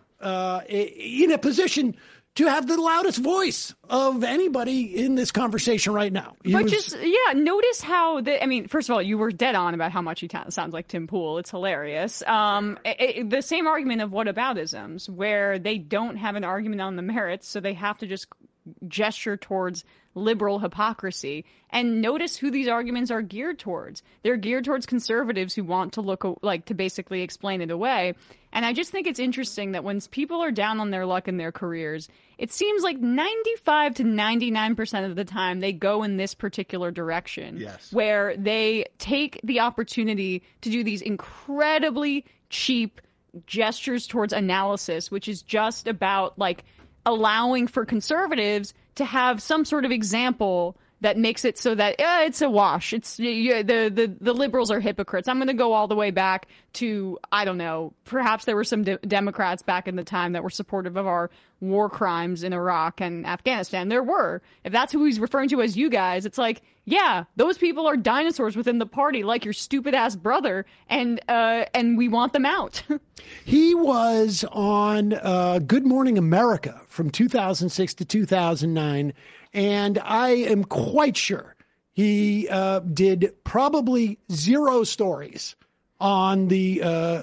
a position to have the loudest voice of anybody in this conversation right now. Notice how first of all, you were dead on about how much he sounds like Tim Pool. It's hilarious. The same argument of whataboutisms, where they don't have an argument on the merits, so they have to just gesture towards liberal hypocrisy. And notice who these arguments are geared towards. They're geared towards conservatives who want to to basically explain it away. And I just think it's interesting that when people are down on their luck in their careers, it seems like 95 to 99% of the time they go in this particular direction. Yes. Where they take the opportunity to do these incredibly cheap gestures towards analysis, which is just about allowing for conservatives to have some sort of example that makes it so that it's a wash. It's the liberals are hypocrites. I'm going to go all the way back to, I don't know, perhaps there were some Democrats back in the time that were supportive of our war crimes in Iraq and Afghanistan. There were. If that's who he's referring to as you guys, it's yeah, those people are dinosaurs within the party, like your stupid ass brother, and we want them out. He was on Good Morning America from 2006 to 2009, and I am quite sure he did probably 0 stories on the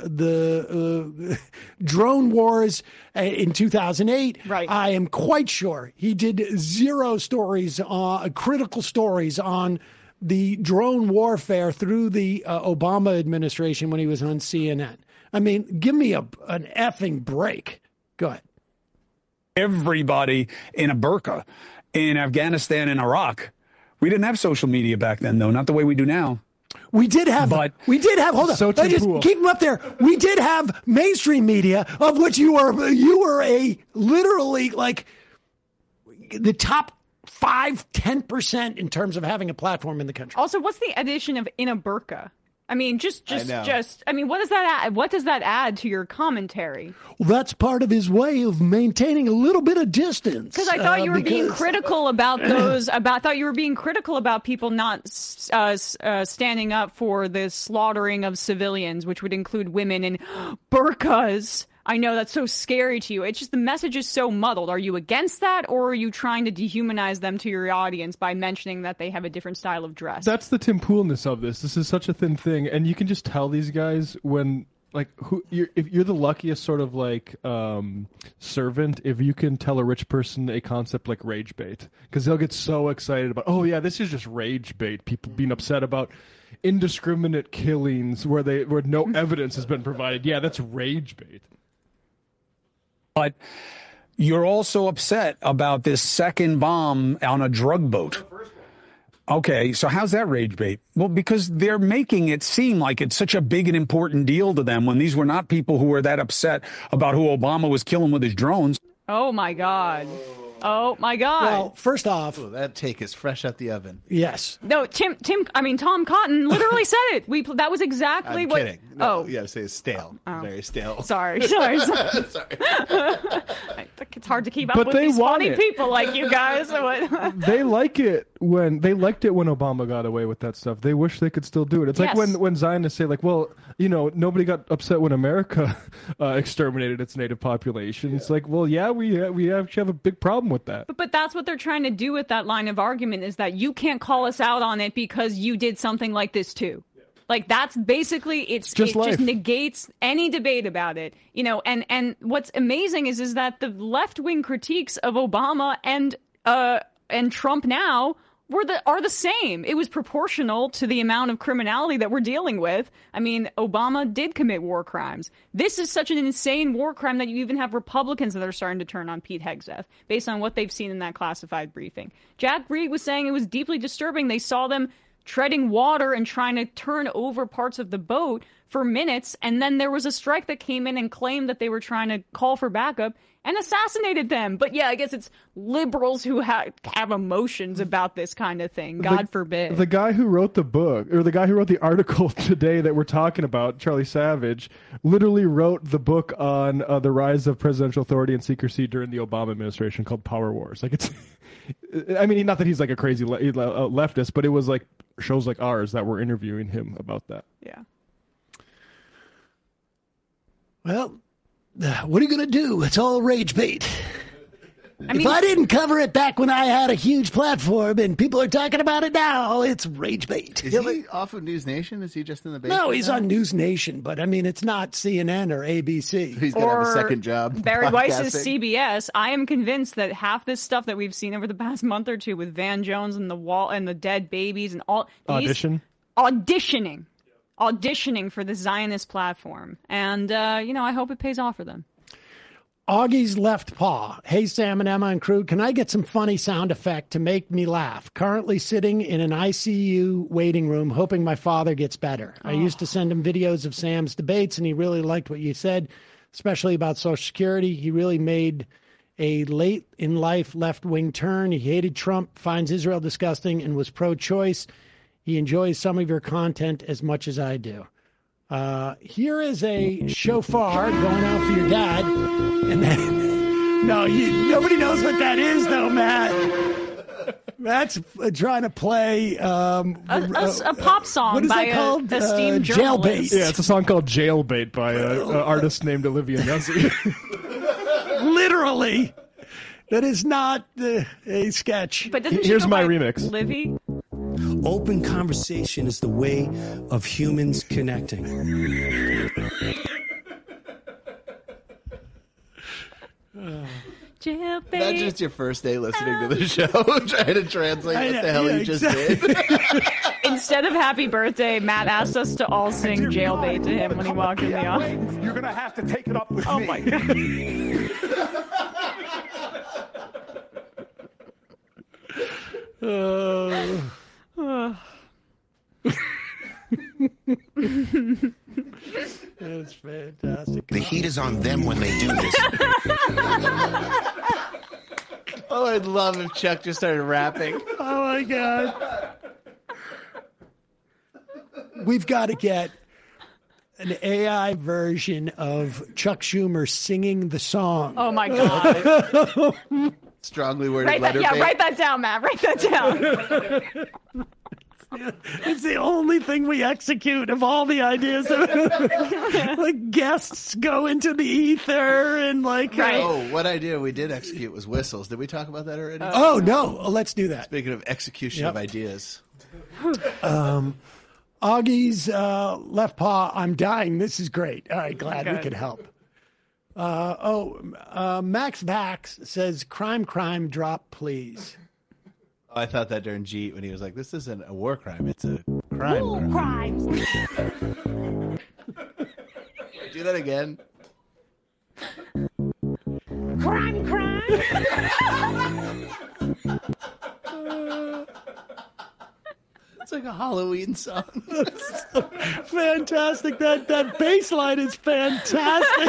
drone wars in 2008. Right. I am quite sure he did 0 stories, critical stories on the drone warfare through the Obama administration when he was on CNN. I mean, give me an effing break. Go ahead. Everybody in a burqa in Afghanistan and Iraq. We didn't have social media back then, though, not the way we do now. We did have, hold on. So just keep them up there. We did have mainstream media, of which you were a literally the top 5-10% in terms of having a platform in the country. Also, what's the addition of in a burqa? I mean, what does that add? What does that add to your commentary? Well, that's part of his way of maintaining a little bit of distance. Because I thought you were being critical about those. I thought you were being critical about people not standing up for the slaughtering of civilians, which would include women in burqas. I know that's so scary to you. It's just the message is so muddled. Are you against that, or are you trying to dehumanize them to your audience by mentioning that they have a different style of dress? That's the Tim Poolness of this. This is such a thin thing, and you can just tell these guys when, like, if you're the luckiest sort of like servant, if you can tell a rich person a concept like rage bait, because they'll get so excited about, oh yeah, this is just rage bait. People being upset about indiscriminate killings where no evidence has been provided. Yeah, that's rage bait. But you're also upset about this second bomb on a drug boat. Okay, so how's that rage bait? Well, because they're making it seem like it's such a big and important deal to them when these were not people who were that upset about who Obama was killing with his drones. Oh, my God. Oh, my God. Well, first off, that take is fresh out the oven. Yes. No, Tom Cotton literally said it. That was exactly I'm what. kidding. No, yeah, say it's stale. Very stale. Sorry. Sorry. It's hard to keep up But with they these want funny it. people like you guys. They liked it when Obama got away with that stuff. They wish they could still do it. It's like Yes. when Zionists say, like, well, nobody got upset when America exterminated its native population. It's like, well, yeah, we actually have a big problem with that. But that's what they're trying to do with that line of argument, is that you can't call us out on it because you did something like this too. Like, that's basically, it just negates any debate about it. And what's amazing is that the left-wing critiques of Obama and Trump now are the same. It was proportional to the amount of criminality that we're dealing with. I mean, Obama did commit war crimes. This is such an insane war crime that you even have Republicans that are starting to turn on Pete Hegseth based on what they've seen in that classified briefing. Jack Reed was saying it was deeply disturbing. They saw them treading water and trying to turn over parts of the boat for minutes, and then there was a strike that came in and claimed that they were trying to call for backup and assassinated them. But yeah, I guess it's liberals who have emotions about this kind of thing. God forbid. The guy who wrote the book, or the guy who wrote the article today that we're talking about, Charlie Savage, literally wrote the book on the rise of presidential authority and secrecy during the Obama administration, called Power Wars. Like, it's, I mean, not that he's like a crazy leftist, but it was like shows like ours that were interviewing him about that. Yeah. Well, what are you going to do? It's all rage bait. If I didn't cover it back when I had a huge platform and people are talking about it now, it's rage bait. Is he off of News Nation? Is he just in the basement? No, he's on News Nation, but I mean, it's not CNN or ABC. He's going to have a second job. Barry Weiss's CBS. I am convinced that half this stuff that we've seen over the past month or two with Van Jones and the wall and the dead babies and all these auditioning for the Zionist platform. And, I hope it pays off for them. Augie's left paw. Hey, Sam and Emma and crew, can I get some funny sound effect to make me laugh? Currently sitting in an ICU waiting room, hoping my father gets better. I used to send him videos of Sam's debates, and he really liked what you said, especially about Social Security. He really made a late-in-life left-wing turn. He hated Trump, finds Israel disgusting, and was pro-choice. He enjoys some of your content as much as I do. Here is a shofar going out for your dad. And then, nobody knows what that is, though, Matt. Matt's trying to play a pop song by an esteemed journalist. Jailbait. Yeah, it's a song called Jailbait by an artist named Olivia Nuzzi. Literally. That is not a sketch. But here's my remix. Livy? Open conversation is the way of humans connecting. Jailbait. That's just your first day listening to the show, trying to translate what the hell you just did. Instead of happy birthday, Matt asked us to all sing Jailbait to him when he walked in the office. You're going to have to take it up with me. Oh, my God. That's fantastic. The heat is on them when they do this. Oh, I'd love if Chuck just started rapping. Oh, my God. We've got to get an AI version of Chuck Schumer singing the song. Oh, my God. Strongly worded letter. Write that down, Matt. Write that down. It's the only thing we execute of all the ideas. Like guests go into the ether and like. Oh, what idea we did execute was whistles. Did we talk about that already? Oh no, let's do that. Speaking of execution of ideas. Augie's left paw. I'm dying. This is great. All right, glad we could help. Max Vax says, crime, drop, please. Oh, I thought that during Jeet when he was like, this isn't a war crime, it's a crime. Crimes. Do that again. Crime. It's like a Halloween song. Fantastic. That bass line is fantastic.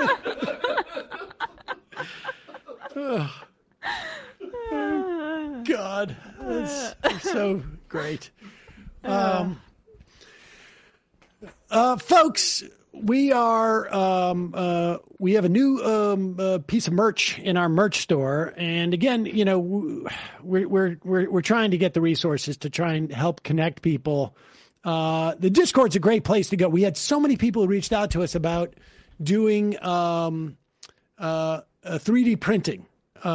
God, that's so great. Folks, we are we have a new piece of merch in our merch store, and again, you know, we're trying to get the resources to try and help connect people. The Discord's a great place to go. We had so many people who reached out to us about doing 3D printing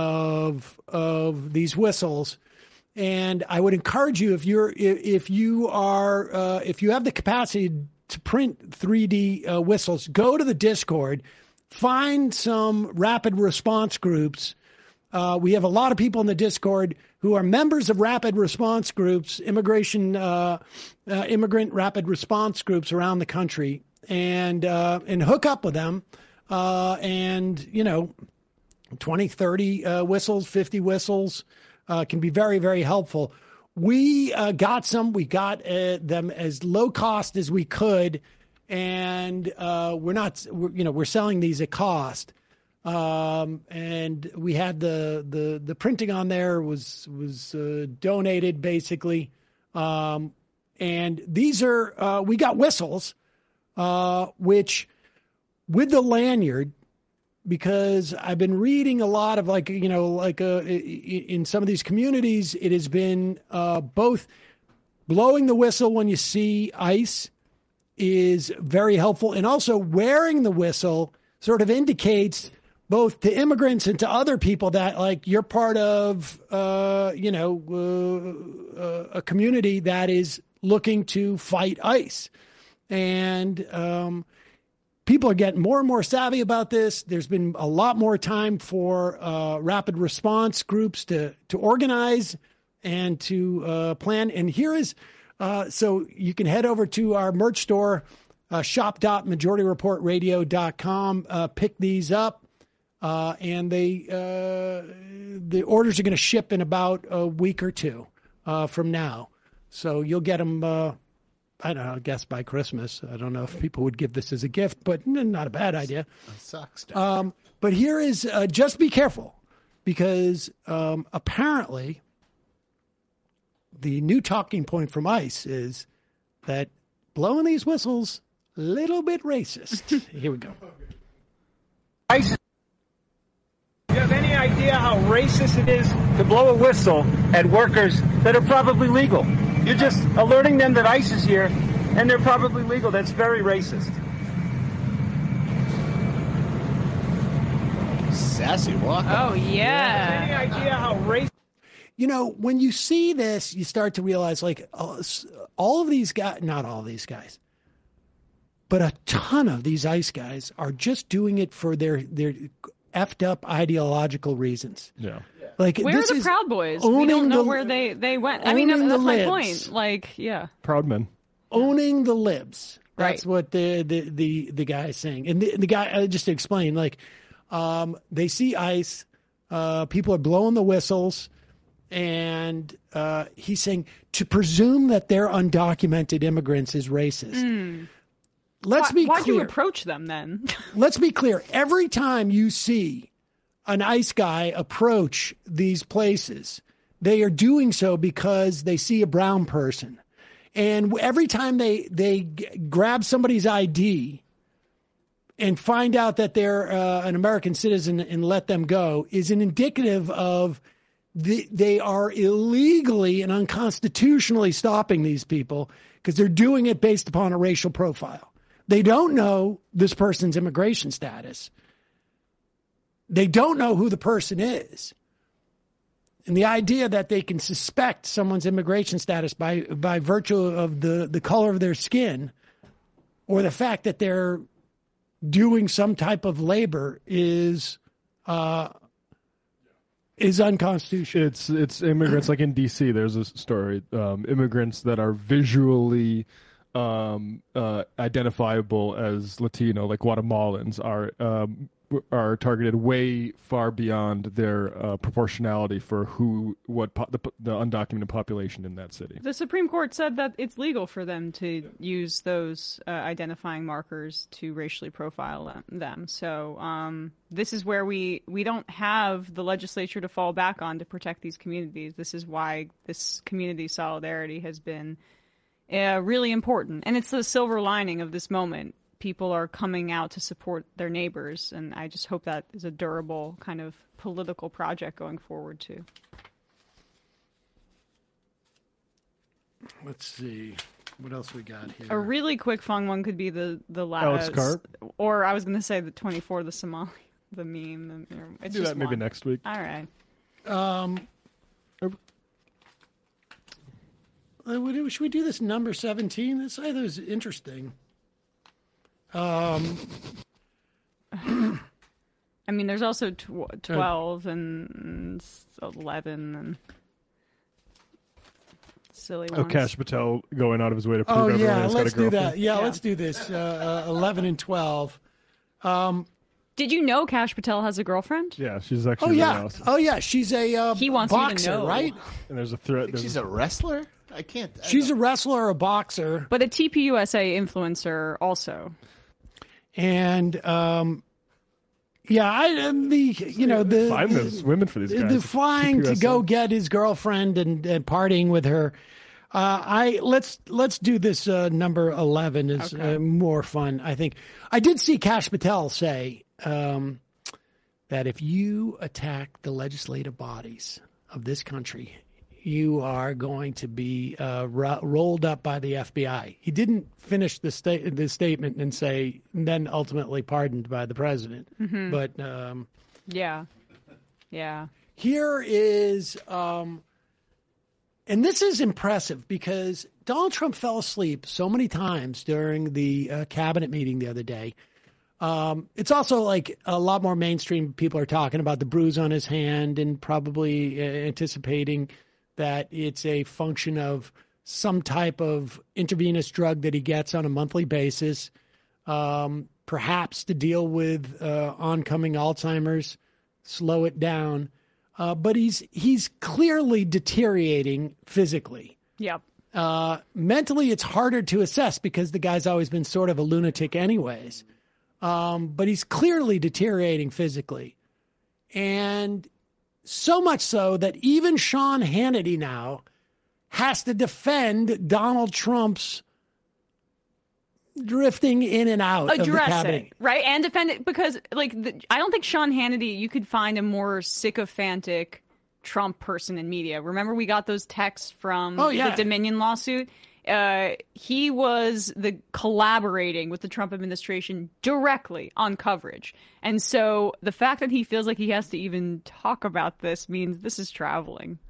of these whistles, and I would encourage you, if you have the capacity to print 3D whistles, go to the Discord, find some rapid response groups. We have a lot of people in the Discord who are members of rapid response groups, immigrant rapid response groups around the country, and hook up with them, and you know, 20, 30 whistles, 50 whistles can be very, very helpful. We got them as low cost as we could, and we're selling these at cost. And we had the printing on there was donated basically. And these are, we got whistles, which with the lanyard, because I've been reading a lot of in some of these communities, it has been both blowing the whistle when you see ice is very helpful, and also wearing the whistle sort of indicates both to immigrants and to other people that like you're part of a community that is looking to fight ICE. And people are getting more and more savvy about this. There's been a lot more time for rapid response groups to organize and to plan. And here is, so you can head over to our merch store, shop.majorityreportradio.com, pick these up. And the orders are going to ship in about a week or two from now. So you'll get them, I don't know, I guess by Christmas. I don't know if people would give this as a gift, but not a bad idea. Sucks. But here is, just be careful, because apparently the new talking point from ICE is that blowing these whistles, a little bit racist. Here we go. ICE. Do you have any idea how racist it is to blow a whistle at workers that are probably legal? You're just alerting them that ICE is here, and they're probably legal. That's very racist. Sassy Walker. Oh, yeah. Any idea how racist? You know, when you see this, you start to realize, like, all of these guys, not all of these guys, but a ton of these ICE guys are just doing it for their effed up ideological reasons. Yeah. Like, where are the Proud Boys? We don't know where they went. I mean, that's my point. Like, yeah. Proud men. Owning the libs. That's right. what the guy is saying. And the guy, just to explain, like, they see ICE, people are blowing the whistles, and he's saying to presume that they're undocumented immigrants is racist. Mm. Let's be clear. Why'd you approach them then? Let's be clear. Every time you see an ICE guy approach these places, they are doing so because they see a brown person. And every time they grab somebody's ID and find out that they're an American citizen and let them go is an indicative of They are illegally and unconstitutionally stopping these people because they're doing it based upon a racial profile. They don't know this person's immigration status. They don't know who the person is. And the idea that they can suspect someone's immigration status by virtue of the color of their skin or the fact that they're doing some type of labor is unconstitutional. It's immigrants like in D.C. There's a story, immigrants that are visually identifiable as Latino, like Guatemalans, are targeted way far beyond their proportionality for the undocumented population in that city. The Supreme Court said that it's legal for them to use those identifying markers to racially profile them. So this is where we don't have the legislature to fall back on to protect these communities. This is why this community solidarity has been really important. And it's the silver lining of this moment. People are coming out to support their neighbors, and I just hope that is a durable kind of political project going forward, too. Let's see. What else we got here? A really quick fun one could be the Alex Karp. Or I was going to say the 24, the Somali, the meme. It's do just that maybe one. next week. All right. Should we do this number 17? This I thought was interesting. I mean, there's also 12 and 11 and silly ones. Oh, Kash Patel going out of his way to prove everyone has got a girlfriend. Do that. Yeah, let's do this. 11 and 12. Did you know Kash Patel has a girlfriend? Yeah, she's actually really awesome. Oh, yeah, she's a he wants boxer, you to know. right? And there's a threat. She's a wrestler? She's a wrestler or a boxer. But a TPUSA influencer also. And find those women for these guys. The flying to go get his girlfriend and partying with her. Let's do this number 11 is more fun, I think. I did see Kash Patel say that if you attack the legislative bodies of this country, you are going to be rolled up by the FBI. He didn't finish the statement and say, and then ultimately pardoned by the president. Mm-hmm. But yeah. Here is, and this is impressive because Donald Trump fell asleep so many times during the cabinet meeting the other day. It's also like a lot more mainstream people are talking about the bruise on his hand and probably anticipating that it's a function of some type of intravenous drug that he gets on a monthly basis, perhaps to deal with oncoming Alzheimer's, slow it down. But he's clearly deteriorating physically. Yep. Mentally, it's harder to assess because the guy's always been sort of a lunatic anyways. But he's clearly deteriorating physically. And so much so that even Sean Hannity now has to defend Donald Trump's drifting in and out of the cabinet. Right? And defend it because, I don't think Sean Hannity, you could find a more sycophantic Trump person in media. Remember we got those texts from the Dominion lawsuit? He was collaborating with the Trump administration directly on coverage. And so the fact that he feels like he has to even talk about this means this is traveling.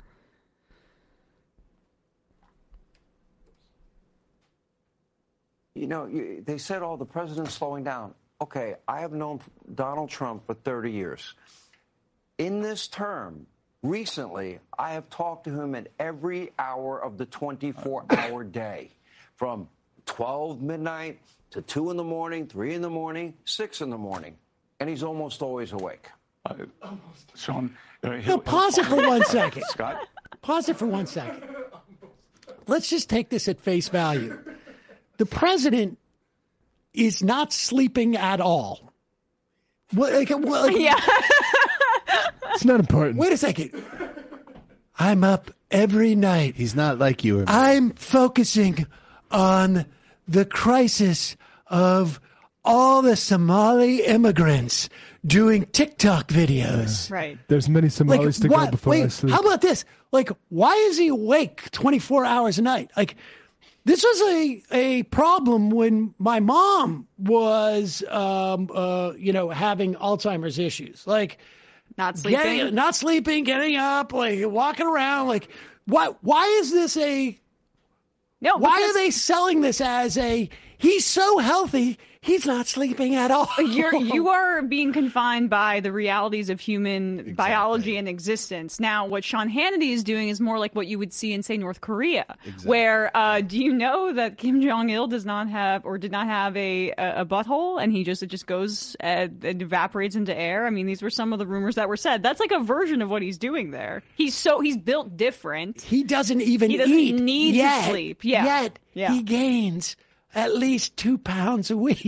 You know, they said, the president's slowing down. Okay, I have known Donald Trump for 30 years. In this term, recently, I have talked to him at every hour of the 24-hour day, from 12 midnight to 2 in the morning, 3 in the morning, 6 in the morning, and he's almost always awake. Sean, pause it for 1 second. Scott? Pause it for 1 second. Let's just take this at face value. The president is not sleeping at all. Yeah. It's not important. Wait a second. I'm up every night. He's not like you. I'm focusing on the crisis of all the Somali immigrants doing TikTok videos. Right. There's many Somalis to go before I sleep. How about this? Like, why is he awake 24 hours a night? Like, this was a problem when my mom was, having Alzheimer's issues. Like, not sleeping, getting up, like walking around. Like, why is this why are they selling this as he's so healthy, he's not sleeping at all? You are being confined by the realities of human biology and existence. Now, what Sean Hannity is doing is more like what you would see in, say, North Korea, where do you know that Kim Jong-il did not have a butthole, and it just goes and evaporates into air? I mean, these were some of the rumors that were said. That's like a version of what he's doing there. He's built different. He doesn't even need to sleep. Yet he gains at least 2 pounds a week.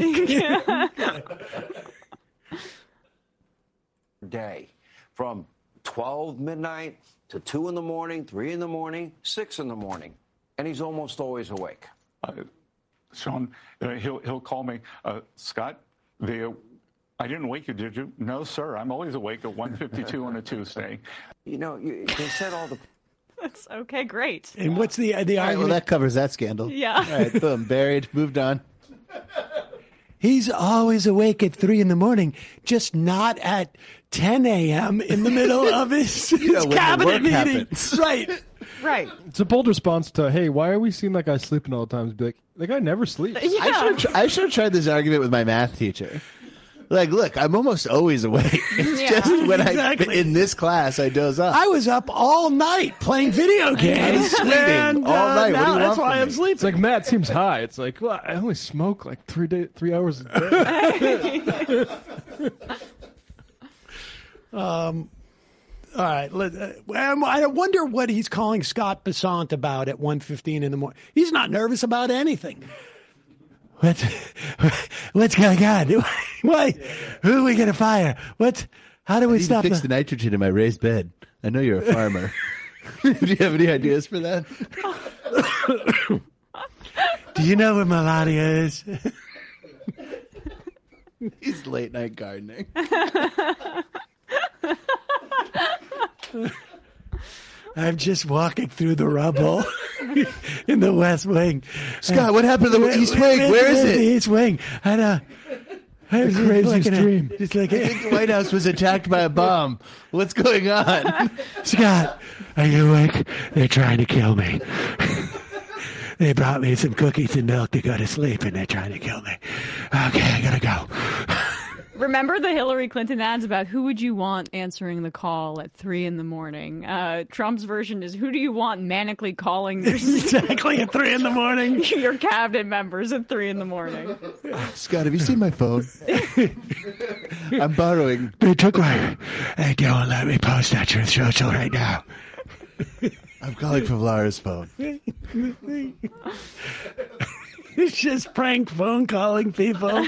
Day from 12 midnight to 2 in the morning, 3 in the morning, 6 in the morning, and he's almost always awake. Sean, he'll call me, Scott, I didn't wake you, did you? No, sir. I'm always awake at 1:52 on a Tuesday. They said all the... That's okay, great. And what's the argument? Right, well, that covers that scandal. Yeah. All right, boom, buried, moved on. He's always awake at 3 in the morning, just not at 10 a.m. in the middle of his cabinet meeting. Happens. Right. Right. It's a bold response to, hey, why are we seeing that guy sleeping all the time? Be like, the guy never sleeps. Yeah. I should have tried this argument with my math teacher. Like, look, I'm almost always awake. It's just when in this class, I doze off. I was up all night playing video games. Sleeping all night. What do you that's want why from I'm me? sleeping. It's like, Matt seems high. It's like, well, I only smoke like 3 hours a day. All right. I wonder what he's calling Scott Bessant about at 1:15 in the morning. He's not nervous about anything. What's going on? Why? Who are we going to fire? How do we stop? Fix the nitrogen in my raised bed. I know you're a farmer. Do you have any ideas for that? Do you know where Melania is? He's late night gardening. I'm just walking through the rubble in the West Wing. Scott, what happened to the East Wing? Where is it? The East Wing. I know. The craziest dream. I think the White House was attacked by a bomb. What's going on? Scott, are you awake? They're trying to kill me. They brought me some cookies and milk to go to sleep, and they're trying to kill me. Okay, I gotta go. Remember the Hillary Clinton ads about who would you want answering the call at 3 in the morning? Trump's version is who do you want manically calling exactly at 3 in the morning? Your cabinet members at 3 in the morning. Scott, have you seen my phone? I'm borrowing. They took my... They don't let me post that Truth Social right now. I'm calling from Laura's phone. It's just prank phone calling people.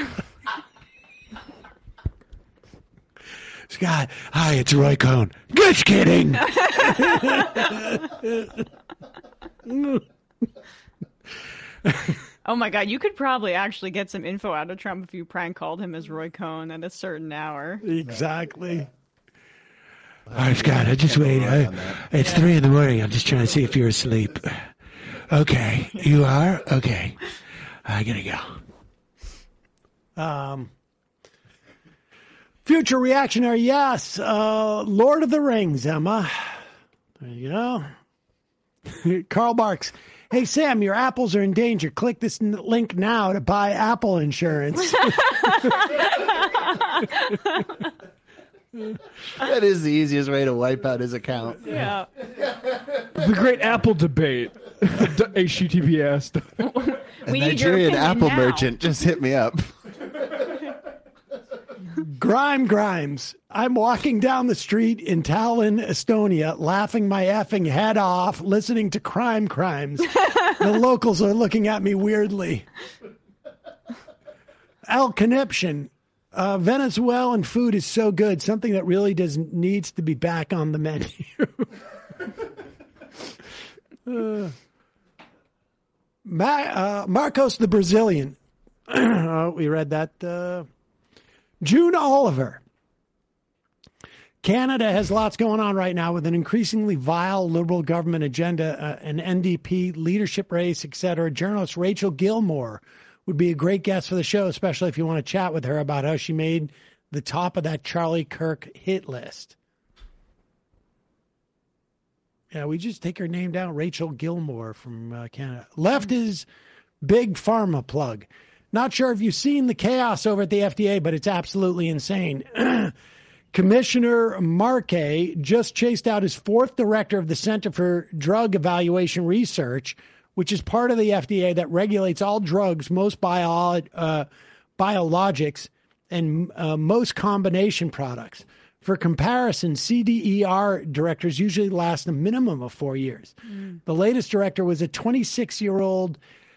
Scott, hi, it's Roy Cohn. Just kidding. Oh my God, you could probably actually get some info out of Trump if you prank called him as Roy Cohn at a certain hour. Exactly. All right, Scott, I just wait. It's 3 in the morning. I'm just trying to see if you're asleep. Okay, you are? Okay. I gotta go. Future reactionary, yes. Lord of the Rings, Emma. There you go. Karl Barks. Hey, Sam, your apples are in danger. Click this link now to buy Apple insurance. That is the easiest way to wipe out his account. Yeah. The great Apple debate. HTTPS. A Nigerian Apple merchant just hit me up. Grimes. I'm walking down the street in Tallinn, Estonia, laughing my effing head off, listening to Crimes. The locals are looking at me weirdly. Al Conniption. Venezuelan food is so good, something that really needs to be back on the menu. Marcos the Brazilian. We read that. June Oliver. Canada has lots going on right now with an increasingly vile liberal government agenda, an NDP leadership race, etc. Journalist Rachel Gilmore would be a great guest for the show, especially if you want to chat with her about how she made the top of that Charlie Kirk hit list. Yeah, we just take her name down, Rachel Gilmore from Canada. Left is big pharma plug. Not sure if you've seen the chaos over at the FDA, but it's absolutely insane. Commissioner Markey just chased out his fourth director of the Center for Drug Evaluation Research, which is part of the FDA that regulates all drugs, most biologics, and most combination products. For comparison, CDER directors usually last a minimum of 4 years. The latest director was a 26-year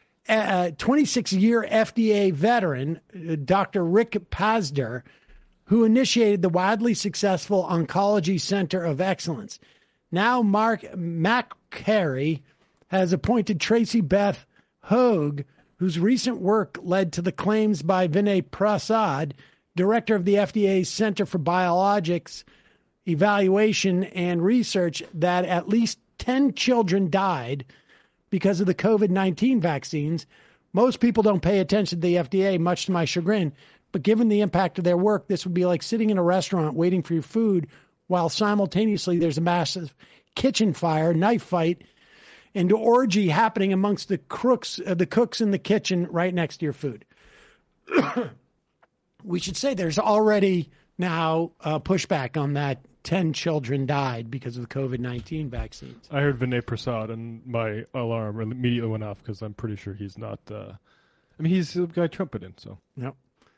FDA veteran, Dr. Rick Pazder, who initiated the wildly successful Oncology Center of Excellence. Now Mark McCary has appointed Tracy Beth Hogue, whose recent work led to the claims by Vinay Prasad, director of the FDA's Center for Biologics Evaluation and Research, that at least 10 children died because of the COVID-19 vaccines. Most people don't pay attention to the FDA, much to my chagrin. But given the impact of their work, this would be like sitting in a restaurant waiting for your food while simultaneously there's a massive kitchen fire, knife fight, and orgy happening amongst the cooks in the kitchen right next to your food. We should say there's already now pushback on that 10 children died because of the COVID-19 vaccines. I heard Vinay Prasad and my alarm immediately went off because I'm pretty sure he's not. He's the guy Trump put in. So. Yep.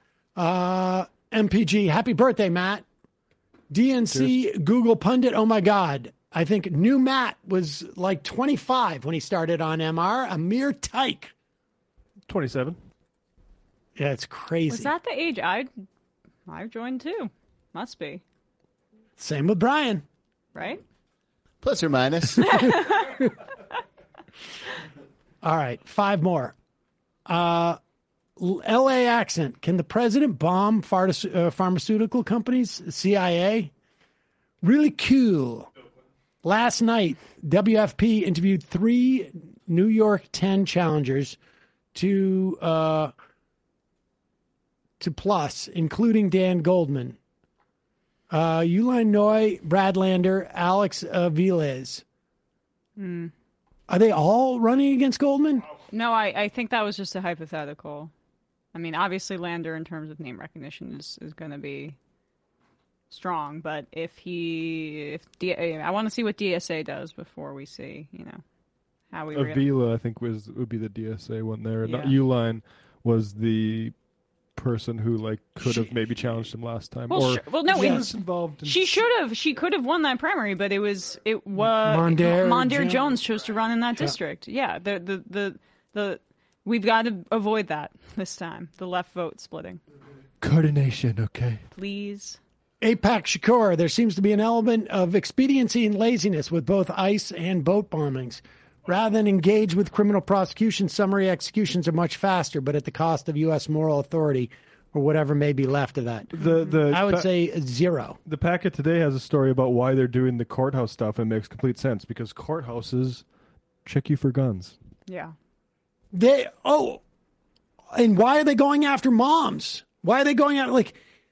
MPG, happy birthday, Matt. DNC Cheers. Google pundit, oh my God. I think new Matt was like 25 when he started on MR. A mere tyke. 27. Yeah, it's crazy. Was that the age I joined too? Must be. Same with Brian. Right? Plus or minus. All right, 5 more. LA accent. Can the president bomb pharmaceutical companies? CIA? Really cool. Last night, WFP interviewed 3 New York 10 challengers to Plus, including Dan Goldman, Uline Noy, Brad Lander, Alex Viles. Are they all running against Goldman? No, I think that was just a hypothetical. I mean, obviously Lander in terms of name recognition is going to be strong, but I want to see what DSA does before we see, how we Avila, I think would be the DSA one there. Yeah. Uline was the person who could have maybe challenged him last time. Well, she was involved. She could have won that primary, but it was Mondaire Jones chose to run in that district. Yeah, the we've got to avoid that this time. The left vote splitting. Coordination, okay. Please. APAC Shakur, there seems to be an element of expediency and laziness with both ICE and boat bombings. Rather than engage with criminal prosecution, summary executions are much faster, but at the cost of U.S. moral authority or whatever may be left of that. I would say 0. The packet today has a story about why they're doing the courthouse stuff, and it makes complete sense because courthouses check you for guns. Yeah. And why are they going after moms? Why are they going after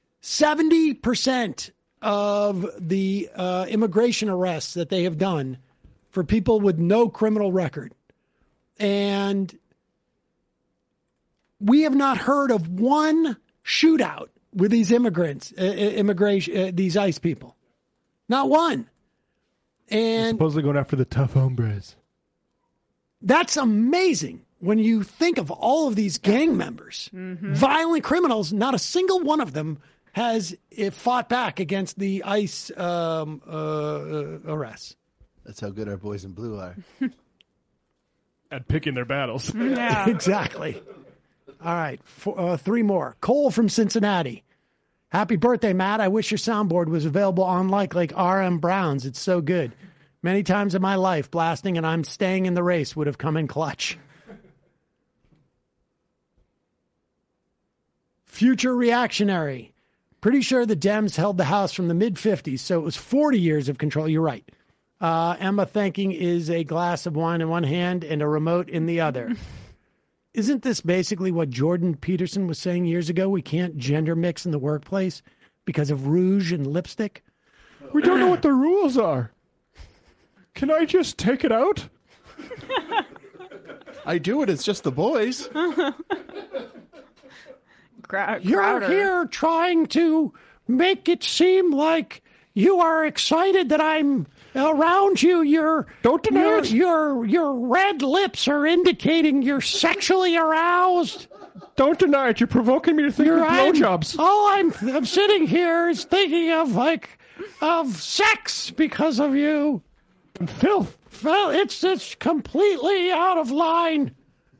70% of the immigration arrests that they have done for people with no criminal record. And we have not heard of one shootout with these these ICE people. Not one. And they're supposedly going after the tough hombres. That's amazing. When you think of all of these gang members, violent criminals, not a single one of them has fought back against the ICE arrests. That's how good our boys in blue are. At picking their battles. Yeah. Exactly. All right. 3 more. Cole from Cincinnati. Happy birthday, Matt. I wish your soundboard was available on like RM Brown's. It's so good. Many times in my life, blasting and I'm staying in the race would have come in clutch. Future reactionary. Pretty sure the Dems held the House from the mid-50s, so it was 40 years of control. You're right. Emma thinking is a glass of wine in one hand and a remote in the other. Isn't this basically what Jordan Peterson was saying years ago? We can't gender mix in the workplace because of rouge and lipstick? We don't know what the rules are. Can I just take it out? I do it. It's just the boys. You're here trying to make it seem like you are excited that I'm around you. Don't deny it. Your red lips are indicating you're sexually aroused. Don't deny it. You're provoking me to think of blowjobs. All I'm sitting here is thinking of sex because of you. And filth. Well, it's completely out of line.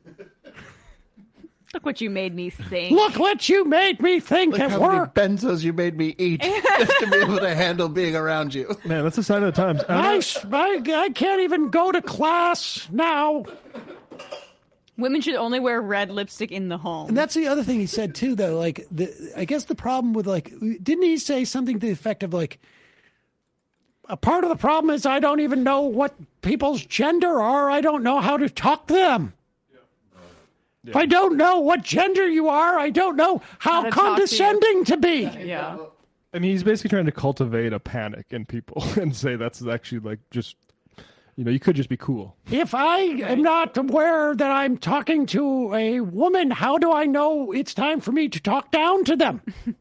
Look what you made me think. Look what you made me think Look at how work. many benzos you made me eat just to be able to handle being around you. Man, that's a sign of the times. I can't even go to class now. Women should only wear red lipstick in the home. And that's the other thing he said, too, though. Like, I guess the problem with, like, didn't he say something to the effect of, like, a part of the problem is I don't even know what people's gender are. I don't know how to talk to them. Yeah. If I don't know what gender you are, I don't know how condescending to be. Yeah. I mean, he's basically trying to cultivate a panic in people and say that's actually like just, you could just be cool. If I am not aware that I'm talking to a woman, how do I know it's time for me to talk down to them?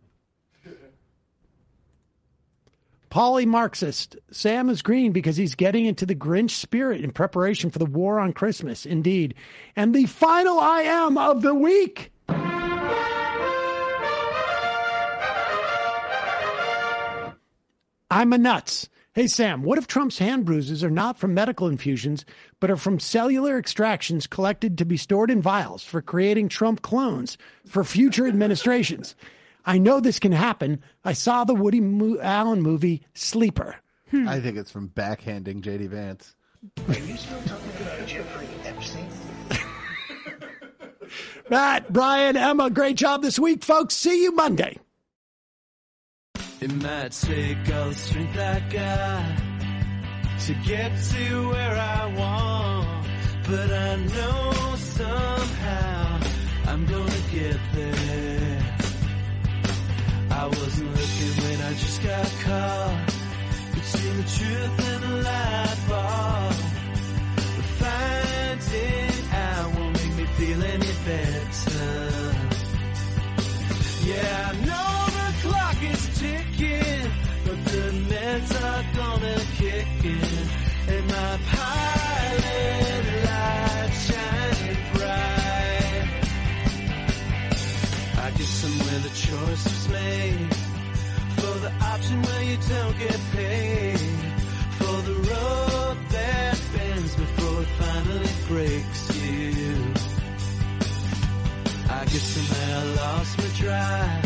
Poly-Marxist. Sam is green because he's getting into the Grinch spirit in preparation for the war on Christmas. Indeed. And the final I am of the week. I'm a nuts. Hey, Sam, what if Trump's hand bruises are not from medical infusions, but are from cellular extractions collected to be stored in vials for creating Trump clones for future administrations? I know this can happen. I saw the Woody Allen movie Sleeper. I think it's from backhanding J.D. Vance. Are you still talking about Jeffrey Epstein? Matt, Brian, Emma, great job this week, folks. See you Monday. It might take all the strength I got to get to where I want, but I know somehow I'm gonna get there. I wasn't looking when I just got caught between the truth and the lie bar. But finding out won't make me feel any better. Yeah, I know the clock is ticking, but the meds are gonna kick in, and my pilot light shining bright. I guess somewhere the choice was made for the option where you don't get paid, for the road that bends before it finally breaks you. I guess somehow I lost my drive